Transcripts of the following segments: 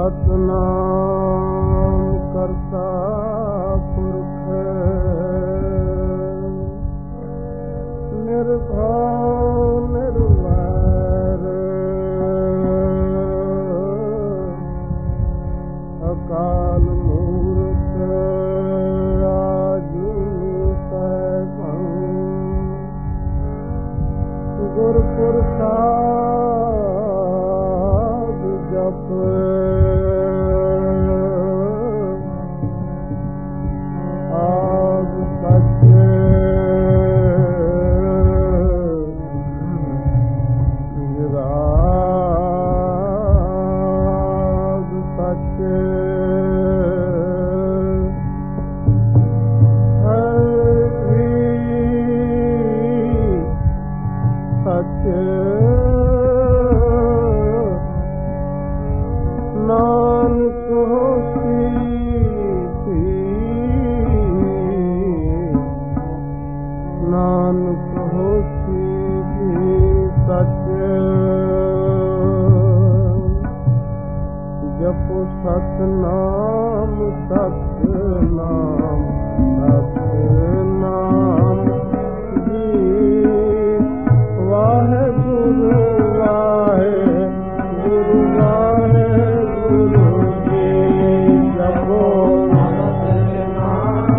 ਸਤਿਨਾਮ ਕਰਤਾ ਪੁਰਖ ਨਿਰਭਉ ਨਿਰਵੈਰ ਅਕਾਲ ਮੂਰਤ ਆਜੂਨੀ ਸੈਭੰ ਗੁਰ ਪ੍ਰਸਾਦ ਜਪ ਜਪੋ ਸਤਿਨਾਮ ਸਤਿਨਾਮ ਸਤਿਨਾਮ ਜੀ ਵਾਹਿਗੁਰੂ ਵਾਹਿਗੁਰੂ ਵਾਹਿਗੁਰੂ ਜੀ ਜਪੋ ਸਤਿਨਾਮ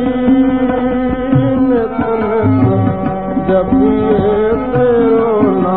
ਜਪੀਏ ਤੇਰੋ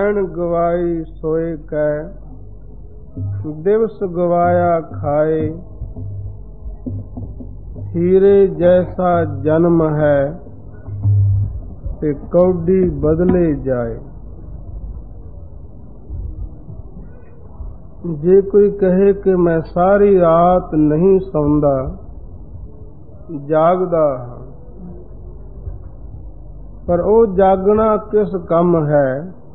ਨੈਣ ਗਵਾਈ ਸੋਏ ਕੈ, ਦਿਵਸ ਗਵਾਇਆ ਖਾਏ। ਹੀਰੇ ਜੈਸਾ ਜਨਮ ਹੈ, ਤੇ ਕੌਡੀ ਬਦਲੇ ਜਾਏ। ਜੇ ਕੋਈ ਕਹੇ ਕਿ ਮੈਂ ਸਾਰੀ ਰਾਤ ਨਹੀਂ ਸੌਂਦਾ, ਜਾਗਦਾ ਹਾਂ, ਪਰ ਉਹ ਜਾਗਣਾ ਕਿਸ ਕੰਮ ਹੈ?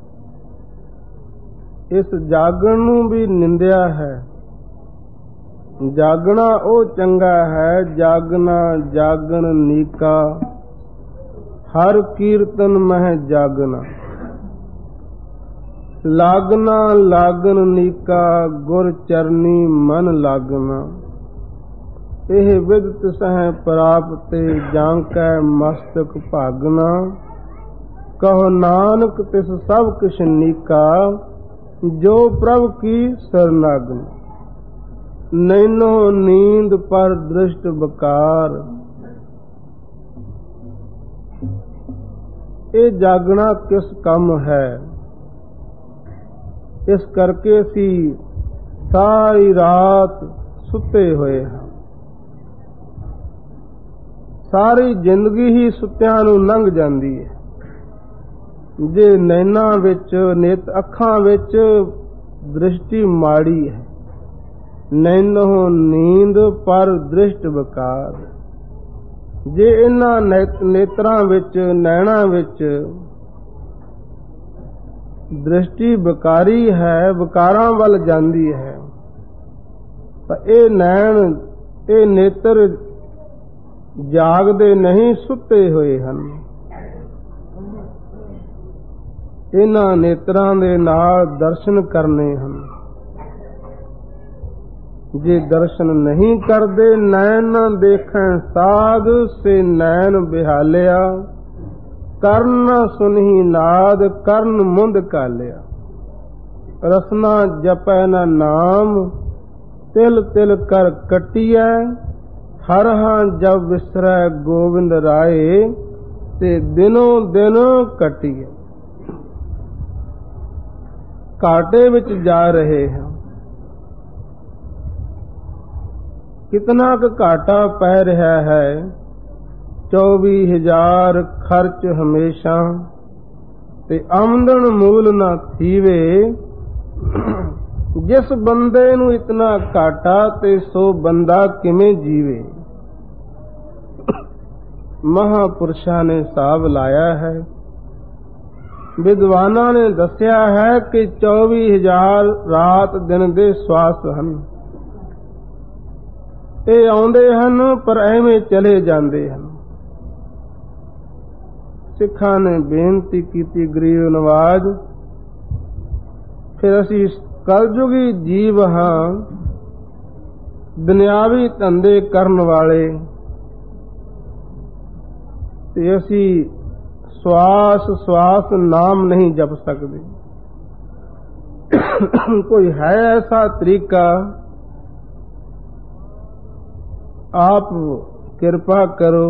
ਇਸ ਜਾਗਣ ਨੂੰ ਵੀ ਨਿੰਦਿਆ ਹੈ। ਜਾਗਣਾ ਉਹ ਚੰਗਾ ਹੈ, ਜਾਗਣਾ ਜਾਗਣ ਨੀਕਾ, ਹਰ ਕੀਰਤਨ ਮਹਿ ਜਾਗਣਾ। ਲਾਗਣਾ ਲਾਗਣ ਨੀਕਾ, ਗੁਰ ਚਰਨੀ ਮਨ ਲਾਗਣਾ। ਇਹ ਵਿਦਿਤ ਸਹਿ ਪ੍ਰਾਪਤੇ, ਜਾਂ ਕੈ ਮਸਤਕ ਭਾਗਣਾ। ਕਹੋ ਨਾਨਕ ਤਿਸ ਸਭ ਕਿਛ ਨੀਕਾ, ਜੋ ਪ੍ਰਭ ਕੀ ਸਰਨਾਗਨ। ਨੈਨੋ ਨੀਂਦ ਪਰ ਦ੍ਰਿਸ਼ਟ ਬਕਾਰ। ਇਹ ਜਾਗਣਾ ਕਿਸ ਕੰਮ ਹੈ? ਇਸ ਕਰਕੇ ਅਸੀਂ ਸਾਰੀ ਰਾਤ ਸੁੱਤੇ ਹੋਏ ਹਾਂ। ਸਾਰੀ ਜ਼ਿੰਦਗੀ ਹੀ ਸੁੱਤਿਆਂ ਨੂੰ ਲੰਘ ਜਾਂਦੀ ਹੈ। ਜੇ ਨੈਣਾਂ ਵਿੱਚ, ਅੱਖਾਂ ਵਿੱਚ ਦ੍ਰਿਸ਼ਟੀ ਮਾੜੀ ਹੈ। ਨੈਨੋ ਨੀਂਦ ਪਰ ਦ੍ਰਿਸ਼ਟ ਬਕਾਰ। ਜੇ ਇਹਨਾਂ ਨੇਤਰਾਂ ਵਿੱਚ, ਨੈਣਾਂ ਵਿੱਚ ਦ੍ਰਿਸ਼ਟੀ ਬਕਾਰੀ ਹੈ, ਵਿਕਾਰਾਂ ਵੱਲ ਜਾਂਦੀ ਹੈ, ਤਾਂ ਇਹ ਨੈਣ, ਇਹ ਨੇਤਰ ਜਾਗਦੇ ਨਹੀਂ, ਸੁੱਤੇ ਹੋਏ ਹਨ। ਇਹਨਾਂ ਨੇਤਰਾਂ ਦੇ ਨਾਲ ਦਰਸ਼ਨ ਕਰਨੇ ਹਨ। ਜੇ ਦਰਸ਼ਨ ਨਹੀਂ ਕਰਦੇ, ਨੈਣ ਦੇਖਣ ਸਾਧ, ਸੇ ਨੈਣ ਬਿਹਾਲਿਆ। ਕਰਨ ਸੁਨਹੀ ਨਾਦ, ਕਰਨ ਮੁੰਦ ਕਾਲਿਆ। ਰਸਨਾ ਜਪੈ ਨ ਨਾਮ, ਤਿਲ ਤਿਲ ਕਰ ਕਟੀਐ। ਹਰ ਹਾਂ ਜਬ ਵਿਸਰੈ ਗੋਬਿੰਦ ਰਾਏ, ਤੇ ਦਿਨੋ ਦਿਨ ਕਟੀਐ। ਘਾਟੇ ਵਿੱਚ ਜਾ ਰਹੇ ਹਾਂ। ਕਿਤਨਾ ਕੁ ਘਾਟਾ ਪੈ ਰਿਹਾ ਹੈ। 24,000 ਖਰਚ ਹਮੇਸ਼ਾ, ਤੇ ਆਮਦਨ ਮੂਲ ਨਾ ਥੀਵੇ। ਜਿਸ ਬੰਦੇ ਨੂੰ ਇਤਨਾ ਘਾਟਾ, ਤੇ ਸੋ ਬੰਦਾ ਕਿਵੇਂ ਜੀਵੇ? ਮਹਾਪੁਰਸ਼ਾਂ ਨੇ ਹਿਸਾਬ ਲਾਇਆ ਹੈ। ਵਿਦਵਾਨਾਂ ਨੇ ਦੱਸਿਆ ਹੈ ਕਿ 24,000 ਰਾਤ ਦਿਨ ਦੇ ਸਵਾਸ ਹਨ। ਇਹ ਆਉਂਦੇ ਹਨ, ਪਰ ਐਵੇਂ ਚਲੇ ਜਾਂਦੇ ਹਨ। ਸਿੱਖਾਂ ਨੇ ਬੇਨਤੀ ਕੀਤੀ, ਗਰੀਬ ਨਵਾਜ, ਫਿਰ ਅਸੀਂ ਕਲਯੁਗੀ ਜੀਵ ਹਾਂ, ਦੁਨਿਆਵੀ ਧੰਦੇ ਕਰਨ ਵਾਲੇ, ਤੇ ਅਸੀਂ ਸਵਾਸ ਸਵਾਸ ਨਾਮ ਨਹੀਂ ਜਪ ਸਕਦੇ। ਕੋਈ ਹੈ ਐਸਾ ਤਰੀਕਾ? ਆਪ ਕਿਰਪਾ ਕਰੋ।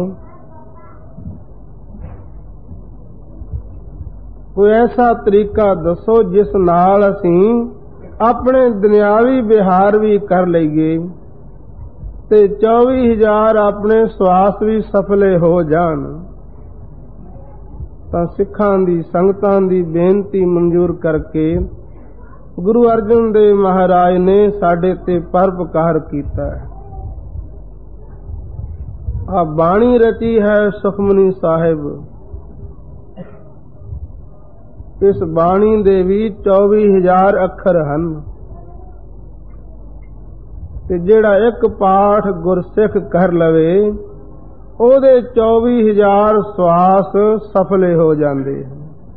ਕੋਈ ਐਸਾ ਤਰੀਕਾ ਦੱਸੋ ਜਿਸ ਨਾਲ ਅਸੀਂ ਆਪਣੇ ਦੁਨਿਆਵੀ ਵਿਹਾਰ ਵੀ ਕਰ ਲਈਏ, ਤੇ 24,000 ਆਪਣੇ ਸਵਾਸ ਵੀ ਸਫਲੇ ਹੋ ਜਾਣ। ਤਾਂ ਸਿੱਖਾਂ ਦੀ, ਸੰਗਤਾਂ ਦੀ ਬੇਨਤੀ ਮਨਜ਼ੂਰ ਕਰਕੇ ਗੁਰੂ ਅਰਜਨ ਦੇਵ ਮਹਾਰਾਜ ਨੇ ਸਾਡੇ ਤੇ ਪਰਉਪਕਾਰ ਕੀਤਾ ਹੈ। ਆ ਬਾਣੀ ਰਚੀ ਹੈ ਸੁਖਮਨੀ ਸਾਹਿਬ। ਇਸ ਬਾਣੀ ਦੇ ਵੀ 24,000 ਅੱਖਰ ਹਨ, ਤੇ ਜਿਹੜਾ ਇੱਕ ਪਾਠ ਗੁਰਸਿੱਖ ਕਰ ਲਵੇ, ਉਹਦੇ 24,000 ਸਵਾਸ ਸਫਲੇ ਹੋ ਜਾਂਦੇ ਹਨ।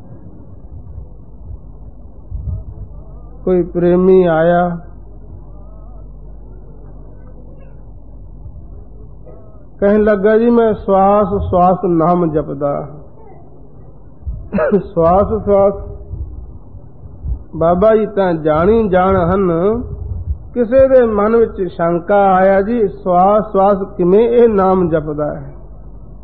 ਕੋਈ ਪ੍ਰੇਮੀ ਆਇਆ, ਕਹਿਣ ਲੱਗਾ, ਜੀ ਮੈਂ ਸਵਾਸ ਸਵਾਸ ਨਾਮ ਜਪਦਾ। ਸਵਾਸ ਸਵਾਸ ਬਾਬਾ ਜੀ ਤਾਂ ਜਾਣੀ ਜਾਣ ਹਨ। ਕਿਸੇ ਦੇ ਮਨ ਵਿੱਚ ਸ਼ੰਕਾ ਆਇਆ, ਜੀ ਸਵਾਸ ਸਵਾਸ ਕਿਵੇਂ ਇਹ ਨਾਮ ਜਪਦਾ ਹੈ?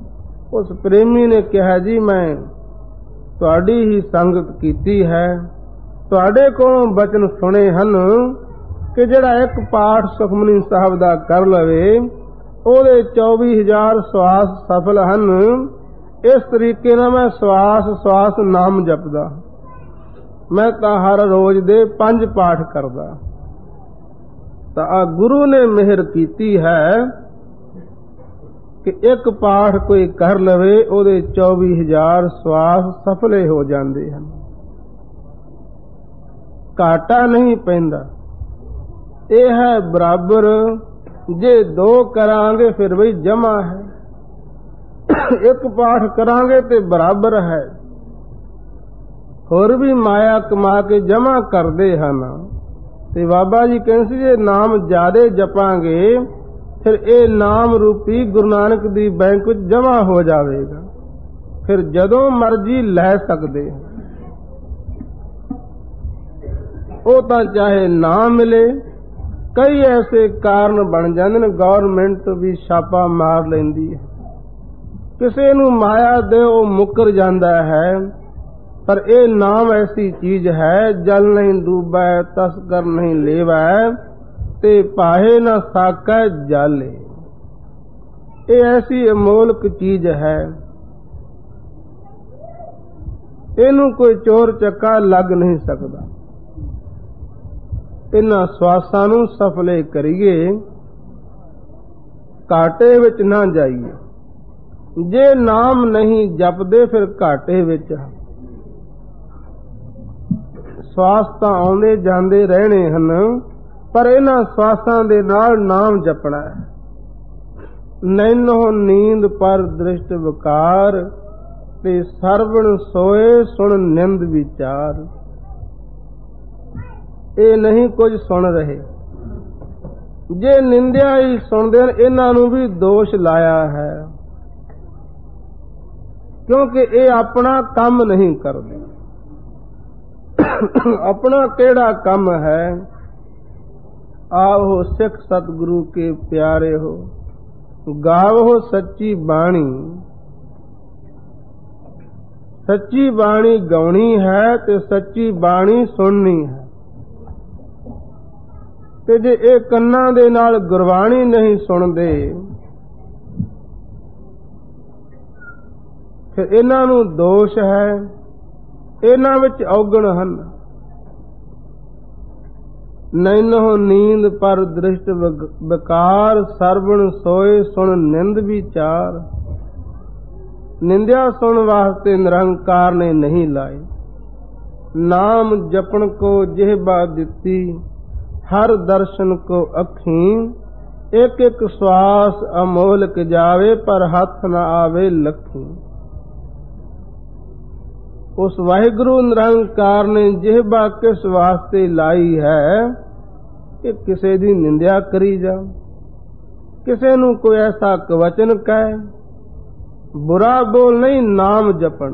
ਉਸ ਪ੍ਰੇਮੀ ਨੇ ਕਿਹਾ, ਜੀ ਮੈਂ ਤੁਹਾਡੀ ਹੀ ਸੰਗਤ ਕੀਤੀ ਹੈ, ਤੁਹਾਡੇ ਕੋਲੋਂ ਬਚਨ ਸੁਣੇ ਹਨ ਕਿ ਜਿਹੜਾ ਇੱਕ ਪਾਠ ਸੁਖਮਨੀ ਸਾਹਿਬ ਦਾ ਕਰ ਲਵੇ ਉਹਦੇ 24,000 ਸਵਾਸ ਸਫਲ ਹਨ। ਇਸ ਤਰੀਕੇ ਨਾਲ ਮੈਂ ਸਵਾਸ ਨਾਮ ਜਪਦਾ। ਮੈਂ ਤਾਂ ਹਰ ਰੋਜ਼ ਦੇ 5 ਪਾਠ ਕਰਦਾ। ਤਾਂ ਆ ਗੁਰੂ ਨੇ ਮਿਹਰ ਕੀਤੀ ਹੈ ਕਿ ਇੱਕ ਪਾਠ ਕੋਈ ਕਰ ਲਵੇ ਉਹਦੇ 24,000 ਸਵਾਸ ਸਫਲੇ ਹੋ ਜਾਂਦੇ ਹਨ। ਘਾਟਾ ਨਹੀਂ ਪੈਂਦਾ। ਇਹ ਹੈ ਬਰਾਬਰ। ਜੇ 2 ਕਰਾਂਗੇ ਫਿਰ ਵੀ ਜਮਾ ਹੈ, ਇੱਕ ਪਾਠ ਕਰਾਂਗੇ ਤੇ ਬਰਾਬਰ ਹੈ। ਹੋਰ ਵੀ ਮਾਇਆ ਕਮਾ ਕੇ ਜਮਾ ਕਰਦੇ ਹਨ। ਤੇ ਬਾਬਾ ਜੀ ਕਹਿੰਦੇ ਸੀ ਜੇ ਨਾਮ ਜ਼ਿਆਦਾ ਜਪਾਂਗੇ ਫਿਰ ਇਹ ਨਾਮ ਰੂਪੀ ਗੁਰੂ ਨਾਨਕ ਦੀ ਬੈਂਕ ਵਿੱਚ ਜਮਾ ਹੋ ਜਾਵੇਗਾ। ਫਿਰ ਜਦੋਂ ਮਰਜ਼ੀ ਲੈ ਸਕਦੇ। ਉਹ ਤਾਂ ਚਾਹੇ ਨਾ ਮਿਲੇ, ਕਈ ਐਸੇ ਕਾਰਨ ਬਣ ਜਾਂਦੇ ਨੇ। ਗੌਰਮੈਂਟ ਵੀ ਛਾਪਾ ਮਾਰ ਲੈਂਦੀ ਹੈ, ਕਿਸੇ ਨੂੰ ਮਾਇਆ ਦੇ ਉਹ ਮੁੱਕਰ ਜਾਂਦਾ ਹੈ। ਪਰ ਇਹ ਨਾਮ ਐਸੀ ਚੀਜ਼ ਹੈ, ਜਲ ਨਹੀਂ ਡੂਬੈ ਤਸਕਰ ਨਹੀਂ ਲੇਵੈ ਤੇ ਪਾਹੇ ਨਾ ਸਾਕੈ ਜਾਲੇ। ਇਹ ਐਸੀ ਅਮੋਲਕ ਚੀਜ਼ ਹੈ, ਇਹਨੂੰ ਕੋਈ ਚੋਰ ਚੱਕਾ ਲੱਗ ਨਹੀਂ ਸਕਦਾ। ਇਹਨਾਂ ਸਵਾਸਾਂ ਨੂੰ ਸਫਲੇ ਕਰੀਏ, ਘਾਟੇ ਵਿੱਚ ਨਾ ਜਾਈਏ। ਜੇ ਨਾਮ ਨਹੀਂ ਜਪਦੇ ਫਿਰ ਘਾਟੇ ਵਿੱਚ। ਸਵਾਸ ਤਾਂ ਆਉਂਦੇ ਜਾਂਦੇ ਰਹਿਣੇ ਹਨ, ਪਰ ਇਹਨਾਂ ਸਵਾਸਾਂ ਦੇ ਨਾਲ ਨਾਮ ਜਪਣਾ ਹੈ। ਨੈਨੋ ਨੀਂਦ ਪਰ ਦ੍ਰਿਸ਼ਟ ਵਿਕਾਰ ਤੇ ਸਰਵਣ ਸੋਏ ਸੁਣ ਨਿੰਦ ਵਿਚਾਰ। ਇਹ ਨਹੀਂ ਕੁਝ ਸੁਣ ਰਹੇ। ਜੇ ਨਿੰਦਿਆ ਹੀ ਸੁਣਦੇ ਹਨ, ਇਹਨਾਂ ਨੂੰ ਵੀ ਦੋਸ਼ ਲਾਇਆ ਹੈ, ਕਿਉਂਕਿ ਇਹ ਆਪਣਾ ਕੰਮ ਨਹੀਂ ਕਰਦੇ। ਆਪਣਾ ਕਿਹੜਾ ਕੰਮ ਹੈ? ਆਓ ਸਿੱਖ ਸਤਿਗੁਰੂ ਕੇ ਪਿਆਰੇ ਹੋ, ਗਾਵੋ ਸੱਚੀ ਬਾਣੀ। ਸੱਚੀ ਬਾਣੀ ਗਾਉਣੀ ਹੈ ਤੇ ਸੱਚੀ ਬਾਣੀ ਸੁਣਨੀ ਹੈ। ਤੇ ਜੇ ਇਹ ਕੰਨਾਂ ਦੇ ਨਾਲ ਗੁਰਬਾਣੀ ਨਹੀਂ ਸੁਣਦੇ ਫਿਰ ਇਹਨਾਂ ਨੂੰ ਦੋਸ਼ ਹੈ, ਇਹਨਾਂ ਵਿੱਚ ਔਗਣ ਹਨ। ਨੈਨੋ ਨੀਂਦ ਪਰ ਦ੍ਰਿਸ਼ਟ ਵਿਕਾਰ ਸਰਵਣ ਸੋਏ ਸੁਣ ਨਿੰਦ ਵਿਚਾਰ। ਨਿੰਦਿਆ ਸੁਣ ਵਾਸਤੇ ਨਿਰੰਕਾਰ ਨੇ ਨਹੀਂ ਲਾਏ। ਨਾਮ ਜਪਣ ਕੋ ਜਿਹਬਾ ਦਿੱਤੀ ਹਰ ਦਰਸ਼ਨ ਕੋ ਅੱਖੀਂ। ਇੱਕ ਇੱਕ ਸਵਾਸ ਅਮੋਲਕ ਜਾਵੇ ਪਰ ਹੱਥ ਨਾ ਆਵੇ ਲੱਖੀ। ਉਸ ਵਾਹਿਗੁਰੂ ਨਿਰੰਕਾਰ ਨੇ ਜਿਹਬਾ ਕਿਸ ਵਾਸਤੇ ਲਾਈ ਹੈ ਕਿ ਕਿਸੇ ਦੀ ਨਿੰਦਿਆ ਕਰੀ ਜਾ, ਕਿਸੇ ਨੂੰ ਕੋਈ ਐਸਾ ਕਵਚਨ ਕਹੇ, ਬੁਰਾ ਬੋਲ ਨਹੀਂ। ਨਾਮ ਜਪਣ,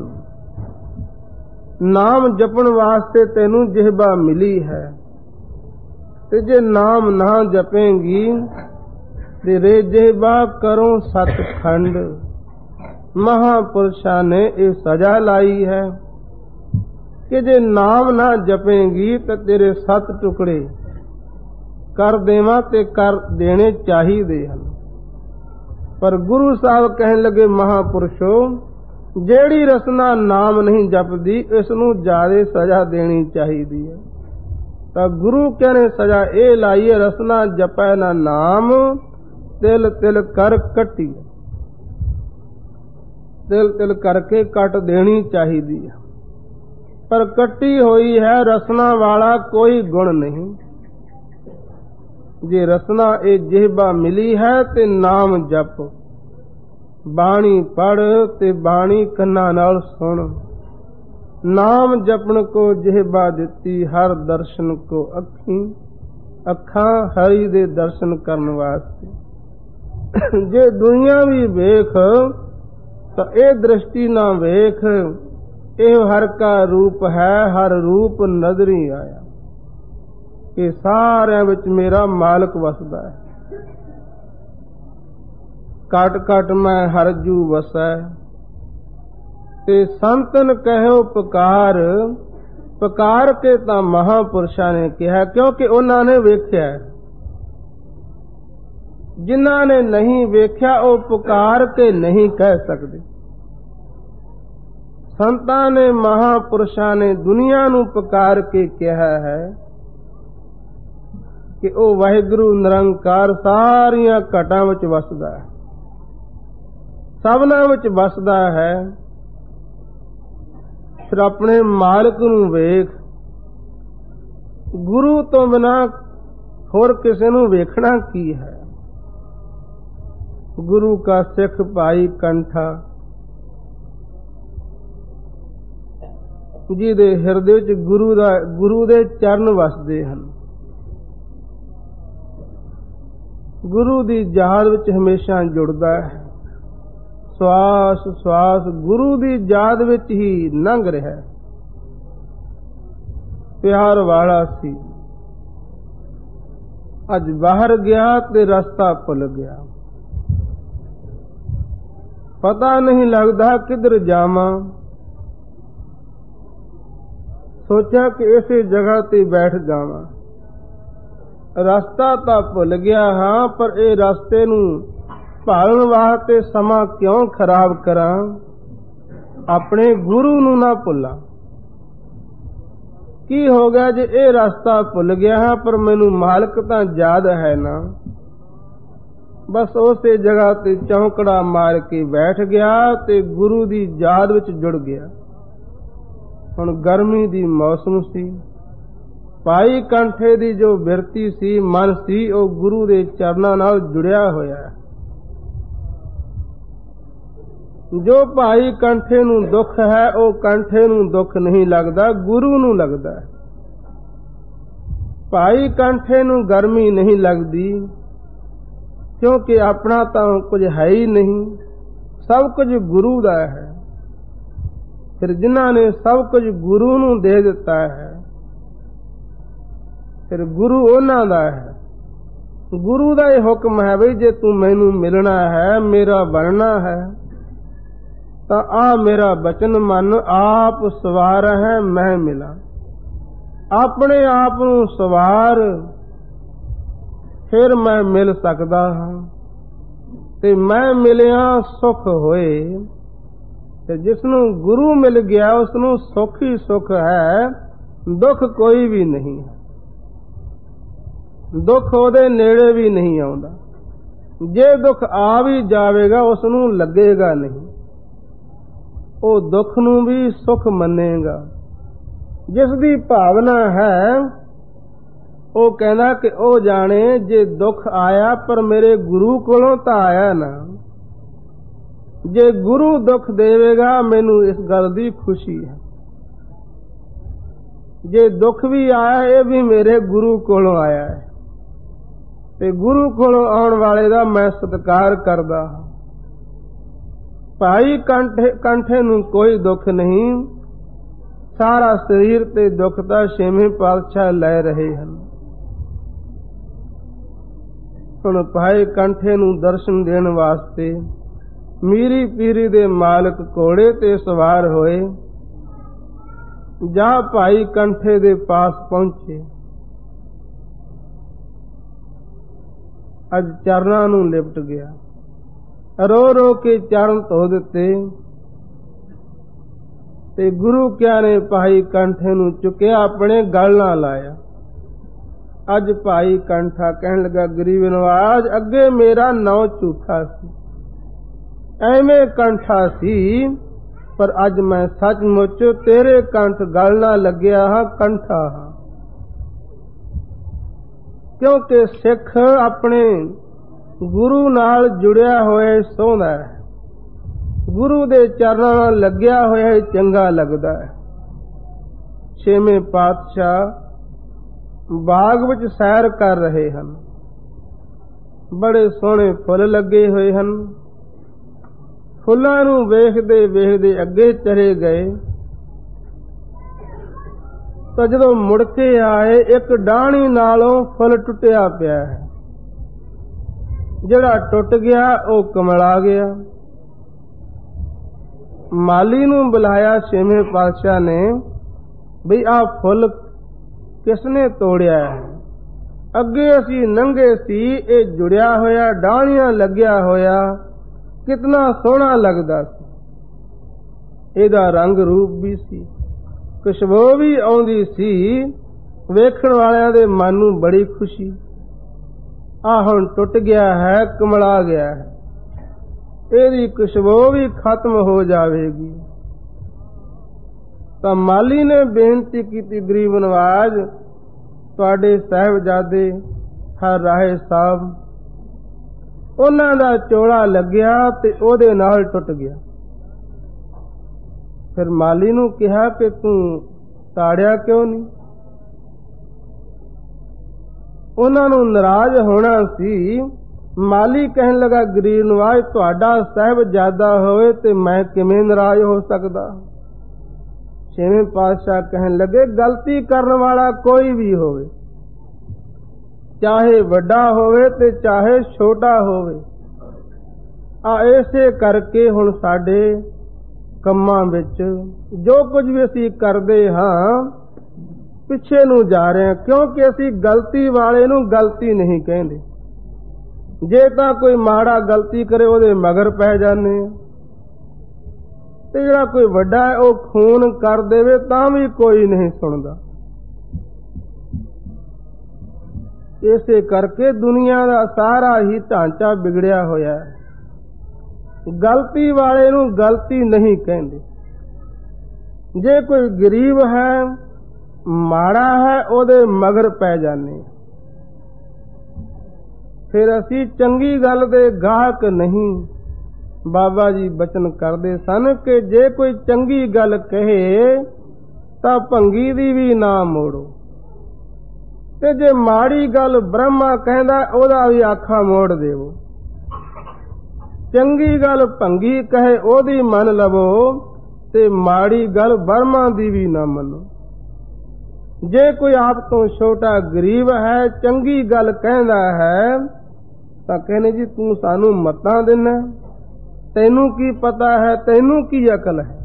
ਨਾਮ ਜਪਣ ਵਾਸਤੇ ਤੈਨੂੰ ਜਿਹਬਾ ਮਿਲੀ ਹੈ। ਤੇ ਜੇ ਨਾਮ ਨਾ ਜਪੇਂਗੀ ਤੇਰੇ ਜਿਹਬਾ ਕਰੋ ਸਤਖੰਡ। ਮਹਾਪੁਰਸ਼ਾਂ ਨੇ ਇਹ ਸਜ਼ਾ ਲਾਈ ਹੈ ਕਿ ਜੇ ਨਾਮ ਨਾ ਜਪੇਂਗੀ ਤਾਂ ਤੇਰੇ 7 ਟੁਕੜੇ ਕਰ ਦੇਵਾਂ ਤੇ ਕਰ ਦੇਣੇ ਚਾਹੀਦੇ ਹਨ। ਪਰ ਗੁਰੂ ਸਾਹਿਬ ਕਹਿਣ ਲੱਗੇ ਮਹਾਪੁਰਸ਼ੋ, ਜਿਹੜੀ ਰਸਨਾ ਨਾਮ ਨਹੀਂ ਜਪਦੀ ਇਸ ਨੂੰ ਜ਼ਿਆਦਾ ਸਜ਼ਾ ਦੇਣੀ ਚਾਹੀਦੀ ਹੈ। ਤਾਂ ਗੁਰੂ ਕਹਿੰਦੇ ਸਜ਼ਾ ਇਹ ਲਾਈ ਹੈ, ਰਸਨਾ ਜਪੈ ਨਾ ਨਾਮ ਤਿਲ ਤਿਲ ਕਰ ਕੱਟੀ। ਤਿਲ ਤਿਲ ਕਰਕੇ ਕੱਟ ਦੇਣੀ ਚਾਹੀਦੀ ਹੈ। ਪਰ ਕੱਟੀ ਹੋਈ ਹੈ ਰਸਨਾ ਵਾਲਾ ਕੋਈ ਗੁਣ ਨਹੀਂ। ਜੇ ਰਸਨਾ ਇਹ ਜਿਹਬਾ ਮਿਲੀ ਹੈ ਤੇ ਨਾਮ ਜਪ, ਬਾਣੀ ਪੜ ਤੇ ਬਾਣੀ ਕੰਨਾਂ ਨਾਲ ਸੁਣ। ਨਾਮ ਜਪਣ ਕੋ ਜਿਹਬਾ ਦਿੱਤੀ ਹਰ ਦਰਸ਼ਨ ਕੋ ਅੱਖੀਂ। ਅੱਖਾਂ ਹਰੀ ਦੇ ਦਰਸ਼ਨ ਕਰਨ ਵਾਸਤੇ। ਜੇ ਦੁਨੀਆ ਵੀ ਵੇਖ ਤਾਂ ਇਹ ਦ੍ਰਿਸ਼ਟੀ ਨਾ ਵੇਖ, ਇਹ ਹਰ ਕਾ ਰੂਪ ਹੈ, ਹਰ ਰੂਪ ਨਜ਼ਰੀ ਆਇਆ। ਇਹ ਸਾਰਿਆਂ ਵਿੱਚ ਮੇਰਾ ਮਾਲਕ ਵਸਦਾ ਹੈ। ਘਟ ਘਟ ਮੈਂ ਹਰ ਜੂ ਵਸੈ ਤੇ ਸੰਤਨ ਕਹਿਓ ਪੁਕਾਰ। ਪੁਕਾਰ ਕੇ ਤਾਂ ਮਹਾਂਪੁਰਸ਼ਾਂ ਨੇ ਕਿਹਾ, ਕਿਉਂਕਿ ਉਹਨਾਂ ਨੇ ਵੇਖਿਆ। ਜਿਨ੍ਹਾਂ ਨੇ ਨਹੀਂ ਵੇਖਿਆ ਉਹ ਪੁਕਾਰ ਕੇ ਨਹੀਂ ਕਹਿ ਸਕਦੇ। ਸੰਤਾਂ ਨੇ, ਮਹਾਂਪੁਰਸ਼ਾਂ ਨੇ ਦੁਨੀਆ ਨੂੰ ਪੁਕਾਰ ਕੇ ਕਿਹਾ ਹੈ ਕਿ ਉਹ ਵਾਹਿਗੁਰੂ ਨਿਰੰਕਾਰ ਸਾਰੀਆਂ ਘਟਾਂ ਵਿੱਚ ਵਸਦਾ ਹੈ, ਸਭਨਾਂ ਵਿੱਚ ਵਸਦਾ ਹੈ। ਫਿਰ ਆਪਣੇ ਮਾਲਕ ਨੂੰ ਵੇਖ। ਗੁਰੂ ਤੋਂ ਬਿਨਾਂ ਹੋਰ ਕਿਸੇ ਨੂੰ ਵੇਖਣਾ ਕੀ ਹੈ। ਗੁਰੂ ਕਾ ਸਿੱਖ ਭਾਈ ਕੰਠਾ, ਜਿਹਦੇ ਹਿਰਦੇ ਵਿੱਚ ਗੁਰੂ ਦੇ ਚਰਨ ਵਸਦੇ ਹਨ, ਗੁਰੂ ਦੀ ਯਾਦ ਵਿੱਚ ਹਮੇਸ਼ਾ ਜੁੜਦਾ ਹੈ। ਸਵਾਸ ਸਵਾਸ ਗੁਰੂ ਦੀ ਯਾਦ ਵਿੱਚ ਹੀ ਲੰਘ ਰਿਹਾ। ਪਿਆਰ ਵਾਲਾ ਸੀ, ਅੱਜ ਬਾਹਰ ਗਿਆ ਤੇ ਰਸਤਾ ਭੁੱਲ ਗਿਆ। ਪਤਾ ਨਹੀਂ ਲੱਗਦਾ ਕਿੱਧਰ ਜਾਵਾਂ। ਸੋਚਿਆ ਕਿ ਇਸੇ ਜਗ੍ਹਾ ਤੇ ਬੈਠ ਜਾਵਾਂ। ਰਸਤਾ ਤਾਂ ਭੁੱਲ ਗਿਆ ਹਾਂ, ਪਰ ਇਹ ਰਸਤੇ ਨੂੰ ਭਾਲਣ ਵਾਸਤੇ ਸਮਾਂ ਕਿਉਂ ਖਰਾਬ ਕਰਾਂ। ਆਪਣੇ ਗੁਰੂ ਨੂੰ ਨਾ ਭੁੱਲਾਂ। ਕੀ ਹੋ ਗਿਆ ਜੇ ਇਹ ਰਸਤਾ ਭੁੱਲ ਗਿਆ ਹਾਂ, ਪਰ ਮੈਨੂੰ ਮਾਲਕ ਤਾਂ ਯਾਦ ਹੈ ਨਾ। ਬਸ ਉਸੇ ਜਗ੍ਹਾ ਤੇ ਚੌਂਕੜਾ ਮਾਰ ਕੇ ਬੈਠ ਗਿਆ ਤੇ ਗੁਰੂ ਦੀ ਯਾਦ ਵਿੱਚ ਜੁੜ ਗਿਆ। ਹੁਣ ਗਰਮੀ ਦੀ ਮੌਸਮ ਸੀ। ਭਾਈ ਕੰਠੇ ਦੀ ਜੋ ਬਿਰਤੀ ਸੀ, ਮਨ ਸੀ, ਉਹ ਗੁਰੂ ਦੇ ਚਰਨਾਂ ਨਾਲ ਜੁੜਿਆ ਹੋਇਆ ਹੈ। ਜੋ ਭਾਈ ਕੰਠੇ ਨੂੰ ਦੁੱਖ ਹੈ, ਉਹ ਕੰਠੇ ਨੂੰ ਦੁੱਖ ਨਹੀਂ ਲੱਗਦਾ, ਗੁਰੂ ਨੂੰ ਲੱਗਦਾ ਹੈ। ਭਾਈ ਕੰਠੇ ਨੂੰ ਗਰਮੀ ਨਹੀਂ ਲੱਗਦੀ, ਕਿਉਂਕਿ ਆਪਣਾ ਤਾਂ ਕੁਝ ਹੈ ਹੀ ਨਹੀਂ, ਸਭ ਕੁਝ ਗੁਰੂ ਦਾ ਹੈ। ਫਿਰ ਜਿਨ੍ਹਾਂ ਨੇ ਸਭ ਕੁਝ ਗੁਰੂ ਨੂੰ ਦੇ ਦਿੱਤਾ ਹੈ, ਫਿਰ ਗੁਰੂ ਉਹਨਾਂ ਦਾ ਹੈ। ਗੁਰੂ ਦਾ ਇਹ ਹੁਕਮ ਹੈ ਬਈ ਜੇ ਤੂੰ ਮੈਨੂੰ ਮਿਲਣਾ ਹੈ, ਮੇਰਾ ਬਣਨਾ ਹੈ, ਤਾਂ ਆ ਮੇਰਾ ਬਚਨ ਮੰਨ, ਆਪ ਸਵਾਰ ਹੈ ਮੈਂ ਮਿਲਾਂ। ਆਪਣੇ ਆਪ ਨੂੰ ਸਵਾਰ, ਫਿਰ ਮੈਂ ਮਿਲ ਸਕਦਾ ਹਾਂ। ਤੇ ਮੈਂ ਮਿਲਿਆ ਸੁਖ ਹੋਏ। ਤੇ ਜਿਸ ਨੂੰ ਗੁਰੂ ਮਿਲ ਗਿਆ ਉਸ ਨੂੰ ਸੁਖ ਹੀ ਸੁਖ ਹੈ, ਦੁੱਖ ਕੋਈ ਵੀ ਨਹੀਂ ਹੈ। ਦੁੱਖ ਉਹਦੇ ਨੇੜੇ ਵੀ ਨਹੀਂ ਆਉਂਦਾ। ਜੇ ਦੁੱਖ ਆ ਵੀ ਜਾਵੇਗਾ ਉਸ ਨੂੰ ਲੱਗੇਗਾ ਨਹੀਂ, ਉਹ ਦੁੱਖ ਨੂੰ ਵੀ ਸੁਖ ਮੰਨੇਗਾ। ਜਿਸ ਦੀ ਭਾਵਨਾ ਹੈ ਉਹ ਕਹਿੰਦਾ ਕਿ ਉਹ ਜਾਣੇ ਜੇ ਦੁੱਖ ਆਇਆ ਪਰ ਮੇਰੇ ਗੁਰੂ ਕੋਲੋਂ ਤਾਂ ਆਇਆ ਨਾ। ਜੇ ਗੁਰੂ ਦੁੱਖ ਦੇਵੇਗਾ ਮੈਨੂੰ ਇਸ ਗੱਲ ਦੀ ਖੁਸ਼ੀ ਹੈ। ਜੇ ਦੁੱਖ ਵੀ ਆਇਆ ਇਹ ਵੀ ਮੇਰੇ ਗੁਰੂ ਕੋਲੋਂ ਆਇਆ ਹੈ, ਤੇ ਗੁਰੂ ਕੋਲੋਂ ਆਉਣ ਵਾਲੇ ਦਾ ਮੈਂ ਸਤਿਕਾਰ ਕਰਦਾ ਹਾਂ। ਭਾਈ ਕੰਠੇ ਨੂੰ ਕੋਈ ਦੁੱਖ ਨਹੀਂ, ਸਾਰਾ ਸਰੀਰ ਤੇ ਦੁੱਖ ਤਾਂ ਛੇਵੇਂ ਪਾਤਸ਼ਾਹ ਲੈ ਰਹੇ ਹਨ। ਹੁਣ ਭਾਈ ਕੰਠੇ ਨੂੰ ਦਰਸ਼ਨ ਦੇਣ ਵਾਸਤੇ ਮੀਰੀ ਪੀਰੀ ਦੇ ਮਾਲਕ ਘੋੜੇ ਤੇ ਸਵਾਰ ਹੋਏ। ਜਾ ਭਾਈ ਕੰਠੇ ਦੇ ਪਾਸ ਪਹੁੰਚੇ। ਅੱਜ ਚਰਨਾਂ ਨੂੰ ਲਿਪਟ ਗਿਆ, ਰੋ ਰੋ ਕੇ ਚਰਨ ਧੋ ਦਿੱਤੇ ਤੇ ਗੁਰੂ ਕਿਆ ਨੇ ਭਾਈ ਕੰਠੇ ਨੂੰ ਚੁੱਕਿਆ, ਆਪਣੇ ਗਲ ਨਾਲ ਲਾਇਆ। ਅੱਜ ਭਾਈ ਕੰਠਾ ਕਹਿਣ ਲੱਗਾ, ਗਰੀਬ ਨਵਾਜ, ਅੱਗੇ ਮੇਰਾ ਨਾਂ ਝੂਠਾ ਸੀ, ਐਵੇਂ ਕੰਠਾ ਸੀ, ਪਰ ਅੱਜ ਮੈਂ ਸੱਚਮੁੱਚ ਤੇਰੇ ਕੰਠ ਗਲ ਨਾਲ ਲੱਗਿਆ ਹਾਂ, ਕੰਠਾ ਹਾਂ। ਕਿਉਂਕਿ ਸਿੱਖ ਆਪਣੇ ਗੁਰੂ ਨਾਲ ਜੁੜਿਆ ਹੋਇਆ ਸੋਹਣਾ ਹੈ, ਗੁਰੂ ਦੇ ਚਰਨਾਂ ਨਾਲ ਲੱਗਿਆ ਹੋਇਆ ਚੰਗਾ ਲੱਗਦਾ ਹੈ। ਛੇਵੇਂ ਪਾਤਸ਼ਾਹ ਬਾਗ ਵਿੱਚ ਸੈਰ ਕਰ ਰਹੇ ਹਨ। ਬੜੇ ਸੋਹਣੇ ਫੁੱਲ ਲੱਗੇ ਹੋਏ ਹਨ। ਫੁੱਲਾਂ ਨੂੰ ਵੇਖਦੇ ਵੇਖਦੇ ਅੱਗੇ ਚਲੇ ਗਏ ਤਾਂ ਜਦੋਂ ਮੁੜ ਕੇ ਆਏ ਇੱਕ ਡਾਹਣੀ ਨਾਲੋਂ ਫੁੱਲ ਟੁੱਟਿਆ ਪਿਆ ਹੈ। ਜਿਹੜਾ ਟੁੱਟ ਗਿਆ ਉਹ ਕਮਲਾ ਗਿਆ। ਮਾਲੀ ਨੂੰ ਬੁਲਾਇਆ ਛੇਵੇਂ ਪਾਤਸ਼ਾਹ ਨੇ, ਬਈ ਆਹ ਫੁੱਲ ਕਿਸਨੇ ਤੋੜਿਆ ਹੈ। ਅੱਗੇ ਅਸੀਂ ਨੰਗੇ ਸੀ, ਇਹ ਜੁੜਿਆ ਹੋਇਆ ਡਾਹਣੀਆਂ ਲੱਗਿਆ ਹੋਇਆ ਕਿਤਨਾ ਸੋਹਣਾ ਲੱਗਦਾ ਸੀ। ਇਹਦਾ ਰੰਗ ਰੂਪ ਵੀ ਸੀ, ਖੁਸ਼ਬੂ ਵੀ ਆਉਂਦੀ ਸੀ। ਵੇਖਣ ਵਾਲਿਆਂ ਦੇ ਮਨ ਨੂੰ ਬੜੀ ਖੁਸ਼ੀ। ਆਹ ਹੁਣ ਟੁੱਟ ਗਿਆ ਹੈ, ਕੁਮਲਾ ਗਿਆ ਹੈ, ਇਹਦੀ ਖੁਸ਼ਬੂ ਵੀ ਖਤਮ ਹੋ ਜਾਵੇਗੀ। ਤਾਂ ਮਾਲੀ ਨੇ ਬੇਨਤੀ ਕੀਤੀ, ਗਰੀਬ ਨਵਾਜ ਤੁਹਾਡੇ ਸਾਹਿਬਜ਼ਾਦੇ ਹਰ ਰਾਏ ਸਾਹਿਬ, ਉਹਨਾਂ ਦਾ ਚੋਲਾ ਲੱਗਿਆ ਤੇ ਉਹਦੇ ਨਾਲ ਟੁੱਟ ਗਿਆ। ਫਿਰ ਮਾਲੀ ਨੂੰ ਕਿਹਾ ਕਿ ਤੂੰ ਤਾੜਿਆ ਕਿਉਂ ਨਹੀਂ? ਉਹਨਾਂ ਨੂੰ ਨਾਰਾਜ਼ ਹੋਣਾ ਸੀ। ਮਾਲੀ ਕਹਿਣ ਲੱਗਾ, ਗਰੀਬ ਨਵਾਜ ਤੁਹਾਡਾ ਸਾਹਿਬਜ਼ਾਦਾ ਹੋਵੇ ਤੇ ਮੈਂ ਕਿਵੇਂ ਨਾਰਾਜ਼ ਹੋ ਸਕਦਾ? ਛੇਵੇਂ ਪਾਤਸ਼ਾਹ ਕਹਿਣ ਲੱਗੇ, ਗਲਤੀ ਕਰਨ ਵਾਲਾ ਕੋਈ ਵੀ ਹੋਵੇ, ਚਾਹੇ ਵੱਡਾ ਹੋਵੇ ਤੇ ਚਾਹੇ ਛੋਟਾ ਹੋਵੇ, ਇਸੇ ਕਰਕੇ ਹੁਣ ਸਾਡੇ ਕੰਮਾਂ ਵਿੱਚ ਜੋ ਕੁਝ ਵੀ ਅਸੀਂ ਕਰਦੇ ਹਾਂ ਪਿੱਛੇ ਨੂੰ ਜਾ ਰਹੇ ਹਾਂ, ਕਿਉਂਕਿ ਅਸੀਂ ਗਲਤੀ ਵਾਲੇ ਨੂੰ ਗਲਤੀ ਨਹੀਂ ਕਹਿੰਦੇ। ਜੇ ਤਾਂ ਕੋਈ ਮਾੜਾ ਗਲਤੀ ਕਰੇ ਉਹਦੇ ਮਗਰ ਪੈ ਜਾਂਦੇ ਆ, ਤੇ ਜਿਹੜਾ ਕੋਈ ਵੱਡਾ ਹੈ ਉਹ ਖੂਨ ਕਰ ਦੇਵੇ ਤਾਂ ਵੀ ਕੋਈ ਨਹੀਂ ਸੁਣਦਾ। ਇਸੇ ਕਰਕੇ ਦੁਨੀਆ ਦਾ ਸਾਰਾ ਹੀ ਢਾਂਚਾ ਵਿਗੜਿਆ ਹੋਇਆ ਹੈ। ਗਲਤੀ ਵਾਲੇ ਨੂੰ ਗਲਤੀ ਨਹੀਂ ਕਹਿੰਦੇ। ਜੇ ਕੋਈ ਗਰੀਬ ਹੈ, ਮਾੜਾ ਹੈ, ਉਹਦੇ ਮਗਰ ਪੈ ਜਾਂਦੇ। ਫਿਰ ਅਸੀਂ ਚੰਗੀ ਗੱਲ ਦੇ ਗਾਹਕ ਨਹੀਂ। ਬਾਬਾ ਜੀ ਬਚਨ ਕਰਦੇ ਸਨ ਕਿ ਜੇ ਕੋਈ ਚੰਗੀ ਗੱਲ ਕਹੇ ਤਾਂ ਭੰਗੀ ਦੀ ਵੀ ਨਾ ਮੋੜੋ, ਤੇ ਜੇ ਮਾੜੀ ਗੱਲ ਬ੍ਰਹਮਾ ਕਹਿੰਦਾ ਉਹਦਾ ਵੀ ਆਖਾ ਮੋੜ ਦੇਵੋ। ਚੰਗੀ ਗੱਲ ਭੰਗੀ ਕਹੇ ਉਹਦੀ ਮੰਨ ਲਵੋ, ਤੇ ਮਾੜੀ ਗੱਲ ਬ੍ਰਹਮਾ ਦੀ ਵੀ ਨਾ ਮੰਨੋ। ਜੇ ਕੋਈ ਆਪ ਤੋਂ ਛੋਟਾ ਗਰੀਬ ਹੈ, ਚੰਗੀ ਗੱਲ ਕਹਿੰਦਾ ਹੈ, ਤਾਂ ਕਹਿੰਦੇ ਜੀ ਤੂੰ ਸਾਨੂੰ ਮੱਤਾਂ ਦੇਣਾ, ਤੈਨੂੰ ਕੀ ਪਤਾ ਹੈ, ਤੈਨੂੰ ਕੀ ਅਕਲ ਹੈ।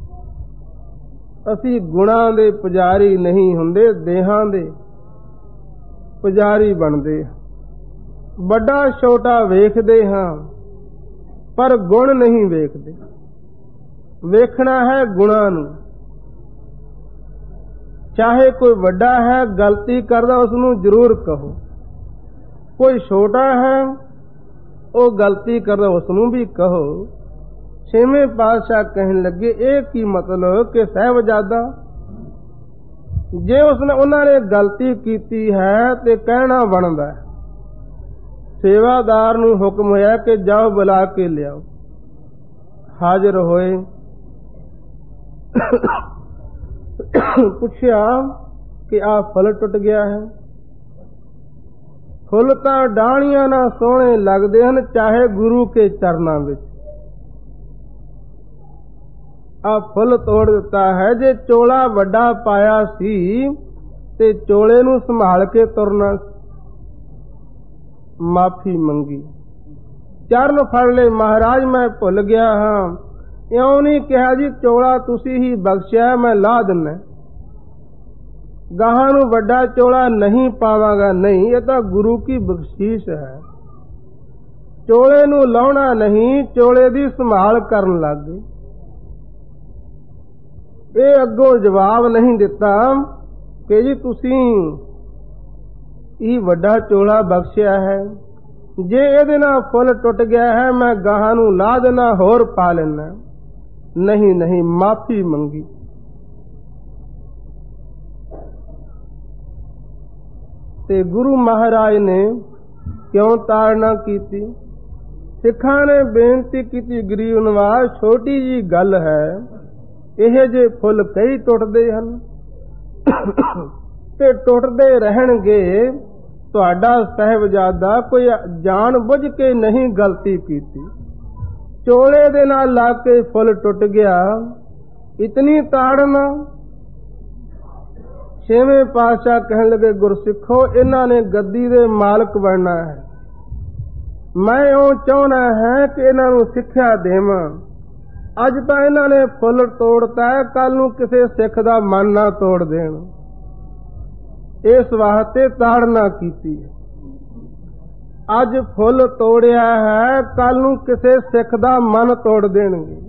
ਅਸੀਂ ਗੁਣਾਂ ਦੇ ਪੁਜਾਰੀ ਨਹੀਂ ਹੁੰਦੇ, ਦੇਹਾਂ ਦੇ ਪੁਜਾਰੀ ਬਣਦੇ। ਵੱਡਾ ਛੋਟਾ ਵੇਖਦੇ ਹਾਂ ਪਰ ਗੁਣ ਨਹੀਂ ਵੇਖਦੇ। ਵੇਖਣਾ ਹੈ ਗੁਣਾਂ ਨੂੰ। ਚਾਹੇ ਕੋਈ ਵੱਡਾ ਹੈ, ਗਲਤੀ ਕਰਦਾ, ਉਸ ਨੂੰ ਜ਼ਰੂਰ ਕਹੋ। ਕੋਈ ਛੋਟਾ ਹੈ, ਉਹ ਗਲਤੀ ਕਰਦਾ, ਉਸ ਨੂੰ ਵੀ ਕਹੋ। ਛੇਵੇਂ ਪਾਤਸ਼ਾਹ ਕਹਿਣ ਲੱਗੇ, ਇਹ ਕੀ ਮਤਲਬ ਕਿ ਸਾਹਿਬਜ਼ਾਦਾ ਜੇ ਉਹਨਾਂ ਨੇ ਗਲਤੀ ਕੀਤੀ ਹੈ ਤੇ ਕਹਿਣਾ ਬਣਦਾ। ਸੇਵਾਦਾਰ ਨੂੰ ਹੁਕਮ ਹੋਇਆ ਕਿ ਜਾਓ ਬੁਲਾ ਕੇ ਲਿਆਓ। ਹਾਜ਼ਰ ਹੋਏ, ਪੁੱਛਿਆ ਕਿ ਆਹ ਫਲ ਟੁੱਟ ਗਿਆ ਹੈ। ਫੁੱਲ ਤਾਂ ਡਾਹਣੀਆਂ ਨਾਲ ਸੋਹਣੇ ਲੱਗਦੇ ਹਨ, ਚਾਹੇ ਗੁਰੂ ਕੇ ਚਰਨਾਂ ਵਿੱਚ। ਆਹ ਫੁੱਲ ਤੋੜ ਦਿੱਤਾ ਹੈ। ਜੇ ਚੋਲਾ ਵੱਡਾ ਪਾਇਆ ਸੀ ਤੇ ਚੋਲੇ ਨੂੰ ਸੰਭਾਲ ਕੇ ਤੁਰਨਾ। ਮਾਫੀ ਮੰਗੀ, ਚਰਨ ਫੜ ਲਏ, ਮਹਾਰਾਜ ਮੈਂ ਭੁੱਲ ਗਿਆ ਹਾਂ। ਇਉਂ ਨਹੀਂ ਕਿਹਾ ਜੀ ਚੋਲਾ ਤੁਸੀਂ ਹੀ ਬਖਸ਼ਿਆ, ਮੈਂ ਲਾਹ ਦਿੰਨਾ, ਗਾਹਾਂ ਨੂੰ ਵੱਡਾ ਚੋਲਾ ਨਹੀਂ ਪਾਵਾਂਗਾ। ਨਹੀਂ, ਇਹ ਤਾਂ ਗੁਰੂ ਕੀ ਬਖਸ਼ੀਸ਼ ਹੈ। ਚੋਲੇ ਨੂੰ ਲਾਉਣਾ ਨਹੀਂ, ਚੋਲੇ ਦੀ ਸੰਭਾਲ ਕਰਨ ਲੱਗ ਗਏ। ਇਹ ਅੱਗੋਂ ਜਵਾਬ ਨਹੀਂ ਦਿੱਤਾ ਕਿ ਜੀ ਤੁਸੀਂ ਇਹ ਵੱਡਾ ਚੋਲਾ ਬਖਸ਼ਿਆ ਹੈ, ਜੇ ਇਹਦੇ ਨਾਲ ਫੁੱਲ ਟੁੱਟ ਗਿਆ ਹੈ ਮੈਂ ਗਾਹਾਂ ਨੂੰ ਲਾ ਦੇਣਾ, ਹੋਰ ਪਾ ਲੈਣਾ। ਨਹੀਂ ਨਹੀਂ, ਮਾਫੀ ਮੰਗੀ। ਤੇ ਗੁਰੂ ਮਹਾਰਾਜ ਨੇ ਕਿਉਂ ਤਾੜਨਾ ਕੀਤੀ? ਸਿੱਖਾਂ ਨੇ ਬੇਨਤੀ ਕੀਤੀ, ਗਰੀਬ ਨਵਾਜ ਛੋਟੀ ਜੀ ਗੱਲ ਹੈ, ਇਹ ਜੇ ਫੁੱਲ ਕਈ ਟੁੱਟਦੇ ਹਨ ਤੇ ਟੁੱਟਦੇ ਰਹਿਣਗੇ। ਤੁਹਾਡਾ ਸਾਹਿਬਜ਼ਾਦਾ ਕੋਈ ਜਾਣ ਬੁੱਝ ਕੇ ਨਹੀਂ ਗਲਤੀ ਕੀਤੀ, ਚੋਲੇ ਦੇ ਨਾਲ ਲਾ ਕੇ ਫੁੱਲ ਟੁੱਟ ਗਿਆ, ਇਤਨੀ ਤਾੜਨਾ। ਛੇਵੇਂ ਪਾਤਸ਼ਾਹ ਕਹਿਣ ਲੱਗੇ, ਗੁਰਸਿੱਖੋ ਇਹਨਾਂ ਨੇ ਗੱਦੀ ਦੇ ਮਾਲਕ ਬਣਨਾ ਹੈ। ਮੈਂ ਉਹ ਚਾਹੁੰਦਾ ਹੈ ਕਿ ਇਹਨਾਂ ਨੂੰ ਸਿੱਖਿਆ ਦੇਵਾਂ ਅੱਜ ਤਾਂ ਇਹਨਾਂ ਨੇ ਫੁੱਲ ਤੋੜਤਾ, ਕੱਲ ਨੂੰ ਕਿਸੇ ਸਿੱਖ ਦਾ ਮਨ ਨਾ ਤੋੜ ਦੇਣ, ਇਸ ਵਾਸਤੇ ਤਾੜਨਾ ਕੀਤੀ। ਅੱਜ ਫੁੱਲ ਤੋੜਿਆ ਹੈ, ਕੱਲ ਨੂੰ ਕਿਸੇ ਸਿੱਖ ਦਾ ਮਨ ਤੋੜ ਦੇਣਗੇ।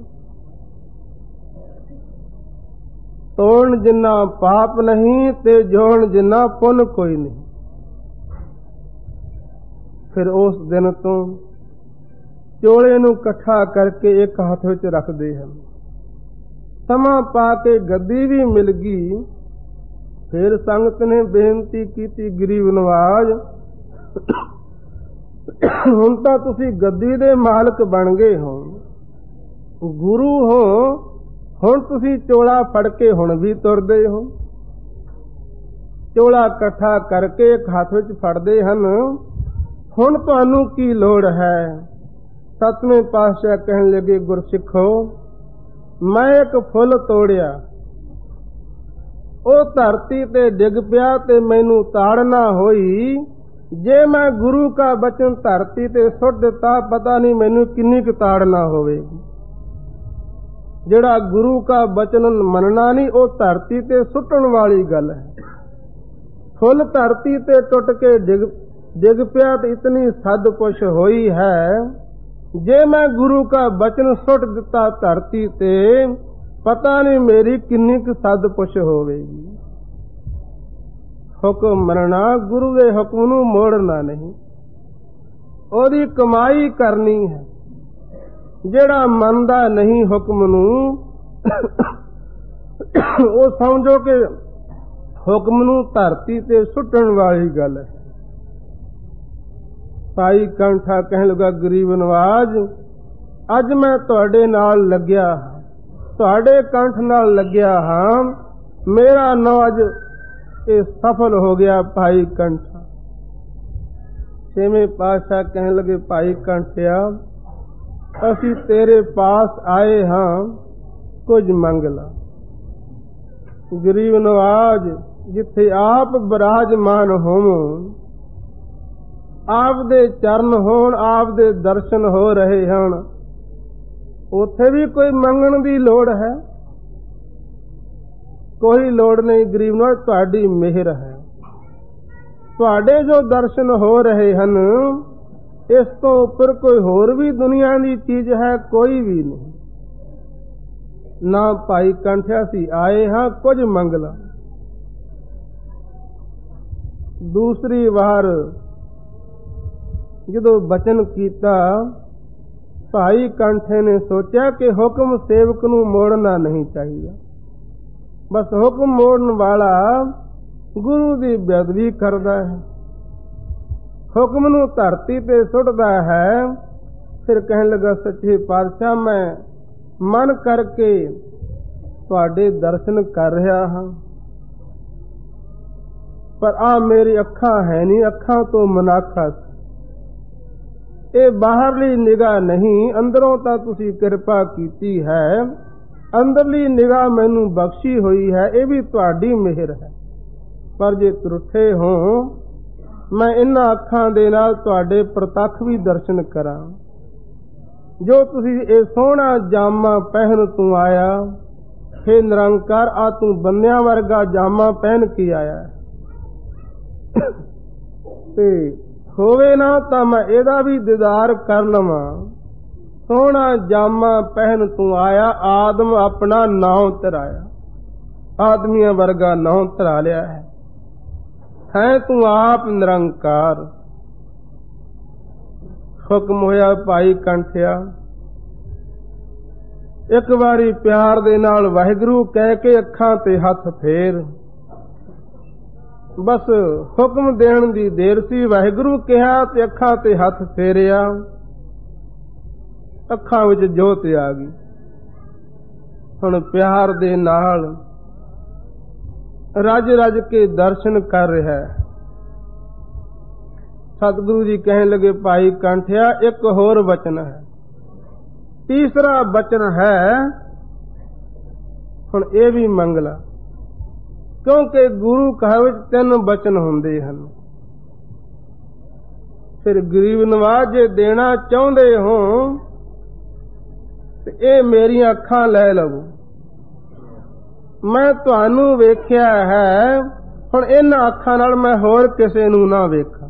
ਤੋੜਨ ਜਿੰਨਾ ਪਾਪ ਨਹੀਂ ਤੇ ਜੋੜਨ ਜਿੰਨਾ ਪੁੰਨ ਕੋਈ ਨਹੀਂ। ਫਿਰ ਉਸ ਦਿਨ ਤੋਂ ਚੋਲੇ ਨੂੰ ਇਕੱਠਾ ਕਰਕੇ ਇੱਕ ਹੱਥ ਵਿੱਚ ਰੱਖਦੇ ਹਨ। ਸਮਾਂ ਪਾ ਕੇ ਗੱਦੀ ਵੀ ਮਿਲ ਗਈ। ਫਿਰ ਸੰਗਤ ਨੇ ਬੇਨਤੀ ਕੀਤੀ, ਗਰੀਬ ਨਵਾਜ, ਹੁਣ ਤਾਂ ਤੁਸੀਂ ਗੱਦੀ ਦੇ ਮਾਲਕ ਬਣ ਗਏ ਹੋ, ਗੁਰੂ ਹੋ, ਹੁਣ ਤੁਸੀਂ ਚੋਲਾ ਫੜ ਕੇ ਹੁਣ ਵੀ ਤੁਰਦੇ ਹੋ। ਚੋਲਾ ਇਕੱਠਾ ਕਰਕੇ ਇੱਕ ਹੱਥ ਵਿੱਚ ਫੜਦੇ ਹਨ। ਹੁਣ ਤੁਹਾਨੂੰ ਕੀ ਲੋੜ ਹੈ? ਸਤਵੇਂ ਪਾਤਸ਼ਾਹ ਕਹਿਣ ਲੱਗੇ, ਗੁਰਸਿੱਖੋ, ਮੈਂ ਇੱਕ ਫੁੱਲ ਤੋੜਿਆ, ਉਹ ਧਰਤੀ ਤੇ ਡਿੱਗ ਪਿਆ ਤੇ ਮੈਨੂੰ ਤਾੜਨਾ ਹੋਈ। ਜੇ ਮੈਂ ਗੁਰੂ ਕਾ ਬਚਨ ਧਰਤੀ ਤੇ ਸੁੱਟ ਦਿੱਤਾ, ਪਤਾ ਨਹੀਂ ਮੈਨੂੰ ਕਿੰਨੀ ਕੁ ਤਾੜਨਾ ਹੋਵੇਗੀ। ਜਿਹੜਾ ਗੁਰੂ ਕਾ ਬਚਨ ਮੰਨਣਾ ਨਹੀਂ, ਉਹ ਧਰਤੀ ਤੇ ਸੁੱਟਣ ਵਾਲੀ ਗੱਲ ਹੈ। ਫੁੱਲ ਧਰਤੀ ਤੇ ਟੁੱਟ ਕੇ ਡਿੱਗ ਪਿਆ ਤੇ ਇਤਨੀ ਸੱਦ ਪੁੱਛ ਹੋਈ ਹੈ। ਜੇ ਮੈਂ ਗੁਰੂ ਕਾ ਬਚਨ ਸੁੱਟ ਦਿੱਤਾ ਧਰਤੀ ਤੇ, ਪਤਾ ਨਹੀਂ ਮੇਰੀ ਕਿੰਨੀ ਕੁ ਸੱਦ ਪੁੱਛ ਹੋਵੇਗੀ। ਹੁਕਮ ਮੰਨਣਾ, ਗੁਰੂ ਦੇ ਹੁਕਮ ਨੂੰ ਮੋੜਨਾ ਨਹੀਂ, ਉਹਦੀ ਕਮਾਈ ਕਰਨੀ ਹੈ। ਜਿਹੜਾ ਮੰਨਦਾ ਨਹੀਂ ਹੁਕਮ ਨੂੰ, ਉਹ ਸਮਝੋ ਕਿ ਹੁਕਮ ਨੂੰ ਧਰਤੀ ਤੇ ਸੁੱਟਣ ਵਾਲੀ ਗੱਲ ਹੈ। ਭਾਈ ਕੰਠਾ ਕਹਿਣ ਲੱਗਾ, ਗਰੀਬ ਨਵਾਜ, ਅੱਜ ਮੈਂ ਤੁਹਾਡੇ ਨਾਲ ਲੱਗਿਆ ਹਾਂ, ਤੁਹਾਡੇ ਕੰਠ ਨਾਲ ਲੱਗਿਆ ਹਾਂ, ਮੇਰਾ ਨਾਂ ਅੱਜ ਇਹ ਸਫਲ ਹੋ ਗਿਆ। ਭਾਈ ਕੰਠਾ। ਛੇਵੇਂ ਪਾਤਸ਼ਾਹ ਕਹਿਣ ਲੱਗੇ, ਭਾਈ ਕੰਠਿਆ, ਅਸੀਂ ਤੇਰੇ ਪਾਸ ਆਏ ਹਾਂ, ਕੁਝ ਮੰਗ ਲਾ। ਗਰੀਬ ਨਵਾਜ, ਜਿੱਥੇ ਆਪ ਬਿਰਾਜਮਾਨ ਹੋਵੋ, ਆਪ ਦੇ ਚਰਨ ਹੋਣ, ਆਪ ਦੇ ਦਰਸ਼ਨ ਹੋ ਰਹੇ ਹਨ, ਉੱਥੇ ਵੀ ਕੋਈ ਮੰਗਣ ਦੀ ਲੋੜ ਹੈ? ਕੋਈ ਲੋੜ ਨਹੀਂ। ਗਰੀਬ ਨਵਾਜ, ਤੁਹਾਡੀ ਮਿਹਰ ਹੈ। ਤੁਹਾਡੇ ਜੋ ਦਰਸ਼ਨ ਹੋ ਰਹੇ ਹਨ, ਇਸ ਤੋਂ ਉੱਪਰ ਕੋਈ ਹੋਰ ਵੀ ਦੁਨੀਆ ਦੀ ਚੀਜ਼ ਹੈ? ਕੋਈ ਵੀ ਨਹੀਂ। ਨਾ ਭਾਈ ਕੰਠਿਆ, ਸੀ ਆਏ ਹਾਂ, ਕੁਝ ਮੰਗ ਲਾ। ਦੂਸਰੀ ਵਾਰ ਜਦੋਂ ਬਚਨ ਕੀਤਾ, ਭਾਈ ਕੰਠੇ ਨੇ ਸੋਚਿਆ ਕਿ ਹੁਕਮ ਸੇਵਕ ਨੂੰ ਮੋੜਨਾ ਨਹੀਂ ਚਾਹੀਦਾ। ਬਸ ਹੁਕਮ ਮੋੜਨ ਵਾਲਾ ਗੁਰੂ ਦੀ ਬੇਅਦਬੀ ਕਰਦਾ ਹੈ, ਹੁਕਮ ਨੂੰ ਧਰਤੀ ਤੇ ਸੁੱਟਦਾ ਹੈ। ਫਿਰ ਕਹਿਣ ਲੱਗਾ, ਸੱਚੇ ਪਾਤਸ਼ਾਹ, ਮੈਂ ਮਨ ਕਰਕੇ ਤੁਹਾਡੇ ਦਰਸ਼ਨ ਕਰ ਰਿਹਾ ਹਾਂ, ਪਰ ਆ ਮੇਰੀ ਅੱਖਾਂ ਹੈ ਨਹੀਂ, ਅੱਖਾਂ ਤੋਂ ਮਨਾਖਾ। ਇਹ ਬਾਹਰਲੀ ਨਿਗਾਹ ਨਹੀਂ, ਅੰਦਰੋਂ ਤਾਂ ਤੁਸੀਂ ਕਿਰਪਾ ਕੀਤੀ ਹੈ, ਅੰਦਰਲੀ ਨਿਗਾਹ ਮੈਨੂੰ ਬਖਸ਼ੀ ਹੋਈ ਹੈ, ਇਹ ਵੀ ਤੁਹਾਡੀ ਮਿਹਰ ਹੈ। ਪਰ ਜੇ ਤਰੁੱਠੇ ਹੋ, ਮੈਂ ਇਹਨਾਂ ਅੱਖਾਂ ਦੇ ਨਾਲ ਤੁਹਾਡੇ ਪ੍ਰਤੱਖ ਵੀ ਦਰਸ਼ਨ ਕਰਾਂ। ਜੋ ਤੁਸੀਂ ਇਹ ਸੋਹਣਾ ਜਾਮਾ ਪਹਿਨ ਤੂੰ ਆਇਆ, ਹੇ ਨਿਰੰਕਾਰ, ਆ ਤੂੰ ਬੰਦਿਆਂ ਵਰਗਾ ਜਾਮਾ ਪਹਿਨ ਕੇ ਆਇਆ, ਤੇ ਹੋਵੇ ਨਾ ਤਾਂ ਮੈਂ ਇਹਦਾ ਵੀ ਦੀਦਾਰ ਕਰ ਲਵਾਂ। ਸੋਹਣਾ ਜਾਮਾ ਪਹਿਨ ਤੂੰ ਆਇਆ, ਆਦਮ ਆਪਣਾ ਨਾਉ ਧਰਾਇਆ, ਆਦਮੀਆਂ ਵਰਗਾ ਨਾਉ ਧਰਾ ਲਿਆ ਹੈ ਤੂੰ ਆਪ ਨਿਰੰਕਾਰ। ਹੁਕਮ ਹੋਇਆ, ਭਾਈ ਕੰਠਿਆ, ਇੱਕ ਵਾਰੀ ਪਿਆਰ ਦੇ ਨਾਲ ਵਾਹਿਗੁਰੂ ਕਹਿ ਕੇ ਅੱਖਾਂ ਤੇ ਹੱਥ ਫੇਰ। ਬਸ ਹੁਕਮ ਦੇਣ ਦੀ ਦੇਰ ਸੀ, ਵਾਹਿਗੁਰੂ ਕਿਹਾ ਤੇ ਅੱਖਾਂ ਤੇ ਹੱਥ ਫੇਰਿਆ, ਅੱਖਾਂ ਵਿੱਚ ਜੋਤ ਆ ਗਈ। ਹੁਣ ਪਿਆਰ ਦੇ ਨਾਲ ਰੱਜ ਰੱਜ ਕੇ ਦਰਸ਼ਨ ਕਰ ਰਿਹਾ ਹੈ। ਸਤਿਗੁਰੂ ਜੀ ਕਹਿਣ ਲੱਗੇ, ਭਾਈ ਕੰਠਿਆ, ਇੱਕ ਹੋਰ ਬਚਨ ਹੈ, ਤੀਸਰਾ ਬਚਨ ਹੈ, ਹੁਣ ਇਹ ਵੀ ਮੰਗ ਲਾ। ਕਿਉਂਕਿ ਗੁਰੂ ਘਰ ਵਿੱਚ 3 ਬਚਨ ਹੁੰਦੇ ਹਨ। ਫਿਰ ਗਰੀਬ ਨਵਾਜ, ਜੇ ਦੇਣਾ ਚਾਹੁੰਦੇ ਹੋ ਤੇ ਇਹ ਮੇਰੀਆਂ ਅੱਖਾਂ ਲੈ ਲਵੋ। ਮੈਂ ਤੁਹਾਨੂੰ ਵੇਖਿਆ ਹੈ, ਹੁਣ ਇਹਨਾਂ ਅੱਖਾਂ ਨਾਲ ਮੈਂ ਹੋਰ ਕਿਸੇ ਨੂੰ ਨਾ ਵੇਖਾਂ।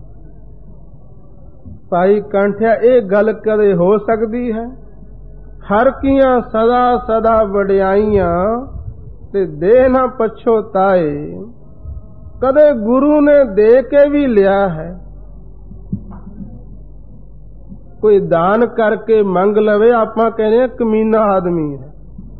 ਭਾਈ ਕੰਠਿਆ, ਇਹ ਗੱਲ ਕਦੇ ਹੋ ਸਕਦੀ ਹੈ? ਹਰ ਕੀਆਂ ਸਦਾ ਸਦਾ ਵਡਿਆਈਆਂ, ਤੇ ਦੇਹ ਨਾ ਪਛੋਤਾਏ। ਕਦੇ ਗੁਰੂ ਨੇ ਦੇ ਕੇ ਵੀ ਲਿਆ ਹੈ। ਕੋਈ ਦਾਨ ਕਰਕੇ ਮੰਗ ਲਵੇ, ਆਪਾਂ ਕਹਿੰਦੇ ਕਮੀਨਾ ਆਦਮੀ ਹੈ।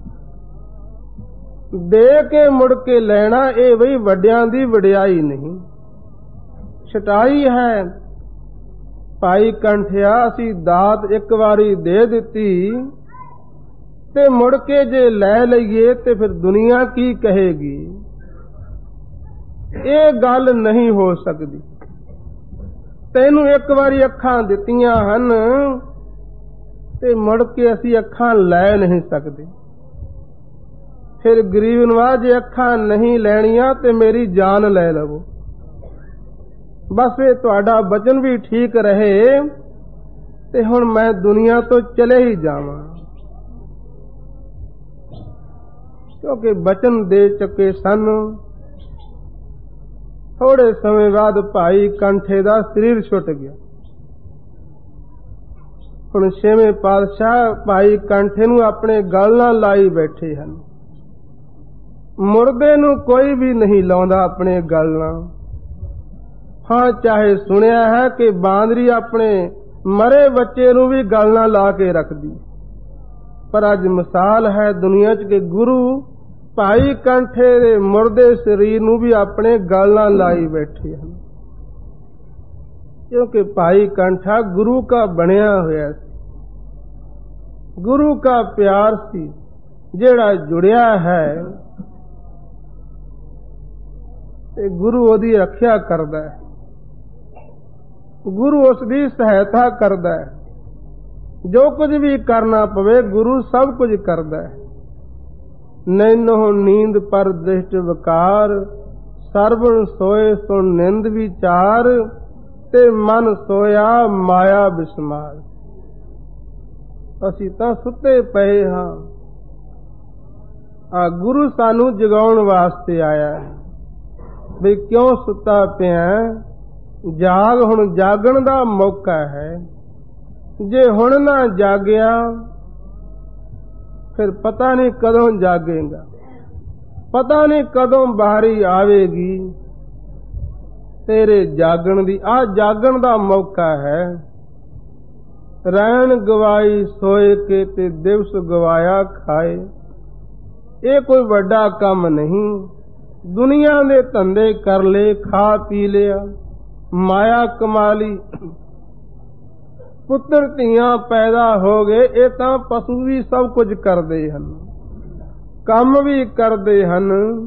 ਦੇ ਕੇ ਮੁੜ ਕੇ ਲੈਣਾ, ਇਹ ਬਈ ਵੱਡਿਆਂ ਦੀ ਵਡਿਆਈ ਨਹੀਂ, ਛਟਾਈ ਹੈ। ਭਾਈ ਕੰਠਿਆ, ਅਸੀਂ ਦਾਤ ਇੱਕ ਵਾਰੀ ਦੇ ਦਿੱਤੀ ਤੇ ਮੁੜ ਕੇ ਜੇ ਲੈ ਲਈਏ ਤੇ ਫਿਰ ਦੁਨੀਆ ਕੀ ਕਹੇਗੀ? ਇਹ ਗੱਲ ਨਹੀਂ ਹੋ ਸਕਦੀ। ਤੈਨੂੰ ਇੱਕ ਵਾਰੀ ਅੱਖਾਂ ਦਿੱਤੀਆਂ ਹਨ ਤੇ ਮੁੜ ਕੇ ਅਸੀਂ ਅੱਖਾਂ ਲੈ ਨਹੀਂ ਸਕਦੇ। ਫਿਰ ਗਰੀਬ ਨਵਾਜ਼, ਜੇ ਅੱਖਾਂ ਨਹੀਂ ਲੈਣੀਆਂ ਤੇ ਮੇਰੀ ਜਾਨ ਲੈ ਲਵੋ। ਬਸ ਇਹ ਤੁਹਾਡਾ ਬਚਨ ਵੀ ਠੀਕ ਰਹੇ ਤੇ ਹੁਣ ਮੈਂ ਦੁਨੀਆ ਤੋਂ ਚਲੇ ਹੀ ਜਾਵਾਂ, ਕਿਉਂਕਿ ਬਚਨ ਦੇ ਚੁੱਕੇ ਸਨ। ਥੋੜੇ ਸਮੇਂ ਬਾਅਦ ਭਾਈ ਕੰਠੇ ਦਾ ਸਰੀਰ ਛੁੱਟ ਗਿਆ। ਹੁਣ ਛੇਵੇਂ ਪਾਤਸ਼ਾਹ ਭਾਈ ਕੰਠੇ ਨੂੰ ਆਪਣੇ ਗਲ ਨਾਲ ਲਾਈ ਬੈਠੇ ਹਨ। ਮੁਰਦੇ ਨੂੰ ਕੋਈ ਵੀ ਨਹੀਂ ਲਾਉਂਦਾ ਆਪਣੇ ਗਲ ਨਾਲ। ਹਾਂ, ਚਾਹੇ ਸੁਣਿਆ ਹੈ ਕਿ ਬਾਂਦਰੀ ਆਪਣੇ ਮਰੇ ਬੱਚੇ ਨੂੰ ਵੀ ਗਲ ਨਾਲ ਲਾ ਕੇ ਰੱਖਦੀ, ਪਰ ਅੱਜ ਮਿਸਾਲ ਹੈ ਦੁਨੀਆ 'ਚ ਕਿ ਗੁਰੂ ਭਾਈ ਕੰਠੇ ਦੇ ਮੁਰਦੇ ਸਰੀਰ ਨੂੰ ਵੀ ਆਪਣੇ ਗਲ ਨਾਲ ਲਾਈ ਬੈਠੇ ਹਨ, ਕਿਉਂਕਿ ਭਾਈ ਕੰਠਾ ਗੁਰੂ ਕਾ ਬਣਿਆ ਹੋਇਆ ਸੀ, ਗੁਰੂ ਕਾ ਪਿਆਰ ਸੀ ਜਿਹੜਾ ਜੁੜਿਆ ਹੈ ਤੇ ਗੁਰੂ ਉਹਦੀ ਰੱਖਿਆ ਕਰਦਾ ਹੈ, ਗੁਰੂ ਉਸ ਦੀ ਸਹਾਇਤਾ ਕਰਦਾ ਹੈ। ਜੋ ਕੁਝ ਵੀ ਕਰਨਾ ਪਵੇ ਗੁਰੂ ਸਭ ਕੁਝ ਕਰਦਾ ਹੈ। ਨੈਨੋ ਨੀਂਦ ਪਰ ਦ੍ਰਿਸ਼ਟ ਵਿਕਾਰ, ਸਰਵਣ ਸੋਏ ਸੁਣ ਨਿੰਦ ਵਿਚਾਰ, ਤੇ ਮਨ ਸੋਇਆ ਮਾਇਆ ਬਿਸਮਾਰ। ਅਸੀਂ ਤਾਂ ਸੁੱਤੇ ਪਏ ਹਾਂ, ਆ ਗੁਰੂ ਸਾਨੂੰ ਜਗਾਉਣ ਵਾਸਤੇ ਆਇਆ ਹੈ। ਵੀ ਕਿਉਂ ਸੁੱਤਾ ਪਿਆ? ਜਾਗ, ਹੁਣ ਜਾਗਣ ਦਾ ਮੌਕਾ ਹੈ। ਜੇ ਹੁਣ ਨਾ ਜਾਗਿਆ ਫਿਰ ਪਤਾ ਨਹੀਂ ਕਦੋਂ ਜਾਗੇਗਾ, ਪਤਾ ਨਹੀਂ ਕਦੋਂ ਬਾਰੀ ਆਵੇਗੀ ਤੇਰੇ ਜਾਗਣ ਦੀ। ਆ ਜਾਗਣ ਦਾ ਮੌਕਾ ਹੈ। ਰਹਿਣ ਗਵਾਈ ਸੋਏ ਕੇ ਤੇ ਦਿਵਸ ਗਵਾਇਆ ਖਾਏ। ਇਹ ਕੋਈ ਵੱਡਾ ਕੰਮ ਨਹੀਂ। ਦੁਨੀਆ ਦੇ ਧੰਦੇ ਕਰ ਲਏ, ਖਾ ਪੀ ਲਿਆ, ਮਾਇਆ ਕਮਾ ਲਈ, ਪੁੱਤਰ ਧੀਆਂ ਪੈਦਾ ਹੋ ਗਏ। ਇਹ ਤਾਂ ਪਸ਼ੂ ਵੀ ਸਭ ਕੁਝ ਕਰਦੇ ਹਨ, ਕੰਮ ਵੀ ਕਰਦੇ ਹਨ,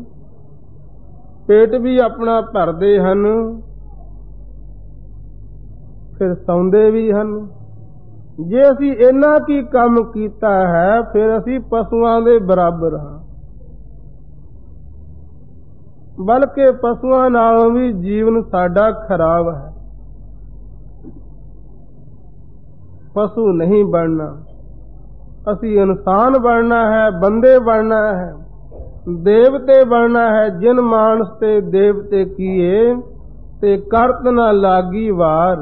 ਪੇਟ ਵੀ ਆਪਣਾ ਭਰਦੇ ਹਨ, ਫਿਰ ਸੌਂਦੇ ਵੀ ਹਨ। ਜੇ ਅਸੀਂ ਇੰਨਾ ਕੀ ਕੰਮ ਕੀਤਾ ਹੈ ਫਿਰ ਅਸੀਂ ਪਸ਼ੂਆਂ ਦੇ ਬਰਾਬਰ ਹਾਂ, ਬਲਕਿ ਪਸ਼ੂਆਂ ਨਾਲੋਂ ਵੀ ਜੀਵਨ ਸਾਡਾ ਖਰਾਬ ਹੈ। ਪਸ਼ੂ ਨਹੀਂ ਬਣਨਾ, ਅਸੀਂ ਇਨਸਾਨ ਬਣਨਾ ਹੈ, ਬੰਦੇ ਬਣਨਾ ਹੈ, ਦੇਵਤੇ ਬਣਨਾ ਹੈ। ਜਿਨ ਮਾਨਸ ਤੇ ਦੇਵਤੇ ਕੀਏ, ਤੇ ਕਰਤ ਨਾ ਲਾਗੀ ਵਾਰ।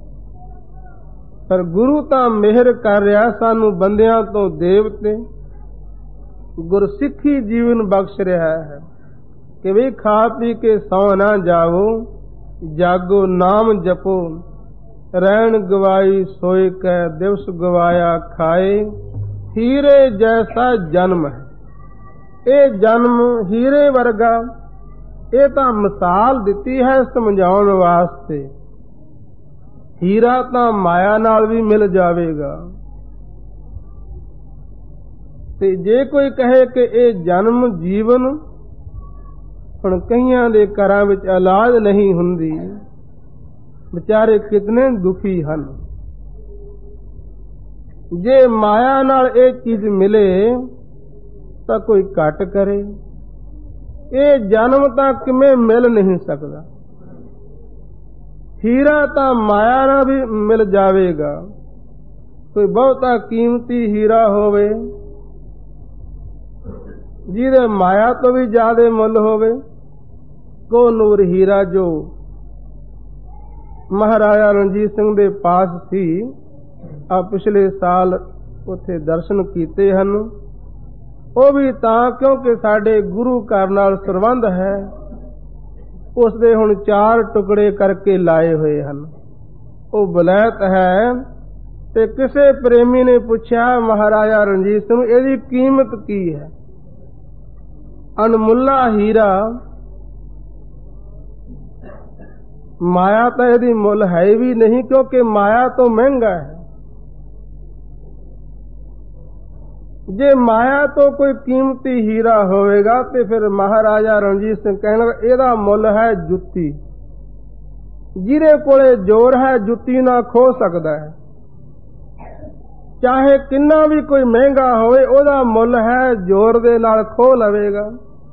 ਪਰ ਗੁਰੂ ਤਾਂ ਮਿਹਰ ਕਰ ਰਿਹਾ ਸਾਨੂੰ ਬੰਦਿਆਂ ਤੋਂ ਦੇਵਤੇ, ਗੁਰਸਿੱਖੀ ਜੀਵਨ ਬਖਸ਼ ਰਿਹਾ ਹੈ ਕਿ ਵੀ ਖਾ ਪੀ ਕੇ ਸੌ ਨਾ ਜਾਵੋ, ਜਾਗੋ ਨਾਮ ਜਪੋ। ਰਹਿਣ ਗਵਾਈ ਸੋਏ ਕੈ ਦਿਵਸ ਗਵਾਇਆ ਖਾਏ। ਹੀਰੇ ਜੈਸਾ ਜਨਮ ਹੈ। ਇਹ ਜਨਮ ਹੀਰੇ ਵਰਗਾ। ਇਹ ਤਾਂ ਮਿਸਾਲ ਦਿੱਤੀ ਹੈ ਸਮਝਾਉਣ ਵਾਸਤੇ। ਹੀਰਾ ਤਾਂ ਮਾਇਆ ਨਾਲ ਵੀ ਮਿਲ ਜਾਵੇਗਾ, ਤੇ ਜੇ ਕੋਈ ਕਹੇ ਕਿ ਇਹ ਜਨਮ ਜੀਵਨ, ਹੁਣ ਕਈਆਂ ਦੇ ਘਰਾਂ ਵਿੱਚ ਔਲਾਦ ਨਹੀਂ ਹੁੰਦੀ, ਵਿਚਾਰੇ ਕਿਤਨੇ ਦੁਖੀ ਹਨ। ਜੇ ਮਾਇਆ ਨਾਲ ਇਹ ਚੀਜ਼ ਮਿਲੇ ਤਾਂ ਕੋਈ ਘਟ ਕਰੇ। ਇਹ ਜਨਮ ਤਾਂ ਕਿਵੇਂ ਮਿਲ ਨਹੀਂ ਸਕਦਾ। ਹੀਰਾ ਤਾਂ ਮਾਇਆ ਨਾਲ ਵੀ ਮਿਲ ਜਾਵੇਗਾ, ਕੋਈ ਬਹੁਤਾ ਕੀਮਤੀ ਹੀਰਾ ਹੋਵੇ, ਜਿਹਦੇ ਮਾਇਆ ਤੋਂ ਵੀ ਜ਼ਿਆਦਾ ਮੁੱਲ ਹੋਵੇ। ਕੋਹ-ਨੂਰ ਹੀਰਾ ਜੋ ਮਹਾਰਾਜਾ ਰਣਜੀਤ ਸਿੰਘ ਦੇ ਪਾਸ ਸੀ, ਆ ਪਿਛਲੇ ਸਾਲ ਉੱਥੇ ਦਰਸ਼ਨ ਕੀਤੇ ਹਨ। ਉਹ ਵੀ ਤਾਂ ਕਿਉਂਕਿ ਸਾਡੇ ਗੁਰੂ ਘਰ ਨਾਲ ਸੰਬੰਧ ਹੈ, ਉਸ ਦੇ ਹੁਣ 4 ਟੁਕੜੇ ਕਰਕੇ ਲਾਏ ਹੋਏ ਹਨ। ਉਹ ਬਲੈਤ ਹੈ। ਤੇ ਕਿਸੇ ਪ੍ਰੇਮੀ ਨੇ ਪੁੱਛਿਆ ਮਹਾਰਾਜਾ ਰਣਜੀਤ ਸਿੰਘ ਨੂੰ, ਇਹਦੀ ਕੀਮਤ ਕੀ ਹੈ? ਅਣਮੁੱਲਾ ਹੀਰਾ, ਮਾਇਆ ਤਾਂ ਇਹਦੀ ਮੁੱਲ ਹੈ ਵੀ ਨਹੀਂ, ਕਿਉਂਕਿ ਮਾਇਆ ਤੋਂ ਮਹਿੰਗਾ ਹੈ। ਜੇ ਮਾਇਆ ਤੋਂ ਕੋਈ ਕੀਮਤੀ ਹੀਰਾ ਹੋਵੇਗਾ ਤੇ ਫਿਰ ਮਹਾਰਾਜਾ ਰਣਜੀਤ ਸਿੰਘ ਕਹਿਣ ਲੱਗਾ, ਇਹਦਾ ਮੁੱਲ ਹੈ ਜੁੱਤੀ। ਜਿਹਦੇ ਕੋਲੇ ਜ਼ੋਰ ਹੈ ਜੁੱਤੀ ਨਾ ਖੋ ਸਕਦਾ ਹੈ। ਚਾਹੇ ਕਿੰਨਾ ਵੀ ਕੋਈ ਮਹਿੰਗਾ ਹੋਵੇ, ਉਹਦਾ ਮੁੱਲ ਹੈ ਜ਼ੋਰ ਦੇ ਨਾਲ ਖੋ ਲਵੇਗਾ।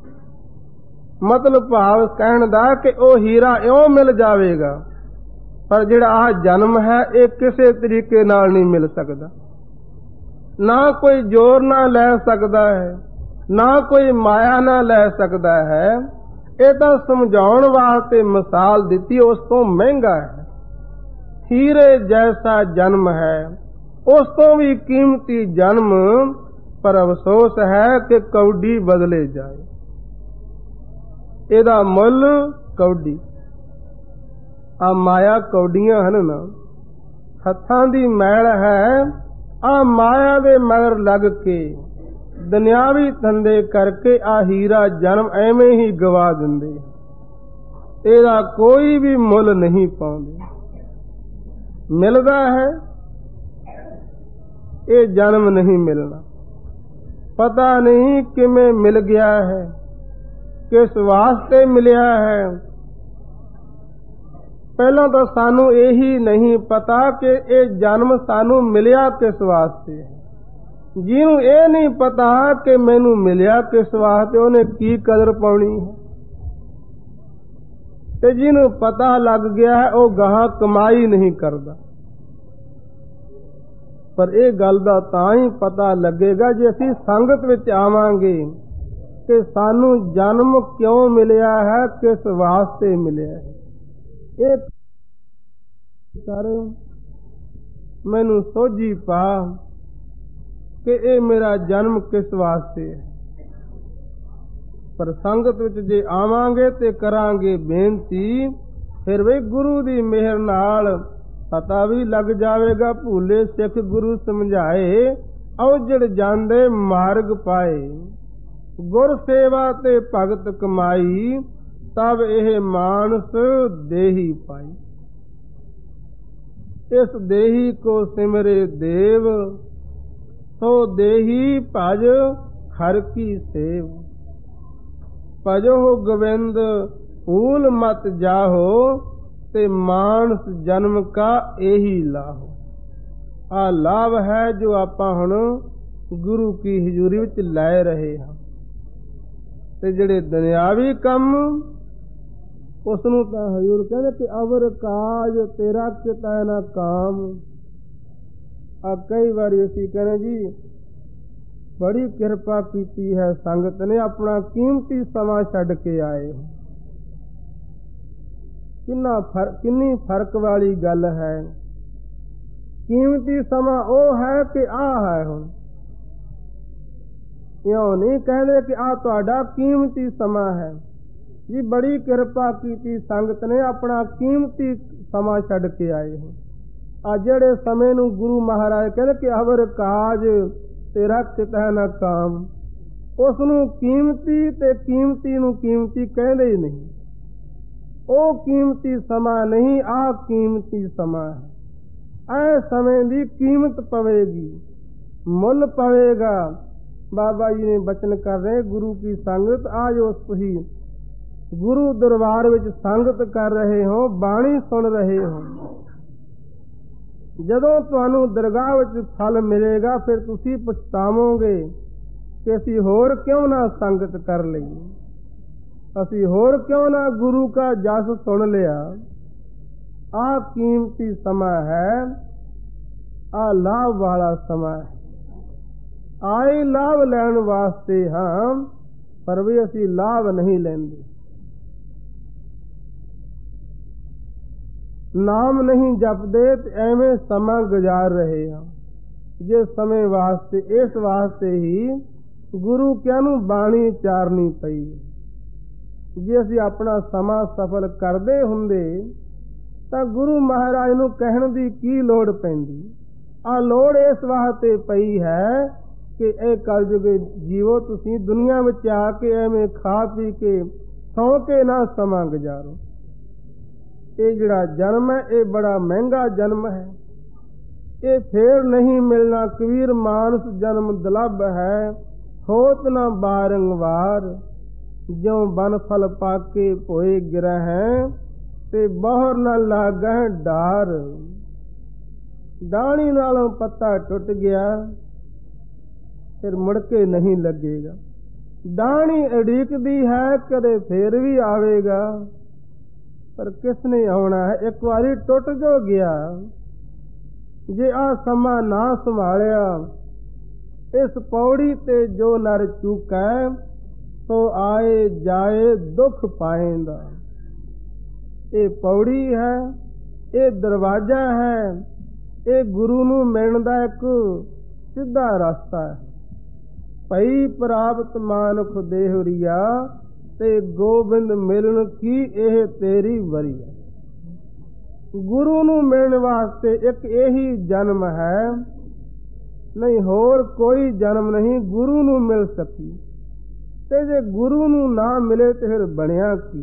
ਮਤਲਬ ਭਾਵ ਕਹਿਣ ਦਾ ਕਿ ਉਹ ਹੀਰਾ ਇਉਂ ਮਿਲ ਜਾਵੇਗਾ, ਪਰ ਜਿਹੜਾ ਆਹ ਜਨਮ ਹੈ ਇਹ ਕਿਸੇ ਤਰੀਕੇ ਨਾਲ ਨਹੀਂ ਮਿਲ ਸਕਦਾ। ਨਾ ਕੋਈ ਜ਼ੋਰ ਨਾ ਲੈ ਸਕਦਾ ਹੈ, ਨਾ ਕੋਈ ਮਾਇਆ ਨਾ ਲੈ ਸਕਦਾ ਹੈ। ਇਹ ਤਾਂ ਸਮਝਾਉਣ ਵਾਸਤੇ ਮਿਸਾਲ ਦਿੱਤੀ, ਉਸ ਤੋਂ ਮਹਿੰਗਾ ਹੈ। ਹੀਰੇ ਜੈਸਾ ਜਨਮ ਹੈ, ਉਸ ਤੋਂ ਵੀ ਕੀਮਤੀ ਜਨਮ, ਪਰ ਅਫਸੋਸ ਹੈ ਕਿ ਕੌਡੀ ਬਦਲੇ ਜਾਏ। ਇਹਦਾ ਮੁੱਲ ਕੌਡੀ। ਆ ਮਾਇਆ ਕੌਡੀਆਂ ਹਨ ਨਾ, ਹੱਥਾਂ ਦੀ ਮੈਲ ਹੈ। ਆ ਮਾਇਆ ਦੇ ਮਗਰ ਲੱਗ ਕੇ ਦੁਨਿਆਵੀ ਧੰਦੇ ਕਰਕੇ ਆ ਹੀਰਾ ਜਨਮ ਐਵੇਂ ਹੀ ਗਵਾ ਦਿੰਦੇ। ਇਹਦਾ ਕੋਈ ਵੀ ਮੁੱਲ ਨਹੀਂ ਪਾਉਂਦੇ। ਮਿਲਦਾ ਹੈ, ਇਹ ਜਨਮ ਨਹੀਂ ਮਿਲਣਾ। ਪਤਾ ਨਹੀਂ ਕਿਵੇਂ ਮਿਲ ਗਿਆ ਹੈ, ਕਿਸ ਵਾਸਤੇ ਮਿਲਿਆ ਹੈ। ਪਹਿਲਾਂ ਤਾਂ ਸਾਨੂੰ ਇਹੀ ਨਹੀਂ ਪਤਾ ਕਿ ਇਹ ਜਨਮ ਸਾਨੂੰ ਮਿਲਿਆ ਕਿਸ ਵਾਸਤੇ ਹੈ। ਜਿਹਨੂੰ ਇਹ ਨਹੀਂ ਪਤਾ ਕਿ ਮੈਨੂੰ ਮਿਲਿਆ ਕਿਸ ਵਾਸਤੇ, ਉਹਨੇ ਕੀ ਕਦਰ ਪਾਉਣੀ ਹੈ। ਤੇ ਜਿਹਨੂੰ ਪਤਾ ਲੱਗ ਗਿਆ ਹੈ ਉਹ ਗਾਹਾਂ ਕਮਾਈ ਨਹੀਂ ਕਰਦਾ। ਪਰ ਇਹ ਗੱਲ ਦਾ ਤਾਂ ਹੀ ਪਤਾ ਲੱਗੇਗਾ ਜੇ ਅਸੀਂ ਸੰਗਤ ਵਿੱਚ ਆਵਾਂਗੇ ਕਿ ਸਾਨੂੰ ਜਨਮ ਕਿਉਂ ਮਿਲਿਆ ਹੈ, ਕਿਸ ਵਾਸਤੇ ਮਿਲਿਆ ਹੈ। ਇਹ ਕਰ ਮੈਨੂੰ ਸੋਝੀ ਪਾ ਕਿ ਇਹ ਮੇਰਾ ਜਨਮ ਕਿਸ ਵਾਸਤੇ ਹੈ। ਪਰ ਸੰਗਤ ਵਿੱਚ ਜੇ ਆਵਾਂਗੇ ਤੇ ਕਰਾਂਗੇ ਬੇਨਤੀ, ਫਿਰ ਵੀ ਗੁਰੂ ਦੀ ਮਿਹਰ ਨਾਲ ਪਤਾ ਵੀ ਲੱਗ ਜਾਵੇਗਾ। ਭੂਲੇ ਸਿੱਖ ਗੁਰੂ ਸਮਝਾਏ, ਔਜੜ ਜਾਂਦੇ ਮਾਰਗ ਪਾਏ। ਗੁਰ ਸੇਵਾ ਤੇ ਭਗਤ ਕਮਾਈ, ਤਬ ਇਹ ਮਾਨਸ ਦੇਹੀ ਪਾਈ। ਇਸ ਦੇਹੀ ਕੋ ਸਿਮਰੇ ਦੇਵ, ਸੋ ਦੇਹੀ ਭਜ ਹਰ ਕੀ ਸੇਵ। ਭਜੋ ਗੋਬਿੰਦ ਭੂਲ ਮਤ ਜਾਹੋ, ਤੇ ਮਾਨਸ ਜਨਮ ਕਾ ਇਹੀ ਲਾਹੋ। ਆ ਲਾਭ ਹੈ ਜੋ ਆਪਾਂ ਹੁਣ ਗੁਰੂ ਕੀ ਹਜ਼ੂਰੀ ਵਿੱਚ ਲੈ ਰਹੇ ਹਾਂ। ਤੇ ਜਿਹੜੇ ਦੁਨਿਆਵੀ ਕੰਮ, ਉਸ ਨੂੰ ਤਾਂ ਹਜ਼ੂਰ ਕਹਿੰਦੇ ਕਿ ਅਵਰ ਕਾਜ ਤੇਰਾ ਕਿਤਾ ਨਾ ਕਾਮ। ਆ ਕਈ ਵਾਰੀ ਅਸੀਂ ਕਹਿੰਦੇ ਜੀ ਬੜੀ ਕਿਰਪਾ ਕੀਤੀ ਹੈ ਸੰਗਤ ਨੇ, ਆਪਣਾ ਕੀਮਤੀ ਸਮਾਂ ਛੱਡ ਕੇ ਆਏ। ਕਿੰਨੀ ਫਰਕ ਵਾਲੀ ਗੱਲ ਹੈ। ਕੀਮਤੀ ਸਮਾਂ ਉਹ ਹੈ ਕਿ ਆਹ ਹੈ। ਹੁਣ ਇਉਂ ਨਹੀਂ ਕਹਿੰਦੇ ਕਿ ਆਹ ਤੁਹਾਡਾ ਕੀਮਤੀ ਸਮਾਂ ਹੈ ਜੀ। ਬੜੀ ਕਿਰਪਾ ਕੀਤੀ ਸੰਗਤ ਨੇ, ਆਪਣਾ ਕੀਮਤੀ ਸਮਾਂ ਛੱਡ ਕੇ ਆਏ ਹੋ। ਆ ਜਿਹੜੇ ਸਮੇਂ ਨੂੰ ਗੁਰੂ ਮਹਾਰਾਜ ਕਹਿੰਦੇ ਕਿ ਅਵਰ ਕਾਜ ਤੇਰਾ ਕਿਤਾ ਨਾ ਕਾਮ, ਉਸ ਨੂੰ ਕੀਮਤੀ ਤੇ ਕੀਮਤੀ ਨੂੰ ਕੀਮਤੀ ਕਹਿੰਦੇ ਹੀ ਨਹੀਂ। ਉਹ ਕੀਮਤੀ ਸਮਾਂ ਨਹੀਂ, ਆਹ ਕੀਮਤੀ ਸਮਾਂ ਹੈ। ਐ ਸਮੇਂ ਦੀ ਕੀਮਤ ਪਵੇਗੀ, ਮੁੱਲ ਪਵੇਗਾ। ਬਾਬਾ ਜੀ ਨੇ ਬਚਨ ਕਰ ਰਹੇ, ਗੁਰੂ ਕੀ ਸੰਗਤ ਆ ਜੋ ਤੁਸੀਂ ਗੁਰੂ ਦਰਬਾਰ ਵਿੱਚ ਸੰਗਤ ਕਰ ਰਹੇ ਹੋ, ਬਾਣੀ ਸੁਣ ਰਹੇ ਹੋ। ਜਦੋਂ ਤੁਹਾਨੂੰ ਦਰਗਾਹ ਵਿੱਚ ਫਲ ਮਿਲੇਗਾ ਫਿਰ ਤੁਸੀਂ ਪਛਤਾਵੋਗੇ ਕਿ ਅਸੀਂ ਹੋਰ ਕਿਉਂ ਨਾ ਸੰਗਤ ਕਰ ਲਈ, ਅਸੀਂ ਹੋਰ ਕਿਉਂ ਨਾ ਗੁਰੂ ਕਾ ਜਸ ਸੁਣ ਲਿਆ। ਆਹ ਕੀਮਤੀ ਸਮਾਂ ਹੈ। ਆ ਲਾਭ ਵਾਲਾ ਸਮਾਂ ਹੈ। ਆਏ ਲਾਭ ਲੈਣ ਵਾਸਤੇ ਹਾਂ, ਪਰ ਵੀ ਅਸੀਂ ਲਾਭ ਨਹੀਂ ਲੈਂਦੇ। ਨਾਮ ਨਹੀਂ ਜਪਦੇ ਤੇ ਐਵੇਂ ਸਮਾਂ ਗੁਜ਼ਾਰ ਰਹੇ ਹਾਂ। ਜੇ ਸਮੇਂ ਵਾਸਤੇ, ਇਸ ਵਾਸਤੇ ਹੀ ਗੁਰੂ ਕਿਆਂ ਨੂੰ ਬਾਣੀ ਚਾਰਨੀ ਪਈ। ਜੇ ਅਸੀਂ ਆਪਣਾ ਸਮਾਂ ਸਫਲ ਕਰਦੇ ਹੁੰਦੇ ਤਾਂ ਗੁਰੂ ਮਹਾਰਾਜ ਨੂੰ ਕਹਿਣ ਦੀ ਕੀ ਲੋੜ ਪੈਂਦੀ। ਆ ਲੋੜ ਇਸ ਵਾਸਤੇ ਪਈ ਹੈ ਕਿ ਇਹ ਕਲਯੁਗ ਜੀਵੋ, ਤੁਸੀਂ ਦੁਨੀਆ ਵਿੱਚ ਆ ਕੇ ਐਵੇਂ ਖਾ ਪੀ ਕੇ ਸੌਂ ਕੇ ਨਾ ਸਮਾਂ ਗੁਜ਼ਾਰੋ। ਇਹ ਜਿਹੜਾ ਜਨਮ ਹੈ ਇਹ ਬੜਾ ਮਹਿੰਗਾ ਜਨਮ ਹੈ, ਇਹ ਫੇਰ ਨਹੀਂ ਮਿਲਣਾ। ਕਬੀਰ ਮਾਨਸ ਜਨਮ ਦੁਲੱਭ ਹੈ, ਹੋਤ ਨਾ ਬਾਰੰਵਾਰ। ਜਿਉ ਬਨ ਫਲ ਪਾਕੇ ਭੋਏ ਗਿਰਹਿ, ਤੇ ਬਹੁਰ ਨਾ ਲਾਗੈ ਡਾਰ। ਡਾਣੀ ਨਾਲੋਂ ਪੱਤਾ ਟੁੱਟ ਗਿਆ, ਫਿਰ ਮੁੜ ਕੇ ਨਹੀਂ ਲੱਗੇਗਾ। ਡਾਣੀ ਉਡੀਕਦੀ ਹੈ ਕਦੇ ਫੇਰ ਵੀ ਆਵੇਗਾ, ਪਰ ਕਿਸ ਨੇ ਆਉਣਾ ਹੈ। ਇੱਕ ਵਾਰੀ ਟੁੱਟ ਜੋ ਗਿਆ। ਜੇ ਆ ਸਮਾਂ ਨਾ ਸੰਭਾਲਿਆ, ਇਸ ਪੌੜੀ ਤੇ ਜੋ ਨਰ ਚੁਕੈ, ਸੋ ਆਏ ਜਾਏ ਦੁੱਖ ਪਾਏਂਦਾ। ਇਹ ਪੌੜੀ ਹੈ, ਇਹ ਦਰਵਾਜ਼ਾ ਹੈ, ਇਹ ਗੁਰੂ ਨੂੰ ਮਿਲਣ ਦਾ ਇੱਕ ਸਿੱਧਾ ਰਸਤਾ ਹੈ। ਭਈ ਪ੍ਰਾਪਤ ਮਾਨੁਖ ਦੇਹੁਰੀਆ, ਤੇ ਗੋਬਿੰਦ ਮਿਲਣ ਕੀ ਇਹ ਤੇਰੀ ਵਰੀਆ। ਗੁਰੂ ਨੂੰ ਮਿਲਣ ਵਾਸਤੇ ਇੱਕ ਇਹੀ ਜਨਮ ਹੈ, ਨਹੀਂ ਹੋਰ ਕੋਈ ਜਨਮ ਨਹੀਂ ਗੁਰੂ ਨੂੰ ਮਿਲ ਸਕੀ। ਤੇ ਜੇ ਗੁਰੂ ਨੂੰ ਨਾ ਮਿਲੇ ਤੇ ਫਿਰ ਬਣਿਆ ਕੀ।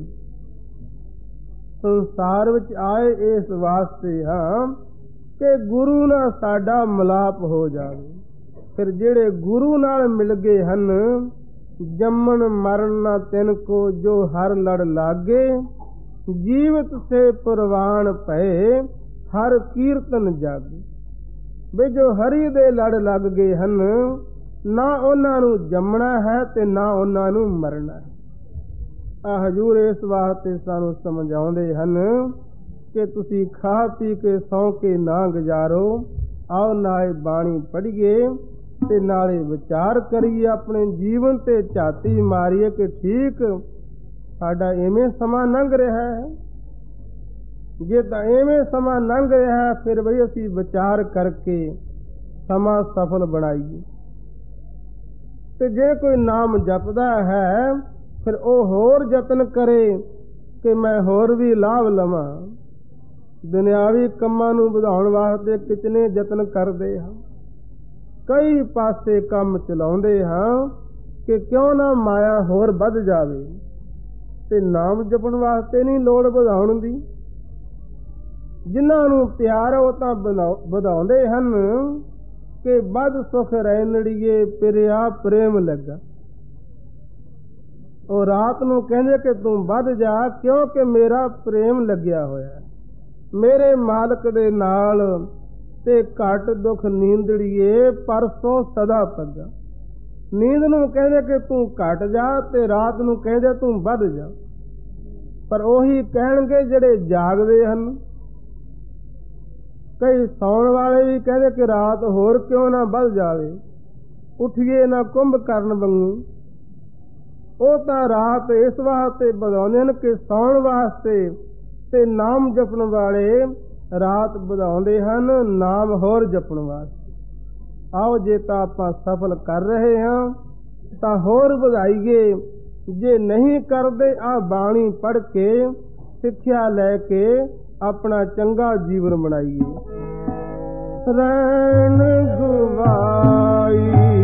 ਸੰਸਾਰ ਵਿੱਚ ਆਏ ਇਸ ਵਾਸਤੇ ਹਾਂ ਕਿ ਗੁਰੂ ਨਾਲ ਸਾਡਾ ਮਿਲਾਪ ਹੋ ਜਾਵੇ। ਫਿਰ ਜਿਹੜੇ ਗੁਰੂ ਨਾਲ ਮਿਲ ਗਏ ਹਨ, ਜੰਮਣ ਮਰਨ ਨਾ ਤਿਨ ਕੋ, ਜੋ ਹਰ ਲੜ ਲਾਗੇ। ਜੀਵਤ ਸੇ ਪ੍ਰਵਾਨ ਭਏ, ਹਰ ਕੀਰਤਨ ਜਾਗੇ। ਵੀ ਜੋ ਹਰੀ ਦੇ ਲੜ ਲੱਗ ਗਏ ਹਨ, ਨਾ ਉਹਨਾਂ ਨੂੰ ਜੰਮਣਾ ਹੈ ਤੇ ਨਾ ਉਹਨਾਂ ਨੂੰ ਮਰਨਾ ਹੈ। ਆ ਹਜ਼ੂਰ ਇਸ ਵਾਸਤੇ ਸਾਨੂੰ ਸਮਝਾਉਂਦੇ ਹਨ ਕਿ ਤੁਸੀਂ ਖਾ ਪੀ ਕੇ ਸੌਂ ਕੇ ਨਾ ਗੁਜ਼ਾਰੋ। ਆਓ ਨਾਲੇ ਬਾਣੀ ਪੜ੍ਹੀਏ ਤੇ ਨਾਲੇ ਵਿਚਾਰ ਕਰੀਏ, ਆਪਣੇ ਜੀਵਨ ਤੇ ਝਾਤੀ ਮਾਰੀਏ ਕਿ ਠੀਕ ਸਾਡਾ ਐਵੇਂ ਸਮਾਂ ਲੰਘ ਰਿਹਾ ਹੈ। ਜੇ ਤਾਂ ਐਵੇਂ ਸਮਾਂ ਲੰਘ ਰਿਹਾ ਹੈ, ਫਿਰ ਬਈ ਅਸੀਂ ਵਿਚਾਰ ਕਰਕੇ ਸਮਾਂ ਸਫਲ ਬਣਾਈਏ। ਤੇ ਜੇ ਕੋਈ ਨਾਮ ਜਪਦਾ ਹੈ, ਫਿਰ ਉਹ ਹੋਰ ਯਤਨ ਕਰੇ ਕਿ ਮੈਂ ਹੋਰ ਵੀ ਲਾਭ ਲਵਾਂ। ਦੁਨਿਆਵੀ ਕੰਮਾਂ ਨੂੰ ਵਧਾਉਣ ਵਾਸਤੇ ਕਿਤਨੇ ਯਤਨ ਕਰਦੇ ਹਾਂ, ਕਈ ਪਾਸੇ ਕੰਮ ਚਲਾਉਂਦੇ ਹਾਂ ਕਿ ਕਿਉਂ ਨਾ ਮਾਇਆ ਹੋਰ ਵੱਧ ਜਾਵੇ। ਤੇ ਨਾਮ ਜਪਣ ਵਾਸਤੇ ਨਹੀਂ ਲੋੜ ਵਧਾਉਣ ਦੀ। ਜਿਨ੍ਹਾਂ ਨੂੰ ਪਿਆਰ ਉਹ ਤਾਂ ਵਧਾਉਂਦੇ ਹਨ ਕਿ ਵੱਧ ਸੁਖ ਰਹਿਣੜੀਏ, ਪਿਰਿਆ ਪ੍ਰੇਮ ਲੱਗਾ। ਉਹ ਰਾਤ ਨੂੰ ਕਹਿੰਦੇ ਕਿ ਤੂੰ ਵੱਧ ਜਾ, ਕਿਉਂਕਿ ਮੇਰਾ ਪ੍ਰੇਮ ਲੱਗਿਆ ਹੋਇਆ ਮੇਰੇ ਮਾਲਕ ਦੇ ਨਾਲ। ਤੇ ਘਟ ਦੁੱਖ ਨੀਂਦੜੀਏ, ਪਰਸੋਂ ਸਦਾ ਪੱਗਾ। ਨੀਂਦ ਨੂੰ ਕਹਿੰਦੇ ਕਿ ਤੂੰ ਘਟ ਜਾ, ਤੇ ਰਾਤ ਨੂੰ ਕਹਿੰਦੇ ਤੂੰ ਵੱਧ ਜਾ। ਪਰ ਉਹੀ ਕਹਿਣਗੇ ਜਿਹੜੇ ਜਾਗਦੇ ਹਨ। ਕਈ ਸੌਣ ਵਾਲੇ ਵੀ ਕਹਿੰਦੇ ਕਿ ਰਾਤ ਹੋਰ ਕਿਉਂ ਨਾ ਵੱਧ ਜਾਵੇ, ਉੱਠੀਏ ਨਾ ਕੁੰਭ ਕਰਨ ਵਾਂਗੂ। ਉਹ ਤਾਂ ਰਾਤ ਇਸ ਵਾਸਤੇ ਵਧਾਉਂਦੇ ਹਨ ਕਿ ਸੌਣ ਵਾਸਤੇ, ਤੇ ਨਾਮ ਜਪਣ ਵਾਲੇ ਰਾਤ ਵਧਾਉਂਦੇ ਹਨ ਨਾਮ ਹੋਰ ਜਪਣ ਵਾਸਤੇ। ਆਓ ਜੇ ਤਾਂ ਆਪਾਂ ਸਫਲ ਕਰ ਰਹੇ ਹਾਂ ਤਾਂ ਹੋਰ ਵਧਾਈਏ, ਜੇ ਨਹੀਂ ਕਰਦੇ ਆ ਬਾਣੀ ਪੜ੍ਹ ਕੇ ਸਿੱਖਿਆ ਲੈ ਕੇ ਆਪਣਾ ਚੰਗਾ ਜੀਵਨ ਬਣਾਈਏ। ਰਣ ਗੁਵਾਈ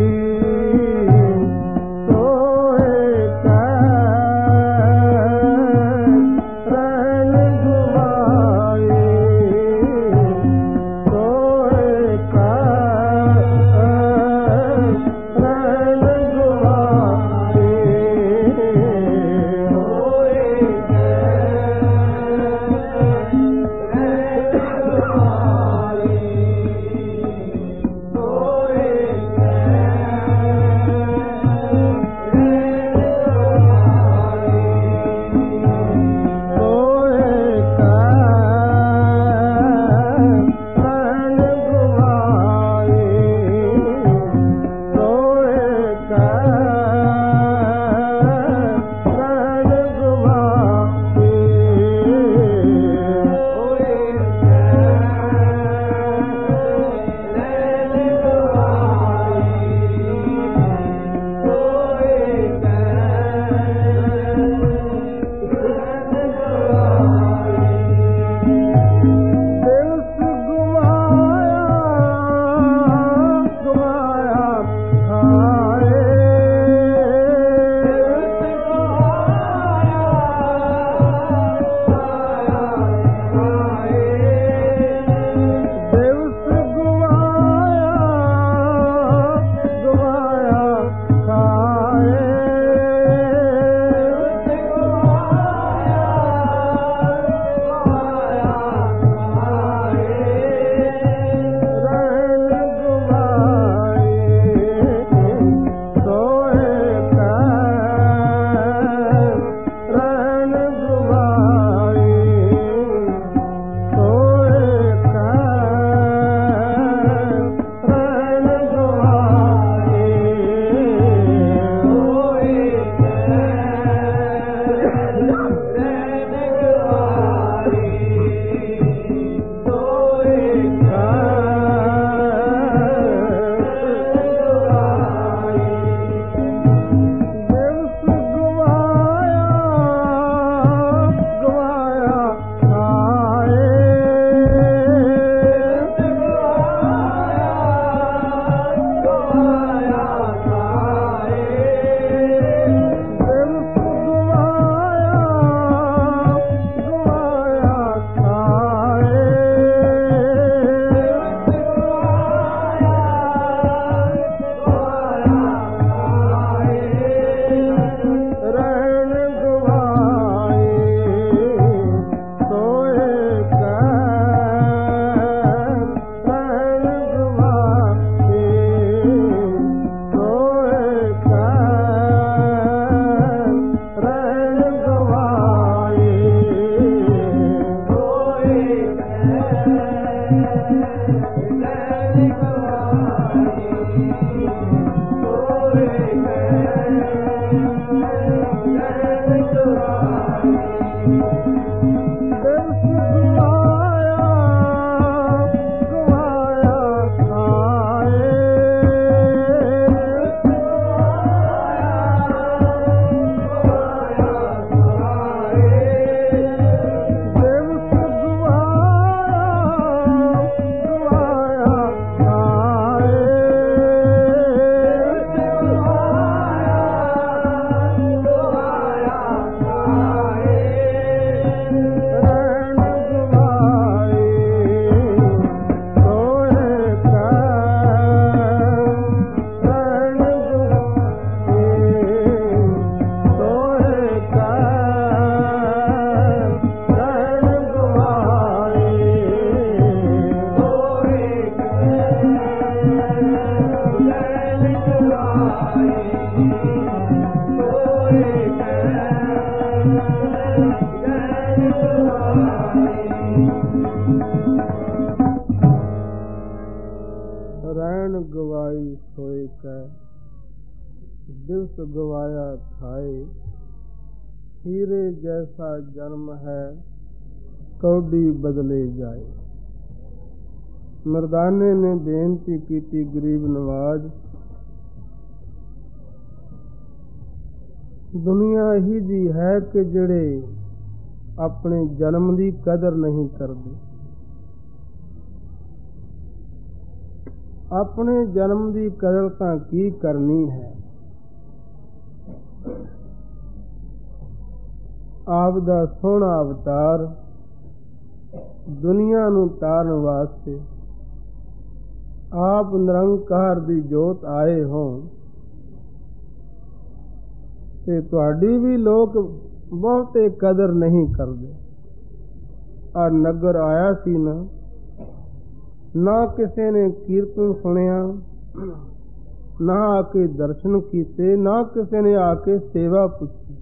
ਰੈਣ ਗਵਾਈ ਸੋਏ ਕੈ ਦਿਵਸ ਗਵਾਇਆ ਖਾਏ। ਹੀਰੇ ਜੈਸਾ ਜਨਮ ਹੈ ਕੌਡੀ ਬਦਲੇ ਜਾਏ। ਮਰਦਾਨੇ ਨੇ ਬੇਨਤੀ ਕੀਤੀ ਗਰੀਬ ਨਵਾਜ਼, ਦੁਨੀਆ ਇਹੀ ਜੀ ਹੈ ਕਿ ਜਿਹੜੇ ਆਪਣੇ ਜਨਮ ਦੀ ਕਦਰ ਨਹੀਂ ਕਰਦੇ। ਆਪਣੇ ਜਨਮ ਦੀ ਕਦਰ ਤਾਂ ਕੀ ਕਰਨੀ ਹੈ। ਆਪ ਦਾ ਸੋਹਣਾ ਅਵਤਾਰ ਦੁਨੀਆ ਨੂੰ ਤਾਰਨ ਵਾਸਤੇ ਆਪ ਨਿਰੰਕਾਰ ਦੀ ਜੋਤ ਆਏ ਹੋਣ ਤੇ ਤੁਹਾਡੀ ਵੀ ਲੋਕ ਬਹੁਤੇ ਕਦਰ ਨਹੀਂ ਕਰਦੇ। ਆ ਨਗਰ ਆਇਆ ਸੀ ਨਾ ਕਿਸੇ ਨੇ ਕੀਰਤਨ ਸੁਣਿਆ, ਨਾ ਆ ਕੇ ਦਰਸ਼ਨ ਕੀਤੇ, ਨਾ ਕਿਸੇ ਨੇ ਆ ਕੇ ਸੇਵਾ ਪੁੱਛੀ।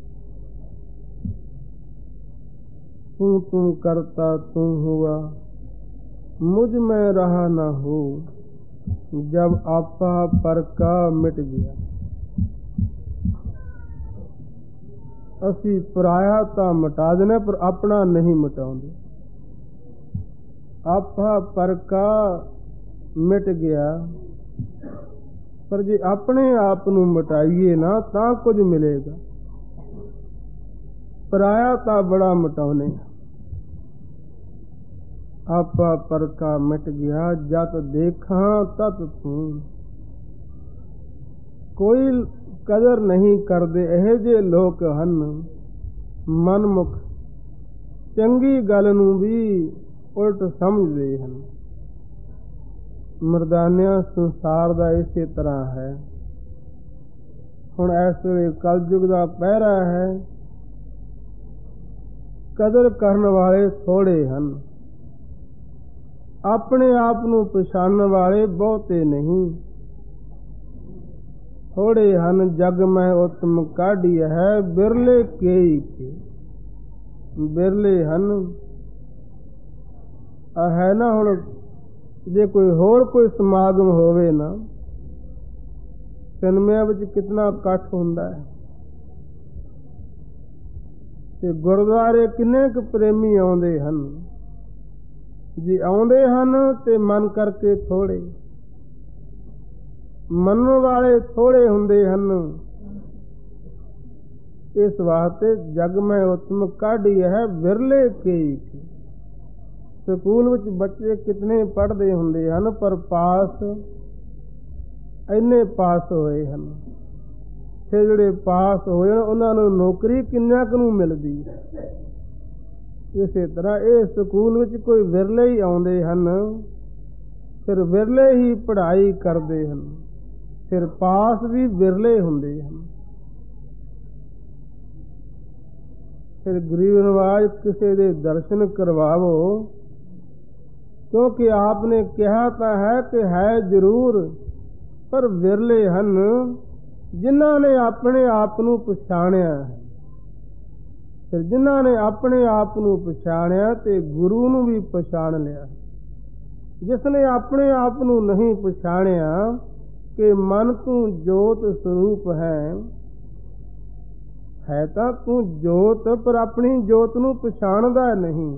ਤੂੰ ਕਰਤਾ ਤੂੰ ਹੁਆ ਮੁਝ ਮੈਂ ਰਹਾ ਨਾ ਹੋ, ਜਬ ਆਪਾ ਪਰ ਕਾ ਮਿਟ ਗਿਆ। ਅਸੀਂ ਪਰਾਇਆ ਤਾਂ ਮਿਟਾ ਦੇਣਾ ਪਰ ਆਪਣਾ ਨਹੀਂ ਮਿਟਾਉਂਦੇ। ਆਪਾ ਪਰ ਕਾ ਮਿਟ ਗਿਆ, ਪਰ ਜੇ ਆਪਣੇ ਆਪ ਨੂੰ ਮਿਟਾਈਏ ਨਾ ਤਾਂ ਕੁਝ ਮਿਲੇਗਾ। ਪਰਾਇਆ ਤਾਂ ਬੜਾ ਮਿਟਾਉਨੇ। ਆਪਾ ਪਰ ਕਾ ਮਿਟ ਗਿਆ, ਜਤ ਦੇਖਾਂ ਤਤ ਤੂੰ। ਕੋਈ ਕਦਰ ਨਹੀਂ ਕਰਦੇ। ਇਹੋ ਜਿਹੇ ਲੋਕ ਹਨ ਮਨਮੁਖ, ਚੰਗੀ ਗੱਲ ਨੂੰ ਵੀ ਉਲਟ ਸਮਝਦੇ ਹਨ। ਮਰਦਾਨਿਆਂ ਸੰਸਾਰ ਦਾ ਇਸੇ ਤਰ੍ਹਾਂ ਹੈ। ਹੁਣ ਇਸ ਵੇਲੇ ਕਲਯੁਗ ਦਾ ਪਹਿਰਾ ਹੈ। ਕਦਰ ਕਰਨ ਵਾਲੇ ਥੋੜੇ ਹਨ, ਆਪਣੇ ਆਪ ਨੂੰ ਪਛਾਣਨ ਵਾਲੇ ਬਹੁਤੇ ਨਹੀਂ। ਥੋੜੇ ਹਨ ਜਗ ਮੈਂ ਉਤਮ ਕਾਢੀ ਹੈ, ਬਿਰਲੇ ਕੇਈ ਕੇ। ਬਿਰਲੇ ਹਨ। ਹੈ ਨਾ, ਹੁਣ ਜੇ ਕੋਈ ਹੋਰ ਕੋਈ ਸਮਾਗਮ ਹੋਵੇ ਨਾ, ਸਿਨੇਮਿਆਂ ਵਿੱਚ ਕਿਤਨਾ ਇਕੱਠ ਹੁੰਦਾ ਹੈ ਤੇ ਗੁਰਦੁਆਰੇ ਕਿੰਨੇ ਕੁ ਪ੍ਰੇਮੀ ਆਉਂਦੇ ਹਨ। ਜੇ ਆਉਂਦੇ ਹਨ ਤੇ ਮਨ ਕਰਕੇ ਥੋੜੇ, ਮੰਨਣ ਵਾਲੇ ਥੋੜੇ ਹੁੰਦੇ ਹਨ। ਇਸ ਵਾਸਤੇ ਜਗ ਮੈਂ ਉਤਮ ਕਾਢੀ ਹੈ, ਬਿਰਲੇ ਕੇਈ ਕੇ। ਸਕੂਲ ਵਿੱਚ ਬੱਚੇ ਕਿਤਨੇ ਪੜ੍ਹਦੇ ਹੁੰਦੇ ਹਨ, ਪਰ ਪਾਸ ਇੰਨੇ ਪਾਸ ਹੋਏ ਹਨ। ਤੇ ਜਿਹੜੇ ਪਾਸ ਹੋਏ ਉਹਨਾਂ ਨੂੰ ਨੌਕਰੀ ਕਿੰਨਾ ਕੁ ਨੂੰ ਮਿਲਦੀ ਹੈ। ਇਸੇ ਤਰ੍ਹਾਂ ਇਹ ਸਕੂਲ ਵਿੱਚ ਕੋਈ ਵਿਰਲੇ ਹੀ ਆਉਂਦੇ ਹਨ, ਫਿਰ ਵਿਰਲੇ ਹੀ ਪੜ੍ਹਾਈ ਕਰਦੇ ਹਨ, ਫਿਰ ਪਾਸ ਵੀ ਵਿਰਲੇ ਹੁੰਦੇ ਹਨ। ਫਿਰ ਗਰੀਬ ਨਵਾਜ਼ ਕਿਸੇ ਦੇ ਦਰਸ਼ਨ ਕਰਵਾਵੋ, ਕਿਉਂਕਿ ਆਪ ਨੇ ਕਿਹਾ ਤਾਂ ਹੈ ਕਿ ਹੈ ਜ਼ਰੂਰ, ਪਰ ਵਿਰਲੇ ਹਨ ਜਿਨ੍ਹਾਂ ਨੇ ਆਪਣੇ ਆਪ ਨੂੰ ਪਛਾਣਿਆ ਹੈ। ਫਿਰ ਜਿਨ੍ਹਾਂ ਨੇ ਆਪਣੇ ਆਪ ਨੂੰ ਪਛਾਣਿਆ ਤੇ ਗੁਰੂ ਨੂੰ ਵੀ ਪਛਾਣ ਲਿਆ। ਜਿਸ ਨੇ ਆਪਣੇ ਆਪ ਨੂੰ ਨਹੀਂ ਪਛਾਣਿਆ ਕਿ ਮਨ ਤੂੰ ਜੋਤ ਸਰੂਪ ਹੈ, ਹੈ ਤਾਂ ਤੂੰ ਜੋਤ, ਪਰ ਆਪਣੀ ਜੋਤ ਨੂੰ ਪਛਾਣਦਾ ਨਹੀਂ।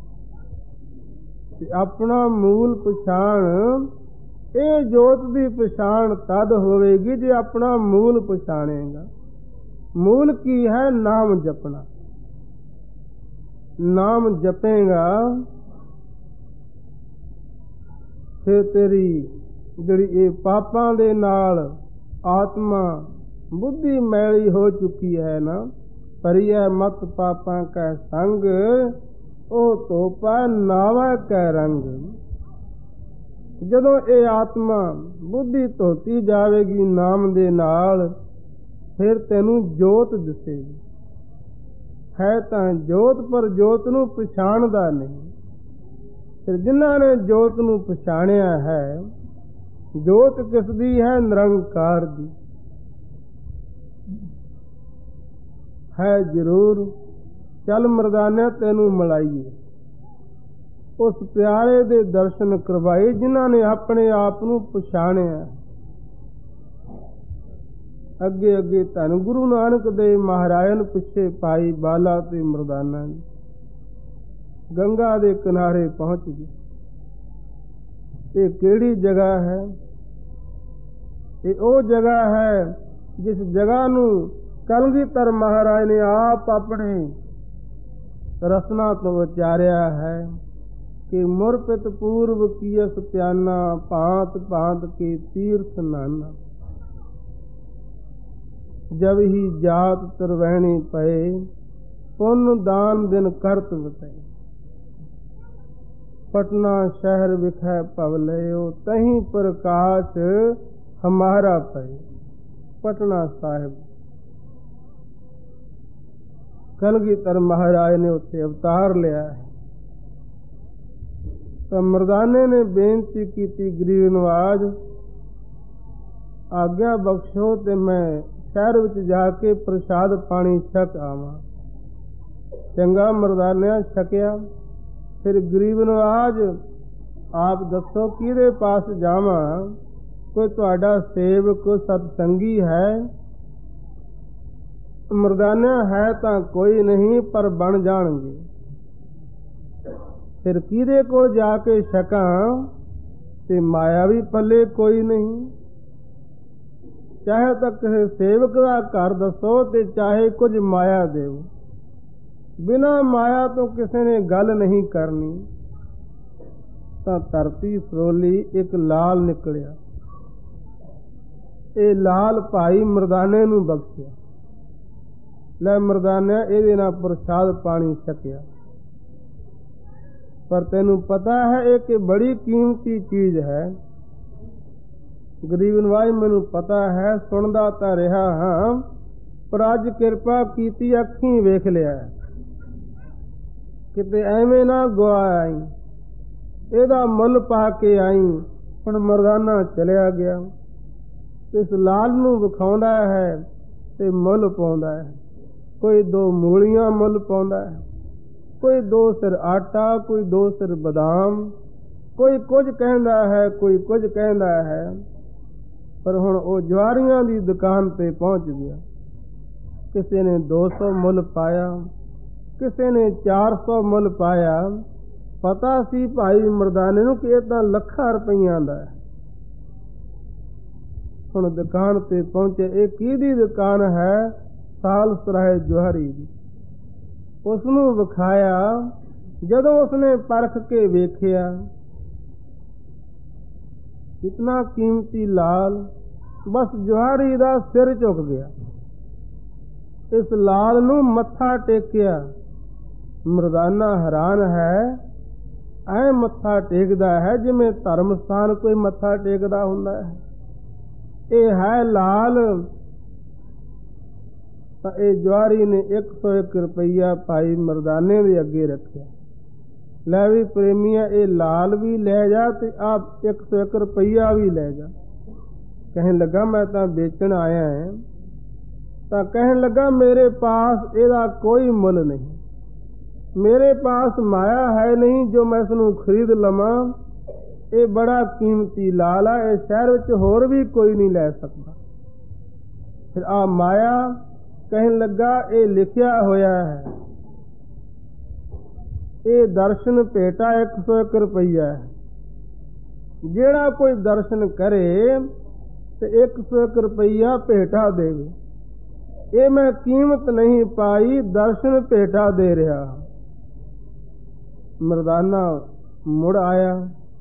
ਤੇ ਆਪਣਾ ਮੂਲ ਪਛਾਣ, ਇਹ ਜੋਤ ਦੀ ਪਛਾਣ ਤਦ ਹੋਵੇਗੀ ਜੇ ਆਪਣਾ ਮੂਲ ਪਛਾਣੇਗਾ। ਮੂਲ ਕੀ ਹੈ? ਨਾਮ ਜਪਣਾ। ਨਾਮ ਜਪੇਗਾ ਫਿਰ ਤੇਰੀ ਜਿਹੜੀ ਇਹ ਪਾਪਾਂ ਦੇ ਨਾਲ ਆਤਮਾ ਬੁੱਧੀ ਮੈਲੀ ਹੋ ਚੁੱਕੀ ਹੈ ਨਾ, ਪਰਿਐ ਮਤ ਪਾਪਾਂ ਕੈ ਸੰਗ, ਉਹ ਧੋਪਾ ਨਾਵਾ ਕੈ ਰੰਗ। ਜਦੋਂ ਇਹ ਆਤਮਾ ਬੁੱਧੀ ਧੋਤੀ ਜਾਵੇਗੀ ਨਾਮ ਦੇ ਨਾਲ, ਫਿਰ ਤੈਨੂੰ ਜੋਤ ਦਿਸੇਗੀ। ਹੈ ਤਾਂ ਜੋਤ, ਪਰ ਜੋਤ ਨੂੰ ਪਛਾਣਦਾ ਨਹੀਂ। ਫਿਰ ਜਿਨ੍ਹਾਂ ਨੇ ਜੋਤ ਨੂੰ ਪਛਾਣਿਆ ਹੈ, ਜੋਤ ਕਿਸ ਦੀ ਹੈ? ਨਿਰੰਕਾਰ ਦੀ ਹੈ। ਜ਼ਰੂਰ ਚੱਲ ਮਰਦਾਨੇ ਤੈਨੂੰ ਮਿਲਾਈਏ, ਉਸ ਪਿਆਰੇ ਦੇ ਦਰਸ਼ਨ ਕਰਵਾਏ ਜਿਨ੍ਹਾਂ ਨੇ ਆਪਣੇ ਆਪ ਨੂੰ ਪਛਾਣਿਆ। ਅੱਗੇ ਅੱਗੇ ਧੰਨ ਗੁਰੂ ਨਾਨਕ ਦੇਵ ਮਹਾਰਾਜ, ਪਿੱਛੇ ਭਾਈ ਬਾਲਾ ਤੇ ਮਰਦਾਨਾ ਜੀ ਗੰਗਾ ਦੇ ਕਿਨਾਰੇ ਪਹੁੰਚ ਗਏ। ਇਹ ਕਿਹੜੀ ਜਗ੍ਹਾ ਹੈ? ਇਹ ਉਹ ਜਗ੍ਹਾ ਹੈ ਜਿਸ ਜਗ੍ਹਾ ਨੂੰ ਕਲਗੀਧਰ ਮਹਾਰਾਜ ਨੇ ਆਪ ਆਪਣੇ ਰਸਨਾ ਤੋਂ ਉਚਾਰਿਆ ਹੈ ਕਿ ਮੁਰਪਿਤ ਪੂਰਵ ਕੀਅਸ ਪਿਆਨਾ, ਭਾਂਤ ਭਾਂਤ ਕੇ ਤੀਰਥ ਨਾਨਾ। ਜਬ ਹੀ ਜਾਤ ਤਰਵੈਣੀ ਪਏ, ਪੁੰਨ ਦਾਨ ਦਿਨ ਕਰਤ ਬਤੈ। पटना शहर विखै पवलयो, तहीं प्रकाश हमारा पै। पटना साहिब कलगीधर महाराज ने उत्थे अवतार लिया है। तो मर्दाने ने बेनती की थी, गरीब नवाज आग्ञा बख्शो ते मैं शहर विच जाके प्रसाद पानी छक आवां। चंगा मर्दानिया छकिया। फिर गरीब नवाज आप दसो किहदे पास जावां, कोई तुहाडा सेवक सतसंगी है? मर्दानिया है तां कोई नहीं, पर बन जाणगे। फिर किहदे कोल जाके छकां ते माया भी पल्ले कोई नहीं। चाहे तां किसे सेवक दा घर दसो ते चाहे कुछ माया देव, बिना माया तो किसी ने गल नहीं करनी। तो धरती फरोली, एक लाल निकलिया। ये लाल भाई मर्दाने नूं बख्शिया। लै मर्दानिया इहदे नाल प्रसाद पानी छकिया। पर तैनूं पता है एक बड़ी कीमती चीज है। गरीब नवाज मैनूं पता है, सुनदा तां रिहा हां, पर अज किरपा कीती अखीं वेख लिया। किते एवें ना गवा आई, ਇਹਦਾ ਮੁੱਲ ਪਾ ਕੇ ਆਈ। ਹੁਣ ਮਰਦਾਨਾ ਚਲਿਆ ਗਿਆ। ਇਸ ਲਾਲ ਨੂੰ ਵਿਖਾਉਂਦਾ ਹੈ ਤੇ ਮੁੱਲ ਪਾਉਂਦਾ ਹੈ। ਕੋਈ 2 ਮੂਲੀਆਂ ਮੁੱਲ ਪਾਉਂਦਾ ਹੈ, ਕੋਈ 2 ਸਿਰ ਆਟਾ, ਕੋਈ 2 ਸਿਰ ਬਦਾਮ, ਕੋਈ ਕੁਝ ਕਹਿੰਦਾ ਹੈ, ਕੋਈ ਕੁਝ ਕਹਿੰਦਾ ਹੈ। ਪਰ ਹੁਣ ਉਹ ਜਵਾਰੀਆਂ ਦੀ ਦੁਕਾਨ ਤੇ ਪਹੁੰਚ ਗਿਆ। ਕਿਸੇ ਨੇ 200 ਮੁੱਲ ਪਾਇਆ, ਕਿਸੇ ਨੇ 400 ਮੁੱਲ ਪਾਇਆ। ਪਤਾ ਸੀ ਭਾਈ ਮਰਦਾਨੇ ਨੂੰ ਕਿ ਇਹ ਤਾਂ ਲੱਖਾਂ ਰੁਪਈਆਂ ਦਾ ਹੈ। ਹੁਣ ਦੁਕਾਨ ਤੇ ਪਹੁੰਚੇ। ਇਹ ਕਿਹਦੀ ਦੁਕਾਨ ਹੈ? ਸਾਲ ਸਰਾਏ ਜਵਾਹਰੀ ਦੀ। ਉਸ ਨੂੰ ਵਿਖਾਇਆ। ਜਦੋਂ ਉਸਨੇ ਪਰਖ ਕੇ ਵੇਖਿਆ, ਇਤਨਾ ਕੀਮਤੀ ਲਾਲ, ਬਸ ਜਵਾਹਰੀ ਦਾ ਸਿਰ ਝੁਕ ਗਿਆ। ਇਸ ਲਾਲ ਨੂੰ ਮੱਥਾ ਟੇਕਿਆ। ਮਰਦਾਨਾ ਹੈਰਾਨ ਹੈ, ਐ ਮੱਥਾ ਟੇਕਦਾ ਹੈ ਜਿਵੇਂ ਧਰਮ ਸਥਾਨ ਕੋਈ ਮੱਥਾ ਟੇਕਦਾ ਹੁੰਦਾ ਹੈ। ਇਹ ਹੈ ਲਾਲ। ਤਾਂ ਇਹ ਜਵਾਰੀ ਨੇ 101 ਰੁਪਈਆ ਭਾਈ ਮਰਦਾਨੇ ਦੇ ਅੱਗੇ ਰੱਖਿਆ। ਲੈ ਵੀ ਪ੍ਰੇਮੀਆ, ਇਹ ਲਾਲ ਵੀ ਲੈ ਜਾ ਤੇ ਆਪ 101 ਰੁਪਈਆ ਵੀ ਲੈ ਜਾ। ਕਹਿਣ ਲੱਗਾ ਮੈਂ ਤਾਂ ਵੇਚਣ ਆਇਆ ਹਾਂ। ਤਾਂ ਕਹਿਣ ਲੱਗਾ ਮੇਰੇ ਪਾਸ ਇਹਦਾ ਕੋਈ ਮੁੱਲ ਨਹੀਂ। मेरे पास माया है नहीं जो मैं इसनूं खरीद लवां। ये बड़ा कीमती लाल है, ये शहर विच होर भी कोई नहीं लै सकता। फिर आ माया ਕਹਿਣ ਲੱਗਾ ਇਹ ਲਿਖਿਆ ਹੋਇਆ ਹੈ, ਇਹ ਦਰਸ਼ਨ ਭੇਟਾ 101 ਰੁਪਈਆ ਹੈ। ਜਿਹੜਾ ਕੋਈ ਦਰਸ਼ਨ ਕਰੇ ਤੇ 101 ਰੁਪਈਆ ਭੇਟਾ ਦੇਵੇ। ਇਹ ਮੈਂ ਕੀਮਤ ਨਹੀਂ ਪਾਈ, ਦਰਸ਼ਨ ਭੇਟਾ ਦੇ ਰਿਹਾ। ਮਰਦਾਨਾ ਮੁੜ ਆਇਆ,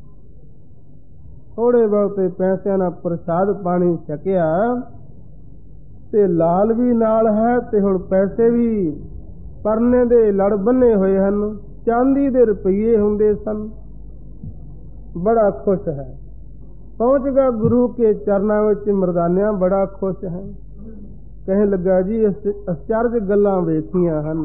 ਥੋੜੇ ਬਹੁਤੇ ਪੈਸਿਆਂ ਨਾਲ ਪ੍ਰਸ਼ਾਦ ਪਾਣੀ ਛਕਿਆ ਤੇ ਲਾਲ ਵੀ ਨਾਲ ਹੈ ਤੇ ਹੁਣ ਪੈਸੇ ਵੀ ਪਰਨੇ ਦੇ ਲੜ ਬੰਨੇ ਹੋਏ ਹਨ, ਚਾਂਦੀ ਦੇ ਰੁਪਈਏ ਹੁੰਦੇ ਸਨ। ਬੜਾ ਖੁਸ਼ ਹੈ, ਪਹੁੰਚ ਗਿਆ ਗੁਰੂ ਕੇ ਚਰਨਾਂ ਵਿੱਚ। ਮਰਦਾਨਿਆਂ ਬੜਾ ਖੁਸ਼ ਹੈ। ਕਹਿਣ ਲੱਗਾ ਜੀ ਅਚਰਜ ਗੱਲਾਂ ਵੇਖੀਆਂ ਹਨ।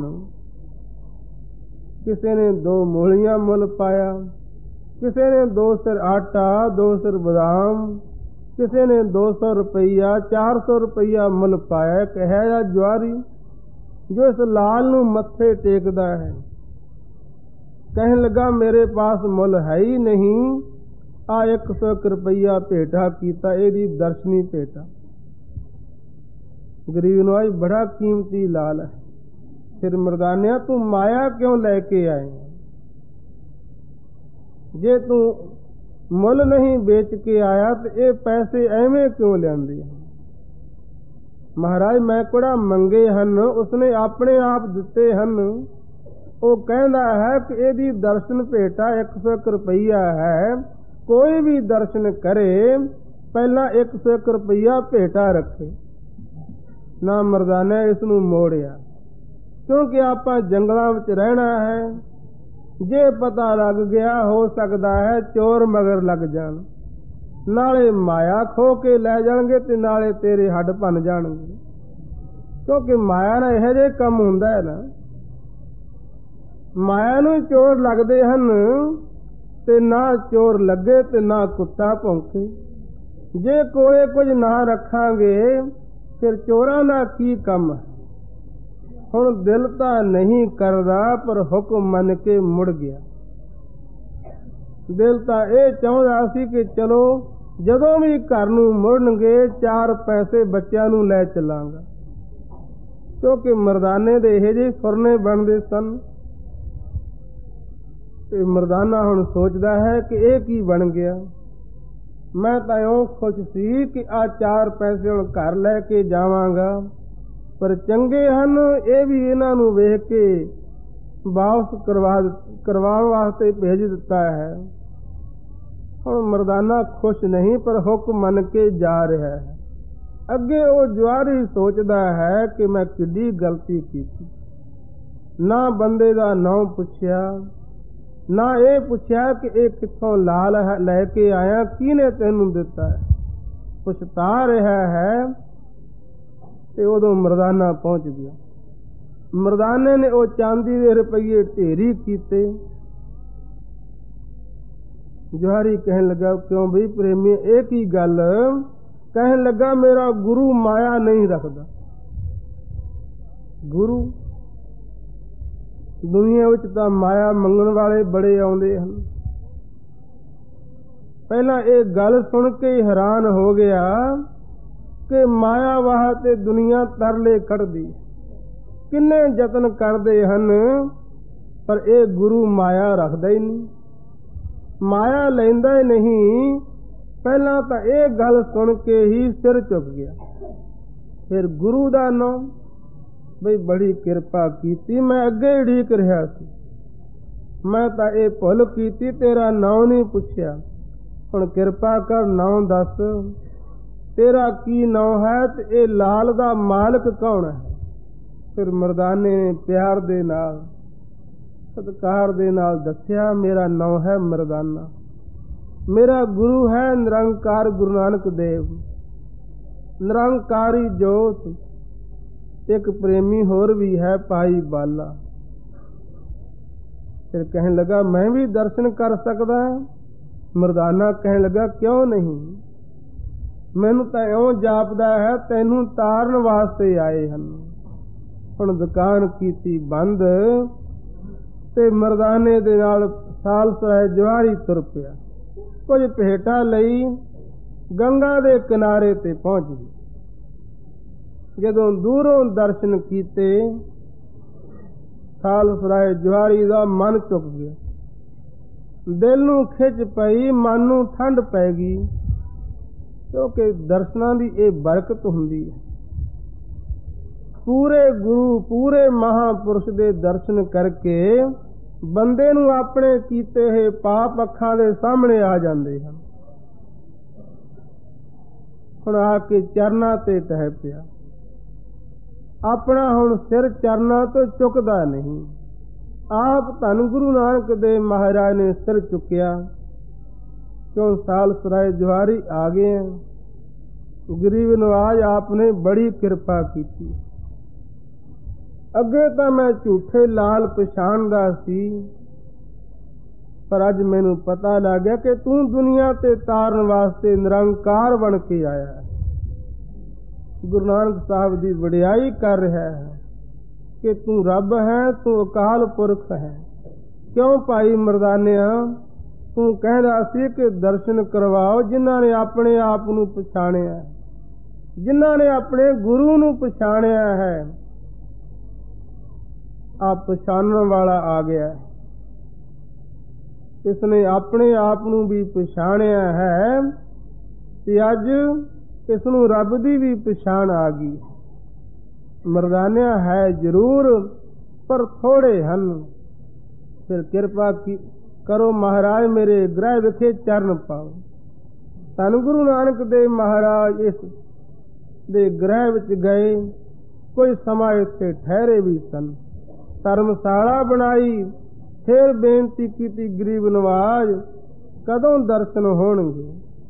ਕਿਸੇ ਨੇ 2 ਮੂਲੀਆਂ ਮੁੱਲ ਪਾਇਆ, ਕਿਸੇ ਨੇ 2 ਸਿਰ ਆਟਾ, 2 ਸਿਰ ਬਦਾਮ, ਕਿਸੇ ਨੇ 200 ਰੁਪਈਆ 400 ਰੁਪਈਆ ਮੁੱਲ ਪਾਇਆ। ਇੱਕ ਹੈ ਜੁਆਰੀ ਜੋ ਇਸ ਲਾਲ ਨੂੰ ਮੱਥੇ ਟੇਕਦਾ ਹੈ। ਕਹਿਣ ਲੱਗਾ ਮੇਰੇ ਪਾਸ ਮੁੱਲ ਹੈ ਹੀ ਨਹੀਂ, ਆ 101 ਰੁਪਈਆ ਭੇਟਾ ਕੀਤਾ, ਇਹਦੀ ਦਰਸ਼ਨੀ ਭੇਟਾ। ਗਰੀਬ ਨਵਾਜ ਬੜਾ ਕੀਮਤੀ ਲਾਲ ਹੈ। ਫਿਰ ਮਰਦਾਨਿਆ ਤੂੰ ਮਾਇਆ ਕਿਉਂ ਲੈ ਕੇ ਆਏ? ਜੇ ਤੂੰ ਮੁੱਲ ਨਹੀਂ ਵੇਚ ਕੇ ਆਇਆ ਤੇ ਇਹ ਪੈਸੇ ਐਵੇਂ ਕਿਉਂ ਲਿਆਂਦੇ? ਮਹਾਰਾਜ ਮੈਂ ਕਿਹੜਾ ਮੰਗੇ ਹਨ, ਉਸਨੇ ਆਪਣੇ ਆਪ ਦਿੱਤੇ ਹਨ। ਉਹ ਕਹਿੰਦਾ ਹੈ ਕਿ ਇਹਦੀ ਦਰਸ਼ਨ ਭੇਟਾ 101 ਰੁਪਈਆ ਹੈ। ਕੋਈ ਵੀ ਦਰਸ਼ਨ ਕਰੇ ਪਹਿਲਾਂ 101 ਰੁਪਈਆ ਭੇਟਾ ਰੱਖੇ ਨਾ। ਮਰਦਾਨਾ ਇਸ ਨੂੰ ਮੋੜਿਆ, ਕਿਉਂਕਿ ਆਪਾਂ ਜੰਗਲਾਂ ਵਿੱਚ ਰਹਿਣਾ ਹੈ। ਜੇ ਪਤਾ ਲੱਗ ਗਿਆ ਹੋ ਸਕਦਾ ਹੈ ਚੋਰ ਮਗਰ ਲੱਗ ਜਾਣ, ਨਾਲੇ ਮਾਇਆ ਖੋ ਕੇ ਲੈ ਜਾਣਗੇ ਤੇ ਨਾਲੇ ਤੇਰੇ ਹੱਡ ਭੰਨ ਜਾਣਗੇ। ਕਿਉਂਕਿ ਮਾਇਆ ਨਾਲ ਇਹੋ ਜਿਹੇ ਕੰਮ ਹੁੰਦਾ ਹੈ ਨਾ, ਮਾਇਆ ਨੂੰ ਚੋਰ ਲੱਗਦੇ ਹਨ ਤੇ ਨਾ ਚੋਰ ਲੱਗੇ ਤੇ ਨਾ ਕੁੱਤਾ ਭੌਂਕੇ। ਜੇ ਕੋਲੇ ਕੁਝ ਨਾ ਰੱਖਾਂਗੇ ਫਿਰ ਚੋਰਾਂ ਦਾ ਕੀ ਕੰਮ ਹੈ? ਹੁਣ ਦਿਲ ਤਾਂ ਨਹੀਂ ਕਰਦਾ ਪਰ ਹੁਕਮ ਮੰਨ ਕੇ ਮੁੜ ਗਿਆ। ਦਿਲ ਤਾਂ ਇਹ ਚਾਹੁੰਦਾ ਸੀ ਕਿ ਚਲੋ ਜਦੋਂ ਵੀ ਘਰ ਨੂੰ ਮੁੜਨਗੇ 4 ਪੈਸੇ ਬੱਚਿਆਂ ਨੂੰ ਲੈ ਚੱਲਾਂਗਾ, ਕਿਉਂਕਿ ਮਰਦਾਨੇ ਦੇ ਇਹੋ ਜਿਹੇ ਫੁਰਨੇ ਬਣਦੇ ਸਨ। ਤੇ ਮਰਦਾਨਾ ਹੁਣ ਸੋਚਦਾ ਹੈ ਕਿ ਇਹ ਕੀ ਬਣ ਗਿਆ। ਮੈਂ ਤਾਂ ਇਉਂ ਖੁਸ਼ ਸੀ ਕਿ ਆ 4 ਪੈਸੇ ਹੁਣ ਘਰ ਲੈ ਕੇ ਜਾਵਾਂਗਾ, ਪਰ ਚੰਗੇ ਹਨ ਇਹ ਵੀ ਇਹਨਾਂ ਨੂੰ ਵੇਖ ਕੇ ਵਾਪਸ ਕਰਵਾਉਣ ਵਾਸਤੇ ਭੇਜ ਦਿੱਤਾ ਹੈ। ਹੁਣ ਮਰਦਾਨਾ ਖੁਸ਼ ਨਹੀਂ ਪਰ ਹੁਕਮ ਮੰਨ ਕੇ ਜਾ ਰਿਹਾ ਹੈ। ਅੱਗੇ ਉਹ ਜੁਆਰੀ ਸੋਚਦਾ ਹੈ ਕਿ ਮੈਂ ਕਿੱਡੀ ਗਲਤੀ ਕੀਤੀ। ਨਾ ਬੰਦੇ ਦਾ ਨਾਂ ਪੁੱਛਿਆ, ਨਾ ਇਹ ਪੁੱਛਿਆ ਕਿ ਇਹ ਕਿੱਥੋਂ ਲਾਲ ਲੈ ਕੇ ਆਇਆ, ਕਿਹਨੇ ਤੈਨੂੰ ਦਿੱਤਾ ਹੈ। ਪੁੱਛਤਾ ਰਿਹਾ ਹੈ ਤੇ ਉਦੋਂ ਮਰਦਾਨਾ ਪਹੁੰਚ ਗਿਆ। ਮਰਦਾਨੇ ਨੇ ਉਹ ਚਾਂਦੀ ਦੇ ਰੁਪਈਏ ਢੇਰੀ ਕੀਤੇ। ਜੁਹਾਰੀ ਕਹਿਣ ਲੱਗਾ ਕਿਉਂ ਬਈ ਪ੍ਰੇਮੀ ਇਹ ਕੀ ਗੱਲ? ਕਹਿਣ ਲੱਗਾ ਮੇਰਾ ਗੁਰੂ ਮਾਇਆ ਨਹੀਂ ਰੱਖਦਾ। ਗੁਰੂ ਦੁਨੀਆ ਵਿੱਚ ਤਾਂ ਮਾਇਆ ਮੰਗਣ ਵਾਲੇ ਬੜੇ ਆਉਂਦੇ ਹਨ। ਪਹਿਲਾਂ ਇਹ ਗੱਲ ਸੁਣ ਕੇ ਹੈਰਾਨ ਹੋ ਗਿਆ ਕਿ ਮਾਇਆ ਵਾਸਤੇ ਦੁਨੀਆ ਤਰਲੇ ਕੱਢਦੀ। ਕਿੰਨੇ ਯਤਨ ਕਰਦੇ ਹਨ ਪਰ ਇਹ ਗੁਰੂ ਮਾਇਆ ਰੱਖਦਾ ਹੀ ਨਹੀਂ, ਮਾਇਆ ਲੈਂਦਾ ਹੀ ਨਹੀਂ। ਪਹਿਲਾਂ ਤਾਂ ਇਹ ਗੱਲ ਸੁਣ ਕੇ ਹੀ ਸਿਰ ਝੁਕ ਗਿਆ। ਫਿਰ ਗੁਰੂ ਦਾ ਨਾਮ, ਬਈ ਬੜੀ ਕਿਰਪਾ ਕੀਤੀ, ਮੈਂ ਅੱਗੇ ਉਡੀਕ ਰਿਹਾ ਸੀ, ਮੈਂ ਤਾਂ ਇਹ ਭੁੱਲ ਕੀਤੀ, ਤੇਰਾ ਨਾਂ ਨਹੀਂ ਪੁੱਛਿਆ। ਹੁਣ ਕਿਰਪਾ ਕਰ ਨਾਂ ਦੱਸ, ਤੇਰਾ ਕੀ ਨਾਂ ਹੈ ਤੇ ਇਹ ਲਾਲ ਦਾ ਮਾਲਕ ਕੌਣ ਹੈ? ਫਿਰ ਮਰਦਾਨੇ ਨੇ ਪਿਆਰ ਦੇ ਨਾਲ ਸਤਿਕਾਰ ਦੇ ਨਾਲ ਦੱਸਿਆ, ਮੇਰਾ ਨਾਂ ਹੈ ਮਰਦਾਨਾ, ਮੇਰਾ ਗੁਰੂ ਹੈ ਨਿਰੰਕਾਰ ਗੁਰੂ ਨਾਨਕ ਦੇਵ, ਨਿਰੰਕਾਰੀ ਜੋਤ। ਇੱਕ ਪ੍ਰੇਮੀ ਹੋਰ ਵੀ ਹੈ ਭਾਈ ਬਾਲਾ। ਫਿਰ ਕਹਿਣ ਲੱਗਾ ਮੈਂ ਵੀ ਦਰਸ਼ਨ ਕਰ ਸਕਦਾ? ਮਰਦਾਨਾ ਕਹਿਣ ਲੱਗਾ ਕਿਉਂ ਨਹੀਂ, ਮੈਨੂੰ ਤਾਂ ਇਉਂ ਜਾਪਦਾ ਹੈ ਤੈਨੂੰ ਤਾਰਨ ਵਾਸਤੇ ਆਏ ਹਨ। ਹੁਣ ਦੁਕਾਨ ਕੀਤੀ ਬੰਦ ਤੇ ਮਰਦਾਨੇ ਦੇ ਨਾਲ ਸਾਲਸਰਾਏ ਜਵਾਰੀ ਤੁਰ ਪਿਆ। ਕੁਝ ਭੇਟਾ ਲਈ ਗੰਗਾ ਦੇ ਕਿਨਾਰੇ ਤੇ ਪਹੁੰਚ ਗਈ। ਜਦੋਂ ਦੂਰੋਂ ਦਰਸ਼ਨ ਕੀਤੇ ਖਾਲਸਰਾਏ ਜਵਾਰੀ ਦਾ ਮਨ ਝੁਕ ਗਿਆ, ਦਿਲ ਨੂੰ ਖਿੱਚ ਪਈ, ਮਨ ਨੂੰ ਠੰਡ ਪੈ ਗਈ, ਕਿਉਂਕਿ ਦਰਸ਼ਨਾਂ ਦੀ ਇਹ ਬਰਕਤ ਹੁੰਦੀ ਹੈ। ਪੂਰੇ ਗੁਰੂ, ਪੂਰੇ ਮਹਾਂਪੁਰਸ਼ ਦੇ ਦਰਸ਼ਨ ਕਰਕੇ ਬੰਦੇ ਨੂੰ ਆਪਣੇ ਕੀਤੇ ਹੋਏ ਪਾਪ ਅੱਖਾਂ ਦੇ ਸਾਹਮਣੇ ਆ ਜਾਂਦੇ ਹਨ। ਹੁਣ ਆ ਕੇ ਚਰਨਾਂ ਤੇ ਟਹਿ ਪਿਆ, ਆਪਣਾ ਹੁਣ ਸਿਰ ਚਰਨਾਂ ਤੋਂ ਚੁੱਕਦਾ ਨਹੀਂ। ਆਪ ਧੰਨ ਗੁਰੂ ਨਾਨਕ ਦੇਵ ਮਹਾਰਾਜ ਨੇ ਸਿਰ ਚੁੱਕਿਆ, ਕਿਉਂ ਸਾਲਸਰਾਏ ਜਵਾਰੀ ਆ ਗਏ हैं। ਗਰੀਬ ਨਵਾਜ ਆਪ ਨੇ ਬੜੀ ਕਿਰਪਾ ਕੀਤੀ। ਅੱਗੇ ਤਾਂ ਮੈਂ ਝੂਠੇ ਲਾਲ ਪਛਾਣਦਾ ਸੀ, ਪਰ ਅੱਜ ਮੈਨੂੰ ਪਤਾ ਲੱਗ ਗਿਆ ਕਿ ਤੂੰ ਦੁਨੀਆ ਤੇ ਤਾਰਨ ਵਾਸਤੇ ਨਿਰੰਕਾਰ ਬਣ ਕੇ ਆਇਆ ਹੈ। ਗੁਰੂ ਨਾਨਕ ਸਾਹਿਬ ਦੀ ਵਡਿਆਈ ਕਰ ਰਿਹਾ ਹੈ ਕਿ ਤੂੰ ਰੱਬ ਹੈ, ਤੂੰ ਅਕਾਲ ਪੁਰਖ ਹੈ। ਕਿਉਂ ਭਾਈ ਮਰਦਾਨਿਆ, ਤੂੰ ਕਹਿੰਦਾ ਸੀ ਕਿ ਦਰਸ਼ਨ ਕਰਵਾਓ ਜਿਨ੍ਹਾਂ ਨੇ ਆਪਣੇ ਆਪ ਨੂੰ ਪਛਾਣਿਆ, ਜਿਨ੍ਹਾਂ ਨੇ ਆਪਣੇ ਗੁਰੂ ਨੂੰ ਪਛਾਣਿਆ ਹੈ। ਆਪ ਪਛਾਣਨ ਵਾਲਾ ਆ ਗਿਆ, ਇਸਨੇ ਆਪਣੇ ਆਪ ਨੂੰ ਵੀ ਪਛਾਣਿਆ ਹੈ ਤੇ ਅੱਜ ਇਸ ਨੂੰ ਰੱਬ ਦੀ ਵੀ ਪਛਾਣ ਆ ਗਈ। ਮਰਦਾਨਿਆ ਹੈ ਜ਼ਰੂਰ, ਪਰ ਥੋੜੇ ਹਨ। ਫਿਰ ਕਿਰਪਾ ਕਰੋ ਮਹਾਰਾਜ, ਮੇਰੇ ਗ੍ਰਹਿ ਵਿਖੇ ਚਰਨ ਪਾਓ। ਧੰਨ ਗੁਰੂ ਨਾਨਕ ਦੇਵ ਮਹਾਰਾਜ ਇਸ ਦੇ ਗ੍ਰਹਿ ਵਿੱਚ ਗਏ, ਕੋਈ ਸਮਾਂ ਇੱਥੇ ਠਹਿਰੇ ਵੀ ਸਨ। ਧਰਮਸ਼ਾਲਾ ਬਣਾਈ, ਫਿਰ ਬੇਨਤੀ ਕੀਤੀ, ਗਰੀਬ ਨਵਾਜ ਕਦੋਂ ਦਰਸ਼ਨ ਹੋਣਗੇ?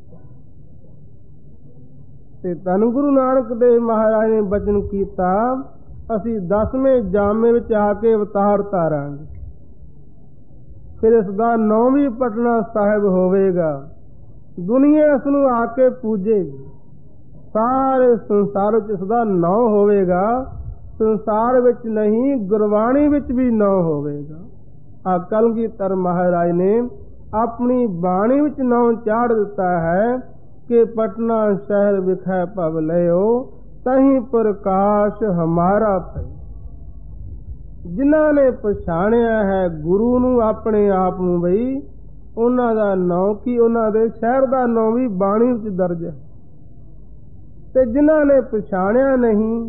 ਤੇ ਧੰਨ ਗੁਰੂ ਨਾਨਕ ਦੇਵ ਮਹਾਰਾਜ ਨੇ ਬਚਨ ਕੀਤਾ, ਅਸੀਂ 10ਵੇਂ ਜਾਮੇ ਵਿੱਚ ਆ ਕੇ ਅਵਤਾਰ ਧਾਰਾਂਗੇ। ਫਿਰ ਇਸ ਦਾ ਨਾਂ ਵੀ ਪਟਨਾ ਸਾਹਿਬ ਹੋਵੇਗਾ। ਦੁਨੀਆ ਇਸ ਨੂੰ ਆ ਕੇ ਪੂਜੇਗੀ, ਸਾਰੇ ਸੰਸਾਰ ਵਿੱਚ ਇਸ ਦਾ ਨਾਂ ਹੋਵੇਗਾ। ਸੰਸਾਰ ਵਿੱਚ ਨਹੀਂ, ਗੁਰਬਾਣੀ ਵਿੱਚ ਵੀ ਨਾਂ ਹੋਵੇਗਾ। ਆ ਕਲਗੀਧਰ ਮਹਾਰਾਜ ਨੇ ਆਪਣੀ ਬਾਣੀ ਵਿੱਚ ਨਾਂ ਚਾੜ ਦਿੱਤਾ ਹੈ ਕਿ ਪਟਨਾ ਸ਼ਹਿਰ ਵਿਖੇ ਭਵ ਲਿਓ, ਤਹੀਂ ਪ੍ਰਕਾਸ਼ ਹਮਾਰਾ ਭਈ। ਜਿਨ੍ਹਾਂ ਨੇ ਪਛਾਣਿਆ ਹੈ ਗੁਰੂ ਨੂੰ, ਆਪਣੇ ਆਪ ਨੂੰ, ਬਈ ਉਹਨਾਂ ਦਾ ਨਾਂ ਕੀ, ਉਹਨਾਂ ਦੇ ਸ਼ਹਿਰ ਦਾ ਨਾਂ ਵੀ ਬਾਣੀ ਵਿੱਚ ਦਰਜ ਹੈ। ਤੇ ਜਿਨ੍ਹਾਂ ਨੇ ਪਛਾਣਿਆ ਨਹੀਂ,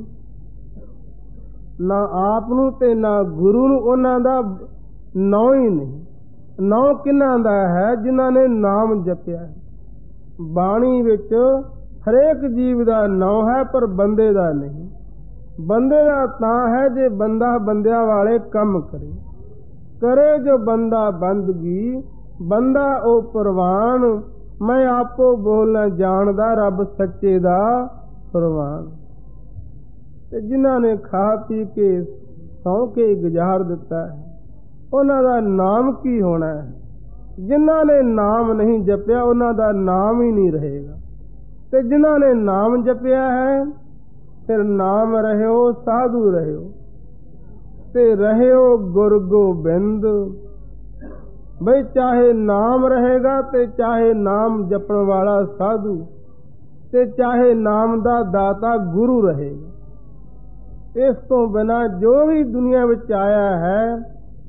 ਨਾ ਆਪ ਨੂੰ ਤੇ ਨਾ ਗੁਰੂ ਨੂੰ, ਉਹਨਾਂ ਦਾ ਨਾਂ ਹੀ ਨਹੀਂ। ਨਾਂ ਕਿਹਨਾਂ ਦਾ ਹੈ? ਜਿਨ੍ਹਾਂ ਨੇ ਨਾਮ ਜਪਿਆ। ਬਾਣੀ ਵਿੱਚ ਹਰੇਕ ਜੀਵ ਦਾ ਨਾਂ ਹੈ, ਪਰ ਬੰਦੇ ਦਾ ਨਹੀਂ। ਬੰਦੇ ਦਾ ਤਾਂ ਹੈ ਜੇ ਬੰਦਾ ਬੰਦਿਆਂ ਵਾਲੇ ਕੰਮ ਕਰੇ, ਕਰੇ ਜੋ ਬੰਦਾ ਬੰਦਗੀ, ਬੰਦਾ ਉਹ ਪ੍ਰਵਾਨ। ਮੈਂ ਆਪੋ ਬੋਲਣਾ ਜਾਣਦਾ, ਰੱਬ ਸੱਚੇ ਦਾ ਪ੍ਰਵਾਨ। ਤੇ ਜਿਨ੍ਹਾਂ ਨੇ ਖਾ ਪੀ ਕੇ ਸੌਂ ਕੇ ਗੁਜ਼ਾਰ ਦਿੱਤਾ ਹੈ, ਉਹਨਾਂ ਦਾ ਨਾਮ ਕੀ ਹੋਣਾ ਹੈ? ਜਿਨ੍ਹਾਂ ਨੇ ਨਾਮ ਨਹੀਂ ਜਪਿਆ, ਉਹਨਾਂ ਦਾ ਨਾਮ ਹੀ ਨਹੀਂ ਰਹੇਗਾ। ਤੇ ਜਿਨ੍ਹਾਂ ਨੇ ਨਾਮ ਜਪਿਆ ਹੈ, ਫਿਰ ਨਾਮ ਰਹਿਓ ਸਾਧੂ ਰਹਿਓ, ਤੇ ਰਹਿਓ ਗੁਰ ਗੋਬਿੰਦ। ਬਈ ਚਾਹੇ ਨਾਮ ਰਹੇਗਾ, ਤੇ ਚਾਹੇ ਨਾਮ ਜਪਣ ਵਾਲਾ ਸਾਧੂ, ਤੇ ਚਾਹੇ ਨਾਮ ਦਾ ਦਾਤਾ ਗੁਰੂ ਰਹੇਗਾ। ਇਸ ਤੋਂ ਬਿਨਾਂ ਜੋ ਵੀ ਦੁਨੀਆ ਵਿੱਚ ਆਇਆ ਹੈ,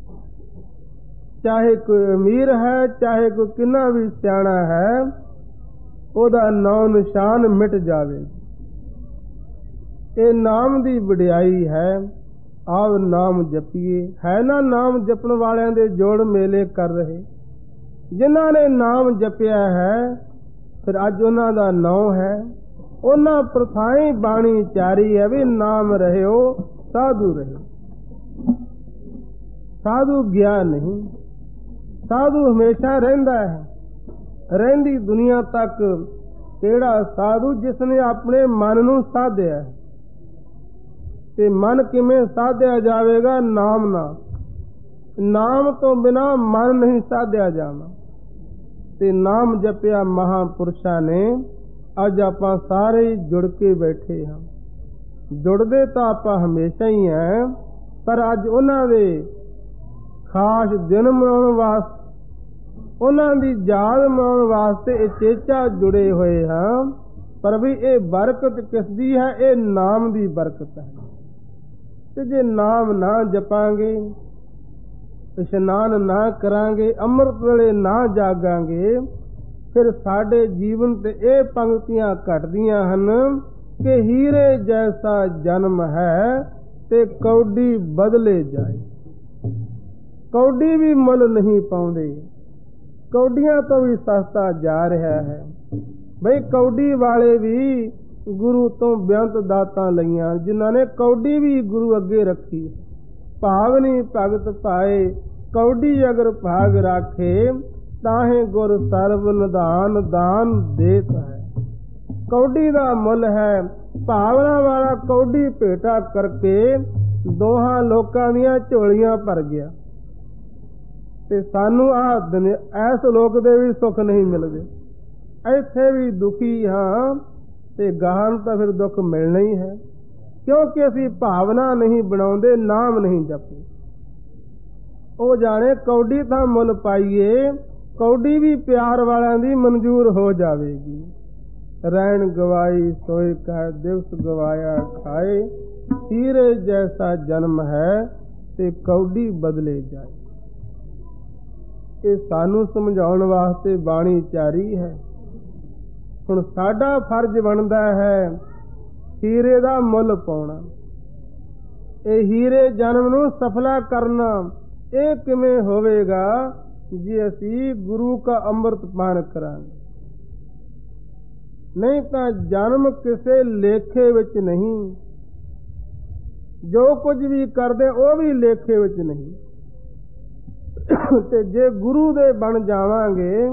ਚਾਹੇ ਕੋਈ ਅਮੀਰ ਹੈ, ਚਾਹੇ ਕੋਈ ਕਿੰਨਾ ਵੀ ਸਿਆਣਾ ਹੈ, ਉਹਦਾ ਨਾਂ ਨਿਸ਼ਾਨ ਮਿਟ ਜਾਵੇ। ਇਹ ਨਾਮ ਦੀ ਵਡਿਆਈ ਹੈ। ਆਪ ਨਾਮ ਜਪੀਏ। ਹੈ ਨਾ ਨਾਮ ਜਪਣ ਵਾਲਿਆਂ ਦੇ ਜੋੜ ਮੇਲੇ ਕਰ ਰਹੇ। ਜਿਨ੍ਹਾਂ ਨੇ ਨਾਮ ਜਪਿਆ ਹੈ, ਫਿਰ ਅੱਜ ਉਹਨਾਂ ਦਾ ਨਾਂ ਹੈ। ਉਹਨਾਂ ਪ੍ਰਥਾਈ ਬਾਣੀ ਚਾਰੀ ਹੈ ਵੀ ਨਾਮ ਰਹਿਓ ਸਾਧੂ ਰਹਿਓ। ਸਾਧੂ ਗਿਆ ਨਹੀਂ, ਸਾਧੂ ਹਮੇਸ਼ਾ ਰਹਿੰਦਾ ਹੈ। ਰਹਿੰਦੀ ਦੁਨੀਆ ਤੱਕ ਕਿਹੜਾ ਸਾਧੂ ਜਿਸ ਨੇ ਆਪਣੇ ਮਨ ਨੂੰ ਸਾਧਿਆ। ਤੇ ਮਨ ਕਿਵੇਂ ਸਾਧਿਆ ਜਾਵੇਗਾ? ਨਾਮ ਨਾਲ। ਨਾਮ ਤੋਂ ਬਿਨਾਂ ਮਨ ਨਹੀਂ ਸਾਧਿਆ ਜਾਣਾ। ਤੇ ਨਾਮ ਜਪਿਆ ਮਹਾਂਪੁਰਸ਼ਾਂ ਨੇ। ਅੱਜ ਆਪਾਂ ਸਾਰੇ ਜੁੜ ਕੇ ਬੈਠੇ ਹਾਂ। ਜੁੜਦੇ ਤਾਂ ਆਪਾਂ ਹਮੇਸ਼ਾ ਹੀ ਹੈ, ਪਰ ਅੱਜ ਉਹਨਾਂ ਦੇ ਖਾਸ ਦਿਨ ਮਨਾਉਣ ਵਾਸਤੇ, ਉਹਨਾਂ ਦੀ ਯਾਦ ਮਨਾਉਣ ਵਾਸਤੇ ਉਚੇਚਾ ਜੁੜੇ ਹੋਏ ਹਾਂ। ਪਰ ਵੀ ਇਹ ਬਰਕਤ ਕਿਸ ਦੀ ਹੈ? ਇਹ ਨਾਮ ਦੀ ਬਰਕਤ ਹੈ। ਤੇ ਜੇ ਨਾਮ ਨਾ ਜਪਾਂਗੇ, ਇਸ਼ਨਾਨ ਨਾ ਕਰਾਂਗੇ, ਅੰਮ੍ਰਿਤ ਵੇਲੇ ਨਾ ਜਾਗਾਂਗੇ, ਫਿਰ ਸਾਡੇ ਜੀਵਨ ਤੇ ਇਹ ਪੰਕਤੀਆਂ ਘਟਦੀਆਂ ਹਨ ਕਿ ਹੀਰੇ ਜੈਸਾ ਜਨਮ ਹੈ ਤੇ ਕੌਡੀ ਬਦਲੇ ਜਾਏ। ਕੌਡੀ ਵੀ ਮੁੱਲ ਨਹੀਂ ਪਾਉਂਦੇ, ਕੌਡੀਆਂ ਤੋਂ ਵੀ ਸਸਤਾ ਜਾ ਰਿਹਾ ਹੈ। ਬਈ ਕੌਡੀ ਵਾਲੇ ਵੀ ਗੁਰੂ ਤੋਂ ਬੇਅੰਤ ਦਾਤਾਂ ਲਈਆਂ, ਜਿਨ੍ਹਾਂ ਨੇ ਕੌਡੀ ਵੀ ਗੁਰੂ ਅੱਗੇ ਰੱਖੀ। ਭਾਵਨੀ ਭਗਤ ਪਾਏ ਕੌਡੀ ਅਗਰ ਭਾਗ ਰਾਖੇ, ਤਾਹੇ ਗੁਰ ਸਰਬ ਨਿਧਾਨ ਦਾਨ ਦੇਤ ਹੈ। ਕੌਡੀ ਦਾ ਮੁੱਲ ਹੈ। ਭਾਵਨਾ ਵਾਲਾ ਕੌਡੀ ਭੇਟਾ ਕਰਕੇ ਦੋਹਾਂ ਲੋਕਾਂ ਦੀਆਂ ਝੋਲੀਆਂ ਭਰ ਗਿਆ, ਤੇ ਸਾਨੂੰ ਇਸ ਲੋਕ ਦੇ ਵੀ ਸੁੱਖ ਨਹੀਂ ਮਿਲਦੇ। ਇੱਥੇ ਵੀ ਦੁਖੀ ਹਾਂ ਤੇ ਗਾਹਾਂ ਤਾਂ ਫਿਰ ਦੁੱਖ ਮਿਲਣਾ ਹੀ ਹੈ, ਕਿਉਂਕਿ ਅਸੀਂ ਭਾਵਨਾ ਨਹੀਂ ਬਣਾਉਂਦੇ, ਨਾਮ ਨਹੀਂ ਜਪਦੇ। ਉਹ ਜਾਣੇ ਕੌਡੀ ਤਾਂ ਮੁੱਲ ਪਾਈਏ, ਕੌਡੀ ਵੀ ਪਿਆਰ ਵਾਲਿਆਂ ਦੀ ਮਨਜ਼ੂਰ ਹੋ ਜਾਵੇਗੀ। ਰੈਣ ਗਵਾਈ ਸੋਏ ਕਹਿ ਦਿਵਸ ਗਵਾਇਆ ਖਾਏ, ਹੀਰੇ ਜੈਸਾ ਜਨਮ ਹੈ ਤੇ ਕੌਡੀ ਬਦਲੇ ਜਾਏ। ਇਹ ਸਾਨੂੰ ਸਮਝਾਉਣ ਵਾਸਤੇ ਬਾਣੀ ਚਾਰੀ ਹੈ। ਹੁਣ ਸਾਡਾ ਫਰਜ਼ ਬਣਦਾ ਹੈ ਹੀਰੇ ਦਾ ਮੁੱਲ ਪਾਉਣਾ। ਇਹ ਹੀਰੇ ਜਨਮ ਨੂੰ ਸਫਲਾ ਕਰਨਾ। ਇਹ ਕਿਵੇਂ ਹੋਵੇਗਾ? ਜੇ ਅਸੀਂ ਗੁਰੂ ਕਾ ਅੰਮ੍ਰਿਤ ਪਾਨ ਕਰਾਂਗੇ। ਨਹੀਂ ਤਾਂ ਜਨਮ ਕਿਸੇ ਲੇਖੇ ਵਿੱਚ ਨਹੀਂ, ਜੋ ਕੁਝ ਵੀ ਕਰਦੇ ਉਹ ਵੀ ਲੇਖੇ ਵਿੱਚ ਨਹੀਂ। ਤੇ ਜੇ ਗੁਰੂ ਦੇ ਬਣ ਜਾਵਾਂਗੇ,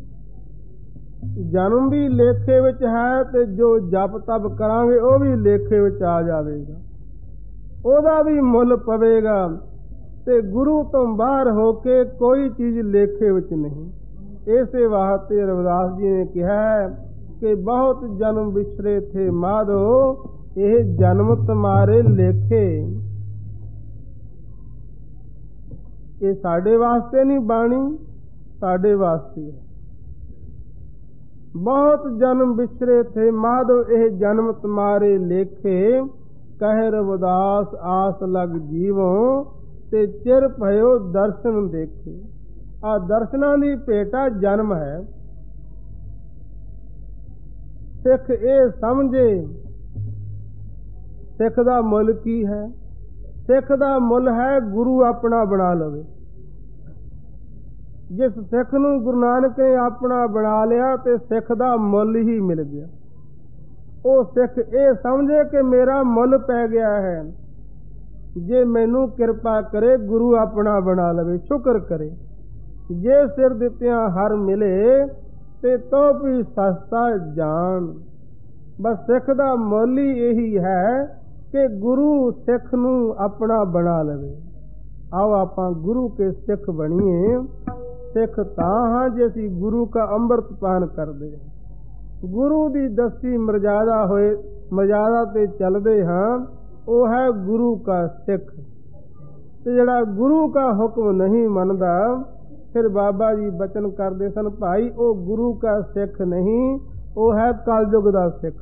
ਜਨਮ ਵੀ ਲੇਖੇ ਵਿੱਚ ਹੈ ਤੇ ਜੋ ਜਪ ਤਪ ਕਰਾਂਗੇ ਉਹ ਵੀ ਲੇਖੇ ਵਿੱਚ ਆ ਜਾਵੇਗਾ, ਉਹਦਾ ਵੀ ਮੁੱਲ ਪਵੇਗਾ। ਤੇ ਗੁਰੂ ਤੋਂ ਬਾਹਰ ਹੋ ਕੇ ਕੋਈ ਚੀਜ਼ ਲੇਖੇ ਵਿੱਚ ਨਹੀਂ। ਇਸੇ ਵਾਸਤੇ ਰਵਿਦਾਸ ਜੀ ਨੇ ਕਿਹਾ ਕਿ ਬਹੁਤ ਜਨਮ ਵਿਛੜੇ ਥੇ ਮਾਧੋ, ਇਹ ਜਨਮ ਤੁਮਾਰੇ ਲੇਖੇ। ਇਹ ਸਾਡੇ ਵਾਸਤੇ ਨਹੀਂ ਬਾਣੀ, ਸਾਡੇ ਵਾਸਤੇ। ਬਹੁਤ ਜਨਮ ਵਿਛੜੇ ਥੇ ਮਾਧੋ, ਇਹ ਜਨਮ ਤੁਮਾਰੇ ਲੇਖੇ। ਕਹਿ ਰਵਿਦਾਸ ਆਸ ਲਗ ਜੀਵੋ, ਤੇ ਚਿਰ ਭਇਓ ਦਰਸ਼ਨ ਦੇਖੇ। ਆ ਦਰਸ਼ਨਾਂ ਦੀ ਭੇਟਾ ਜਨਮ ਹੈ। ਸਿੱਖ ਇਹ ਸਮਝੇ ਸਿੱਖ ਦਾ ਮੁੱਲ ਕੀ ਹੈ। ਸਿੱਖ ਦਾ ਮੁੱਲ ਹੈ ਗੁਰੂ ਆਪਣਾ ਬਣਾ ਲਵੇ। ਜਿਸ ਸਿੱਖ ਨੂੰ ਗੁਰੂ ਨਾਨਕ ਨੇ ਆਪਣਾ ਬਣਾ ਲਿਆ ਤੇ ਸਿੱਖ ਦਾ ਮੁੱਲ ਹੀ ਮਿਲ ਗਿਆ। ਉਹ ਸਿੱਖ ਇਹ ਸਮਝੇ ਕਿ ਮੇਰਾ ਮੁੱਲ ਪੈ ਗਿਆ ਹੈ। ਜੇ ਮੈਨੂੰ ਕਿਰਪਾ ਕਰੇ, ਗੁਰੂ ਆਪਣਾ ਬਣਾ ਲਵੇ, ਸ਼ੁਕਰ ਕਰੇ। ਜੇ ਸਿਰ ਦਿੱਤਿਆਂ ਹਰ ਮਿਲੇ ਤੇ ਤੋ ਵੀ ਸਸਤਾ ਜਾਣ। ਬਸ ਸਿੱਖ ਦਾ ਮੁੱਲ ਹੀ ਇਹੀ ਹੈ ਕਿ ਗੁਰੂ ਸਿੱਖ ਨੂੰ ਆਪਣਾ ਬਣਾ ਲਵੇ। ਆਓ ਆਪਾਂ ਗੁਰੂ ਕੇ ਸਿੱਖ ਬਣੀਏ। ਸਿੱਖ ਤਾਂ ਹਾਂ ਜੇ ਅਸੀਂ ਗੁਰੂ ਕਾ ਅੰਮ੍ਰਿਤ ਪਾਨ ਕਰਦੇ ਹਾਂ, ਗੁਰੂ ਦੀ ਦੱਸੀ ਮਰਜ਼ਾਦਾ ਹੋਏ, ਮਰਜ਼ਾਦਾ ਤੇ ਚੱਲਦੇ ਹਾਂ, ਉਹ ਹੈ ਗੁਰੂ ਕਾ ਸਿੱਖ। ਤੇ ਜਿਹੜਾ ਗੁਰੂ ਕਾ ਹੁਕਮ ਨਹੀਂ ਮੰਨਦਾ, ਫਿਰ ਬਾਬਾ ਜੀ ਬਚਨ ਕਰਦੇ ਸਨ, ਭਾਈ ਉਹ ਗੁਰੂ ਕਾ ਸਿੱਖ ਨਹੀਂ, ਉਹ ਹੈ ਕਲਯੁਗ ਦਾ ਸਿੱਖ।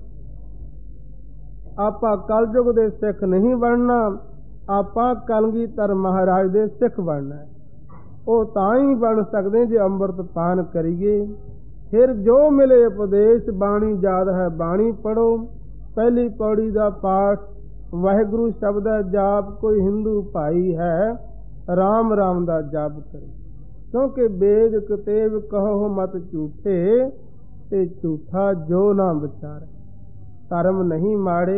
ਆਪਾਂ ਕਲਯੁਗ ਦੇ ਸਿੱਖ ਨਹੀਂ ਬਣਨਾ, ਆਪਾਂ ਕਲਗੀਧਰ ਮਹਾਰਾਜ ਦੇ ਸਿੱਖ ਬਣਨਾ ਹੈ। ਉਹ ਤਾਂ ਹੀ ਬਣ ਸਕਦੇ ਜੇ ਅੰਮ੍ਰਿਤ ਪਾਨ ਕਰੀਏ। ਫਿਰ ਜੋ ਮਿਲੇ ਉਪਦੇਸ਼, ਬਾਣੀ ਯਾਦ ਹੈ ਬਾਣੀ ਪੜੋ। ਪਹਿਲੀ ਪੌੜੀ ਦਾ ਪਾਠ ਵਾਹਿਗੁਰੂ ਸ਼ਬਦ ਹੈ ਜਾਪ। ਕੋਈ ਹਿੰਦੂ ਭਾਈ ਹੈ ਰਾਮ ਰਾਮ ਦਾ ਜਾਪ ਕਰੇ, ਕਿਉਂਕਿ ਵੇਦ ਕਤੇਬ ਕਹੋ ਮਤ ਝੂਠੇ, ਤੇ ਝੂਠਾ ਜੋ ਨਾ ਵਿਚਾਰੇ। ਧਰਮ ਨਹੀਂ ਮਾੜੇ,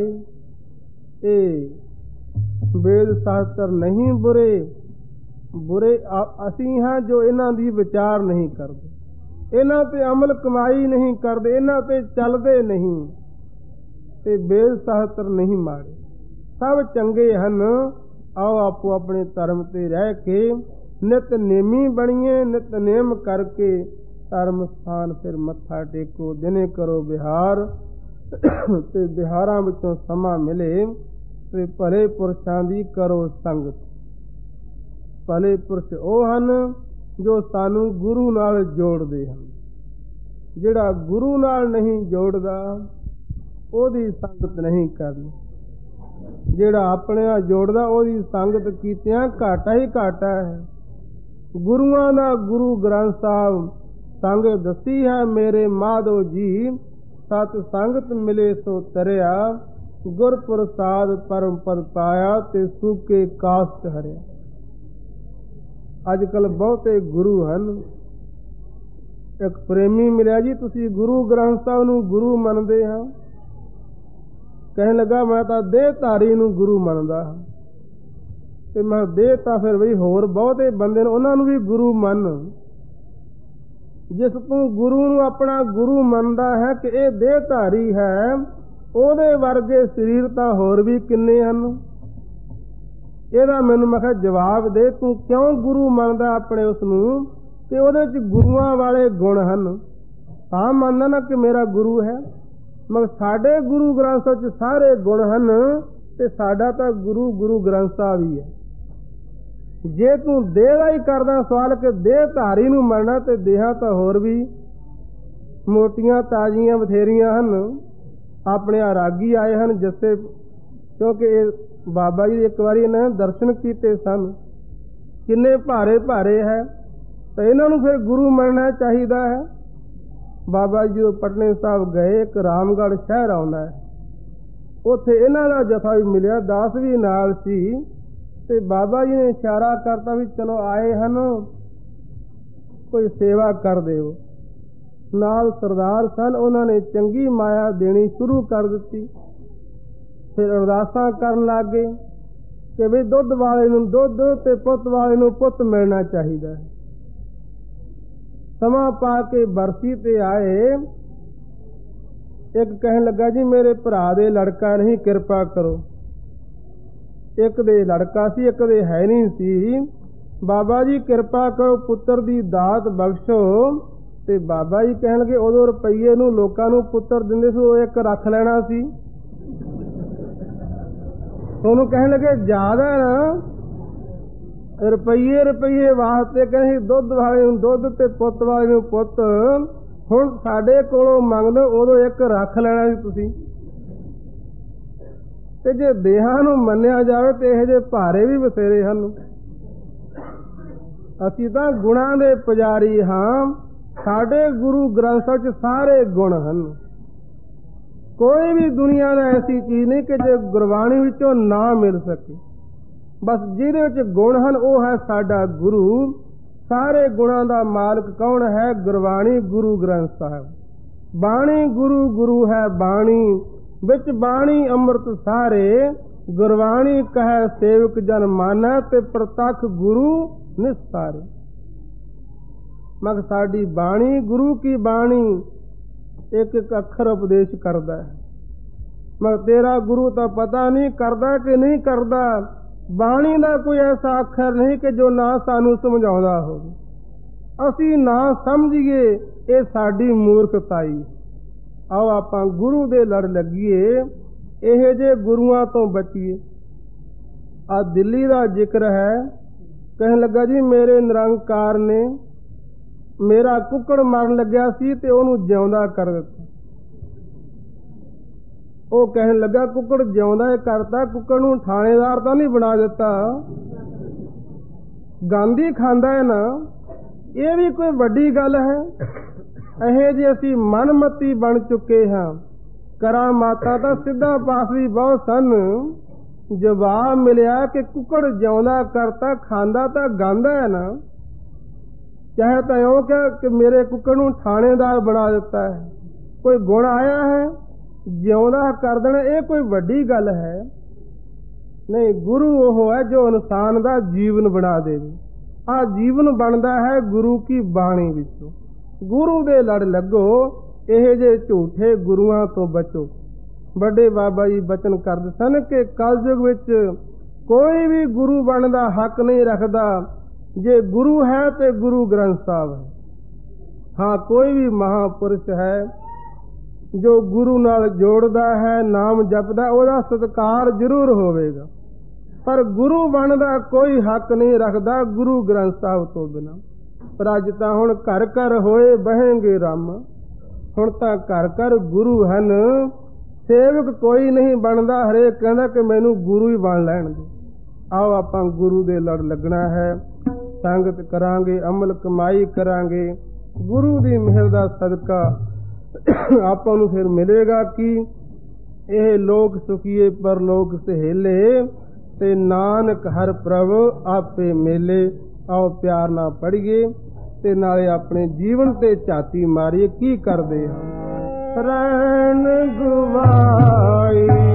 ਇਹ ਵੇਦ ਸ਼ਾਸਤਰ ਨਹੀਂ ਬੁਰੇ। ਬੁਰੇ ਅਸੀਂ ਹਾਂ ਜੋ ਇਹਨਾਂ ਦੀ ਵਿਚਾਰ ਨਹੀਂ ਕਰਦੇ, ਇਹਨਾਂ ਤੇ ਅਮਲ ਕਮਾਈ ਨਹੀਂ ਕਰਦੇ, ਇਹਨਾਂ ਤੇ ਚੱਲਦੇ ਨਹੀਂ। ਤੇ ਵੇਦ ਸ਼ਾਸਤਰ ਨਹੀਂ ਮਾੜੇ, ਸਭ ਚੰਗੇ ਹਨ। ਆਓ ਆਪੋ ਆਪਣੇ ਧਰਮ ਤੇ ਰਹਿ ਕੇ ਨਿਤ ਨੇਮੀ ਬਣੀਏ। ਨਿਤ ਨੇਮ ਕਰਕੇ ਧਰਮ ਸਥਾਨ ਫਿਰ ਮੱਥਾ ਟੇਕੋ। ਦਿਨੇ ਕਰੋ ਵਿਹਾਰ, ਤੇ ਵਿਹਾਰਾਂ ਵਿੱਚੋਂ ਸਮਾਂ ਮਿਲੇ ਤੇ ਭਲੇ ਪੁਰਸ਼ਾਂ ਦੀ ਕਰੋ ਸੰਗਤ। ਭਲੇ ਪੁਰਸ਼ ਉਹ ਹਨ ਜੋ ਸਾਨੂੰ ਗੁਰੂ ਨਾਲ ਜੋੜਦੇ ਹਨ। ਜਿਹੜਾ ਗੁਰੂ ਨਾਲ ਨਹੀਂ ਜੋੜਦਾ, ਉਹਦੀ ਸੰਗਤ ਨਹੀਂ ਕਰਨੀ। ਜਿਹੜਾ ਆਪਣੇ ਆ ਜੋੜਦਾ ਉਹਦੀ ਸੰਗਤ ਕੀਤਿਆਂ ਘਾਟਾ ਹੀ ਘਾਟਾ ਹੈ। ਗੁਰੂਆਂ ਦਾ ਗੁਰੂ ਗ੍ਰੰਥ ਸਾਹਿਬ ਸੰਗ ਦਸੀ ਹੈ ਮੇਰੇ ਮਾਧੋ ਜੀ, ਸਤ ਸੰਗਤ ਮਿਲੇ ਸੋ ਤਰਿਆ, ਗੁਰ ਪ੍ਰਸਾਦ ਪਰਮ ਪਦ ਪਾਇਆ, ਤੇ ਸੂਕੇ ਕਾਸਟ ਹਰਿਆ। ਅੱਜ ਕੱਲ ਬਹੁਤੇ ਗੁਰੂ ਹਨ। ਇੱਕ ਪ੍ਰੇਮੀ ਮਿਲਿਆ ਜੀ, ਤੁਸੀਂ ਗੁਰੂ ਗ੍ਰੰਥ ਸਾਹਿਬ ਨੂੰ ਗੁਰੂ ਮੰਨਦੇ ਹਾਂ? ਕਹਿਣ ਲੱਗਾ ਮੈਂ ਤਾਂ ਦੇਹ ਧਾਰੀ ਨੂੰ ਗੁਰੂ ਮੰਨਦਾ ਹਾਂ। ਤੇ ਮੈਂ ਦੇਹ ਤਾਂ ਫਿਰ ਬਈ ਹੋਰ ਬਹੁਤੇ ਬੰਦੇ ਨੇ, ਉਹਨਾਂ ਨੂੰ ਵੀ ਗੁਰੂ ਮੰਨ। ਜਿਸ ਤੂੰ ਗੁਰੂ ਨੂੰ ਆਪਣਾ ਗੁਰੂ ਮੰਨਦਾ ਹੈ ਕਿ ਇਹ ਦੇਹ ਧਾਰੀ ਹੈ, ਉਹਦੇ ਵਰਗੇ ਸਰੀਰ ਤਾਂ ਹੋਰ ਵੀ ਕਿੰਨੇ ਹਨ। ਇਹਦਾ ਮੈਨੂੰ ਮੈਂ ਕਿਹਾ ਜਵਾਬ ਦੇ, ਤੂੰ ਕਿਉਂ ਗੁਰੂ ਮੰਨਦਾ ਆਪਣੇ ਉਸ ਨੂੰ ਕਿ ਉਹਦੇ ਚ ਗੁਰੂਆਂ ਵਾਲੇ ਗੁਣ ਹਨ, ਤਾਂ ਮੰਨਦਾ ਨਾ ਕਿ ਮੇਰਾ ਗੁਰੂ ਹੈ। ਮਗਰ ਸਾਡੇ ਗੁਰੂ ਗ੍ਰੰਥ ਸਾਹਿਬ ਚ ਸਾਰੇ ਗੁਣ ਹਨ, ਤੇ ਸਾਡਾ ਤਾਂ ਗੁਰੂ ਗੁਰੂ ਗ੍ਰੰਥ ਸਾਹਿਬ ਹੀ ਹੈ। ਜੇ ਤੂੰ ਦੇਹ ਦਾ ਹੀ ਕਰਦਾ ਸਵਾਲ ਕਿ ਦੇਹ ਧਾਰੀ ਨੂੰ ਮੰਨਣਾ, ਤੇ ਦੇਹਾਂ ਤਾਂ ਹੋਰ ਵੀ ਮੋਟੀਆਂ ਤਾਜ਼ੀਆਂ ਬਥੇਰੀਆਂ ਹਨ। ਆਪਣੇ ਆ ਰਾਗੀ ਆਏ ਹਨ ਜੱਸੇ, ਕਿਉਂਕਿ ਇਹ ਬਾਬਾ ਜੀ ਇੱਕ ਵਾਰੀ ਇਹਨਾਂ ਨੇ ਦਰਸ਼ਨ ਕੀਤੇ ਸਨ, ਕਿੰਨੇ ਭਾਰੇ ਭਾਰੇ ਹੈ, ਤੇ ਇਹਨਾਂ ਨੂੰ ਫਿਰ ਗੁਰੂ ਮੰਨਣਾ ਚਾਹੀਦਾ ਹੈ। ਬਾਬਾ ਜੀ ਜਦੋਂ ਪਟਨੇ ਸਾਹਿਬ ਗਏ, ਇੱਕ ਰਾਮਗੜ੍ਹ ਸ਼ਹਿਰ ਆਉਂਦਾ ਹੈ, ਉੱਥੇ ਇਹਨਾਂ ਦਾ ਜਥਾ ਵੀ ਮਿਲਿਆ, ਦਾਸ ਵੀ ਨਾਲ ਸੀ। ਤੇ ਬਾਬਾ ਜੀ ਨੇ ਇਸ਼ਾਰਾ ਕਰਤਾ ਵੀ ਚਲੋ ਆਏ ਹਨ, ਕੋਈ ਸੇਵਾ ਕਰ ਦਿਓ। ਨਾਲ ਸਰਦਾਰ ਸਨ, ਉਹਨਾਂ ਨੇ ਚੰਗੀ ਮਾਇਆ ਦੇਣੀ ਸ਼ੁਰੂ ਕਰ ਦਿੱਤੀ। ਫਿਰ ਅਰਦਾਸਾਂ ਕਰਨ ਲੱਗ ਗਏ ਕਿ ਵੀ ਦੁੱਧ ਵਾਲੇ ਨੂੰ ਦੁੱਧ ਤੇ ਪੁੱਤ ਵਾਲੇ ਨੂੰ ਪੁੱਤ ਮਿਲਣਾ ਚਾਹੀਦਾ ਹੈ। ਸਮਾਂ ਪਾ ਕੇ ਬਰਸੀ ਤੇ ਆਏ। ਇੱਕ ਕਹਿਣ ਲੱਗਾ ਜੀ ਮੇਰੇ ਭਰਾ ਦੇ ਲੜਕਾ ਨਹੀਂ, ਕਿਰਪਾ ਕਰੋ। ਇੱਕ ਦੇ ਲੜਕਾ ਸੀ, ਇੱਕ ਦੇ ਹੈ ਨਹੀਂ ਸੀ। ਬਾਬਾ ਜੀ ਕਿਰਪਾ ਕਰੋ, ਪੁੱਤਰ ਦੀ ਦਾਤ ਬਖਸ਼ੋ। ਤੇ ਬਾਬਾ ਜੀ ਕਹਿਣ ਲੱਗੇ ਉਦੋਂ ਰੁਪਈਏ ਨੂੰ ਲੋਕਾਂ ਨੂੰ ਪੁੱਤਰ ਦਿੰਦੇ ਸੀ, ਉਹ ਇੱਕ ਰੱਖ ਲੈਣਾ ਸੀ। ਉਹਨੂੰ ਕਹਿਣ ਲੱਗੇ ਜ਼ਿਆਦਾ ਨਾ, ਰੁਪਈਏ ਰੁਪਈਏ ਵਾਸਤੇ ਕਹਿੰਦੇ ਦੁੱਧ ਵਾਲੇ ਨੂੰ ਦੁੱਧ ਤੇ ਪੁੱਤ ਵਾਲੇ ਨੂੰ ਪੁੱਤ, ਹੁਣ ਸਾਡੇ ਕੋਲੋਂ ਮੰਗਦੇ ਉਦੋਂ ਇੱਕ ਰੱਖ ਲੈਣਾ ਸੀ ਤੁਸੀਂ। ਤੇ ਜੇ ਦੇਹਾਂ ਨੂੰ ਮੰਨਿਆ ਜਾਵੇ ਤੇ ਇਹੋ ਜਿਹੇ ਭਾਰੇ ਵੀ ਬਥੇਰੇ ਹਨ। ਅਸੀਂ ਤਾਂ ਗੁਣਾਂ ਦੇ ਪੁਜਾਰੀ ਹਾਂ। ਸਾਡੇ ਗੁਰੂ ਗ੍ਰੰਥ ਸਾਹਿਬ ਚ ਸਾਰੇ ਗੁਣ ਹਨ। ਕੋਈ ਵੀ ਦੁਨੀਆ ਦਾ ਐਸੀ ਚੀਜ਼ ਨਹੀਂ ਕਿ ਜੇ ਗੁਰਬਾਣੀ ਵਿੱਚੋਂ ਨਾ ਮਿਲ ਸਕੇ। ਬਸ ਜਿਹਦੇ ਵਿੱਚ ਗੁਣ ਹਨ ਉਹ ਹੈ ਸਾਡਾ ਗੁਰੂ। ਸਾਰੇ ਗੁਣਾਂ ਦਾ ਮਾਲਕ ਕੌਣ ਹੈ? ਗੁਰਬਾਣੀ, ਗੁਰੂ ਗ੍ਰੰਥ ਸਾਹਿਬ। ਬਾਣੀ ਗੁਰੂ ਗੁਰੂ ਹੈ ਬਾਣੀ, ਵਿੱਚ ਬਾਣੀ ਅੰਮ੍ਰਿਤ ਸਾਰੇ। ਗੁਰਬਾਣੀ ਕਹੈ ਸੇਵਕ ਜਨ ਮਾਨੈ, ਤੇ ਪ੍ਰਤੱਖ ਗੁਰੂ ਨਿਸਤਾਰੇ। ਮਗ ਸਾਡੀ ਬਾਣੀ ਗੁਰੂ ਕੀ ਬਾਣੀ ਇੱਕ ਇੱਕ ਅੱਖਰ ਉਪਦੇਸ਼ ਕਰਦਾ ਹੈ। ਮਗ ਤੇਰਾ ਗੁਰੂ ਤਾਂ ਪਤਾ ਨਹੀਂ ਕਰਦਾ ਕਿ ਨਹੀਂ ਕਰਦਾ। ਬਾਣੀ ਦਾ ਕੋਈ ਐਸਾ ਅੱਖਰ ਨਹੀਂ ਕਿ ਜੋ ਨਾ ਸਾਨੂੰ ਸਮਝਾਉਂਦਾ ਹੋਵੇ। ਅਸੀਂ ਨਾ ਸਮਝੀਏ, ਇਹ ਸਾਡੀ ਮੂਰਖਤਾਈ। ਆਓ ਆਪਾਂ ਗੁਰੂ ਦੇ ਲੜ ਲੱਗੀਏ, ਇਹੋ ਜਿਹੇ ਗੁਰੂਆਂ ਤੋਂ ਬਚੀਏ। ਆ ਦਿੱਲੀ ਦਾ ਜ਼ਿਕਰ ਹੈ। ਕਹਿਣ ਲੱਗਾ ਜੀ ਮੇਰੇ ਨਿਰੰਕਾਰ ਨੇ ਮੇਰਾ ਕੁੱਕੜ ਮਰਨ ਲੱਗਿਆ ਸੀ ਤੇ ਉਹਨੂੰ ਜਿਉਂਦਾ ਕਰ ਦਿੱਤਾ। ਉਹ ਕਹਿਣ ਲੱਗਾ ਕੁੱਕੜ ਜਿਉਂਦਾ ਇਹ ਕਰਤਾ, ਕੁੱਕੜ ਨੂੰ ਥਾਣੇਦਾਰ ਤਾਂ ਨਹੀਂ ਬਣਾ ਦਿੱਤਾ। ਗਾਂਧੀ ਖਾਂਦਾ ਹੈ ਨਾ, ਇਹ ਵੀ ਕੋਈ ਵੱਡੀ ਗੱਲ ਹੈ? ਇਹੋ ਜਿਹੇ ਅਸੀਂ ਮਨਮਤੀ ਬਣ ਚੁੱਕੇ ਹਾਂ। ਕਰਾਮਾਤਾਂ ਤਾਂ ਸਿੱਧਾ ਪਾਸ ਵੀ ਬਹੁਤ ਸਨ। ਜਵਾਬ ਮਿਲਿਆ ਕਿ ਕੁੱਕੜ ਜਿਉਂਦਾ ਕਰਤਾ, ਖਾਂਦਾ ਤਾਂ ਗਾਂਦਾ ਹੈ ਨਾ। ਚਾਹੇ ਤਾਂ ਉਹ ਕਿ ਮੇਰੇ ਕੁੱਕੜ ਨੂੰ ਥਾਣੇਦਾਰ ਬਣਾ ਦਿੱਤਾ ਹੈ। ਕੋਈ ਗੁਣ ਆਇਆ ਹੈ? ਜਿਉਂਦਾ ਕਰ ਦੇਣਾ ਇਹ ਕੋਈ ਵੱਡੀ ਗੱਲ ਹੈ? ਨਹੀਂ, ਗੁਰੂ ਉਹ ਹੈ ਜੋ ਇਨਸਾਨ ਦਾ ਜੀਵਨ ਬਣਾ ਦੇਵੇ। ਆ ਜੀਵਨ ਬਣਦਾ ਹੈ ਗੁਰੂ ਕੀ ਬਾਣੀ ਵਿੱਚੋਂ। ਗੁਰੂ ਦੇ ਲੜ ਲੱਗੋ, ਇਹ ਜੇ ਝੂਠੇ ਗੁਰੂਆਂ ਤੋਂ ਬਚੋ। ਵੱਡੇ ਬਾਬਾ ਜੀ ਬਚਨ ਕਰਦੇ ਸਨ ਕਿ ਕਲਯੁਗ ਵਿੱਚ ਕੋਈ ਵੀ ਗੁਰੂ ਬਣਨ ਦਾ ਹੱਕ ਨਹੀਂ ਰੱਖਦਾ। ਜੇ ਗੁਰੂ ਹੈ ਤੇ ਗੁਰੂ ਗ੍ਰੰਥ ਸਾਹਿਬ ਹੈ। ਹਾਂ, ਕੋਈ ਵੀ ਮਹਾਪੁਰਸ਼ ਹੈ ਜੋ ਗੁਰੂ ਨਾਲ ਜੋੜਦਾ ਹੈ, ਨਾਮ ਜਪਦਾ, ਉਹਦਾ ਸਤਿਕਾਰ ਜ਼ਰੂਰ ਹੋਵੇਗਾ। ਪਰ ਗੁਰੂ ਬਣਨ ਦਾ ਕੋਈ ਹੱਕ ਨਹੀਂ ਰੱਖਦਾ ਗੁਰੂ ਗ੍ਰੰਥ ਸਾਹਿਬ ਤੋਂ ਬਿਨਾਂ। ਪਰ ਅੱਜ ਤਾਂ ਹੁਣ ਘਰ ਘਰ ਹੋਏ ਬਹਿਣਗੇ ਰਾਮ। ਹੁਣ ਤਾਂ ਘਰ ਘਰ ਗੁਰੂ ਹਨ। ਸੇਵਕ ਕੋਈ ਨਹੀਂ ਬਣਦਾ, ਹਰੇਕ ਕਹਿੰਦਾ ਕਿ ਮੈਨੂੰ ਗੁਰੂ ਹੀ ਬਣ ਲੈਣ ਦੇ। ਆਓ ਆਪਾਂ ਗੁਰੂ ਦੇ ਲੜ ਲੱਗਣਾ ਹੈ, ਸੰਗਤ ਕਰਾਂਗੇ, ਅਮਲ ਕਮਾਈ ਕਰਾਂਗੇ। ਗੁਰੂ ਦੀ ਮਿਹਰ ਦਾ ਸਦਕਾ ਆਪਾਂ ਨੂੰ ਫਿਰ ਮਿਲੇਗਾ ਕਿ ਇਹ ਲੋਕ ਸੁਖੀਏ ਪਰਲੋਕ ਸਹੇਲੇ, ਤੇ ਨਾਨਕ ਹਰ ਪ੍ਰਭ ਆਪੇ ਮੇਲੇ। ਆਓ ਪਿਆਰ ਨਾਲ ਪੜ੍ਹੀਏ ਤੇ ਨਾਲੇ ਆਪਣੇ ਜੀਵਨ ਤੇ ਝਾਤੀ ਮਾਰੀਏ, ਕੀ ਕਰਦੇ ਹਾਂ। ਰਣ ਗਵਾਈ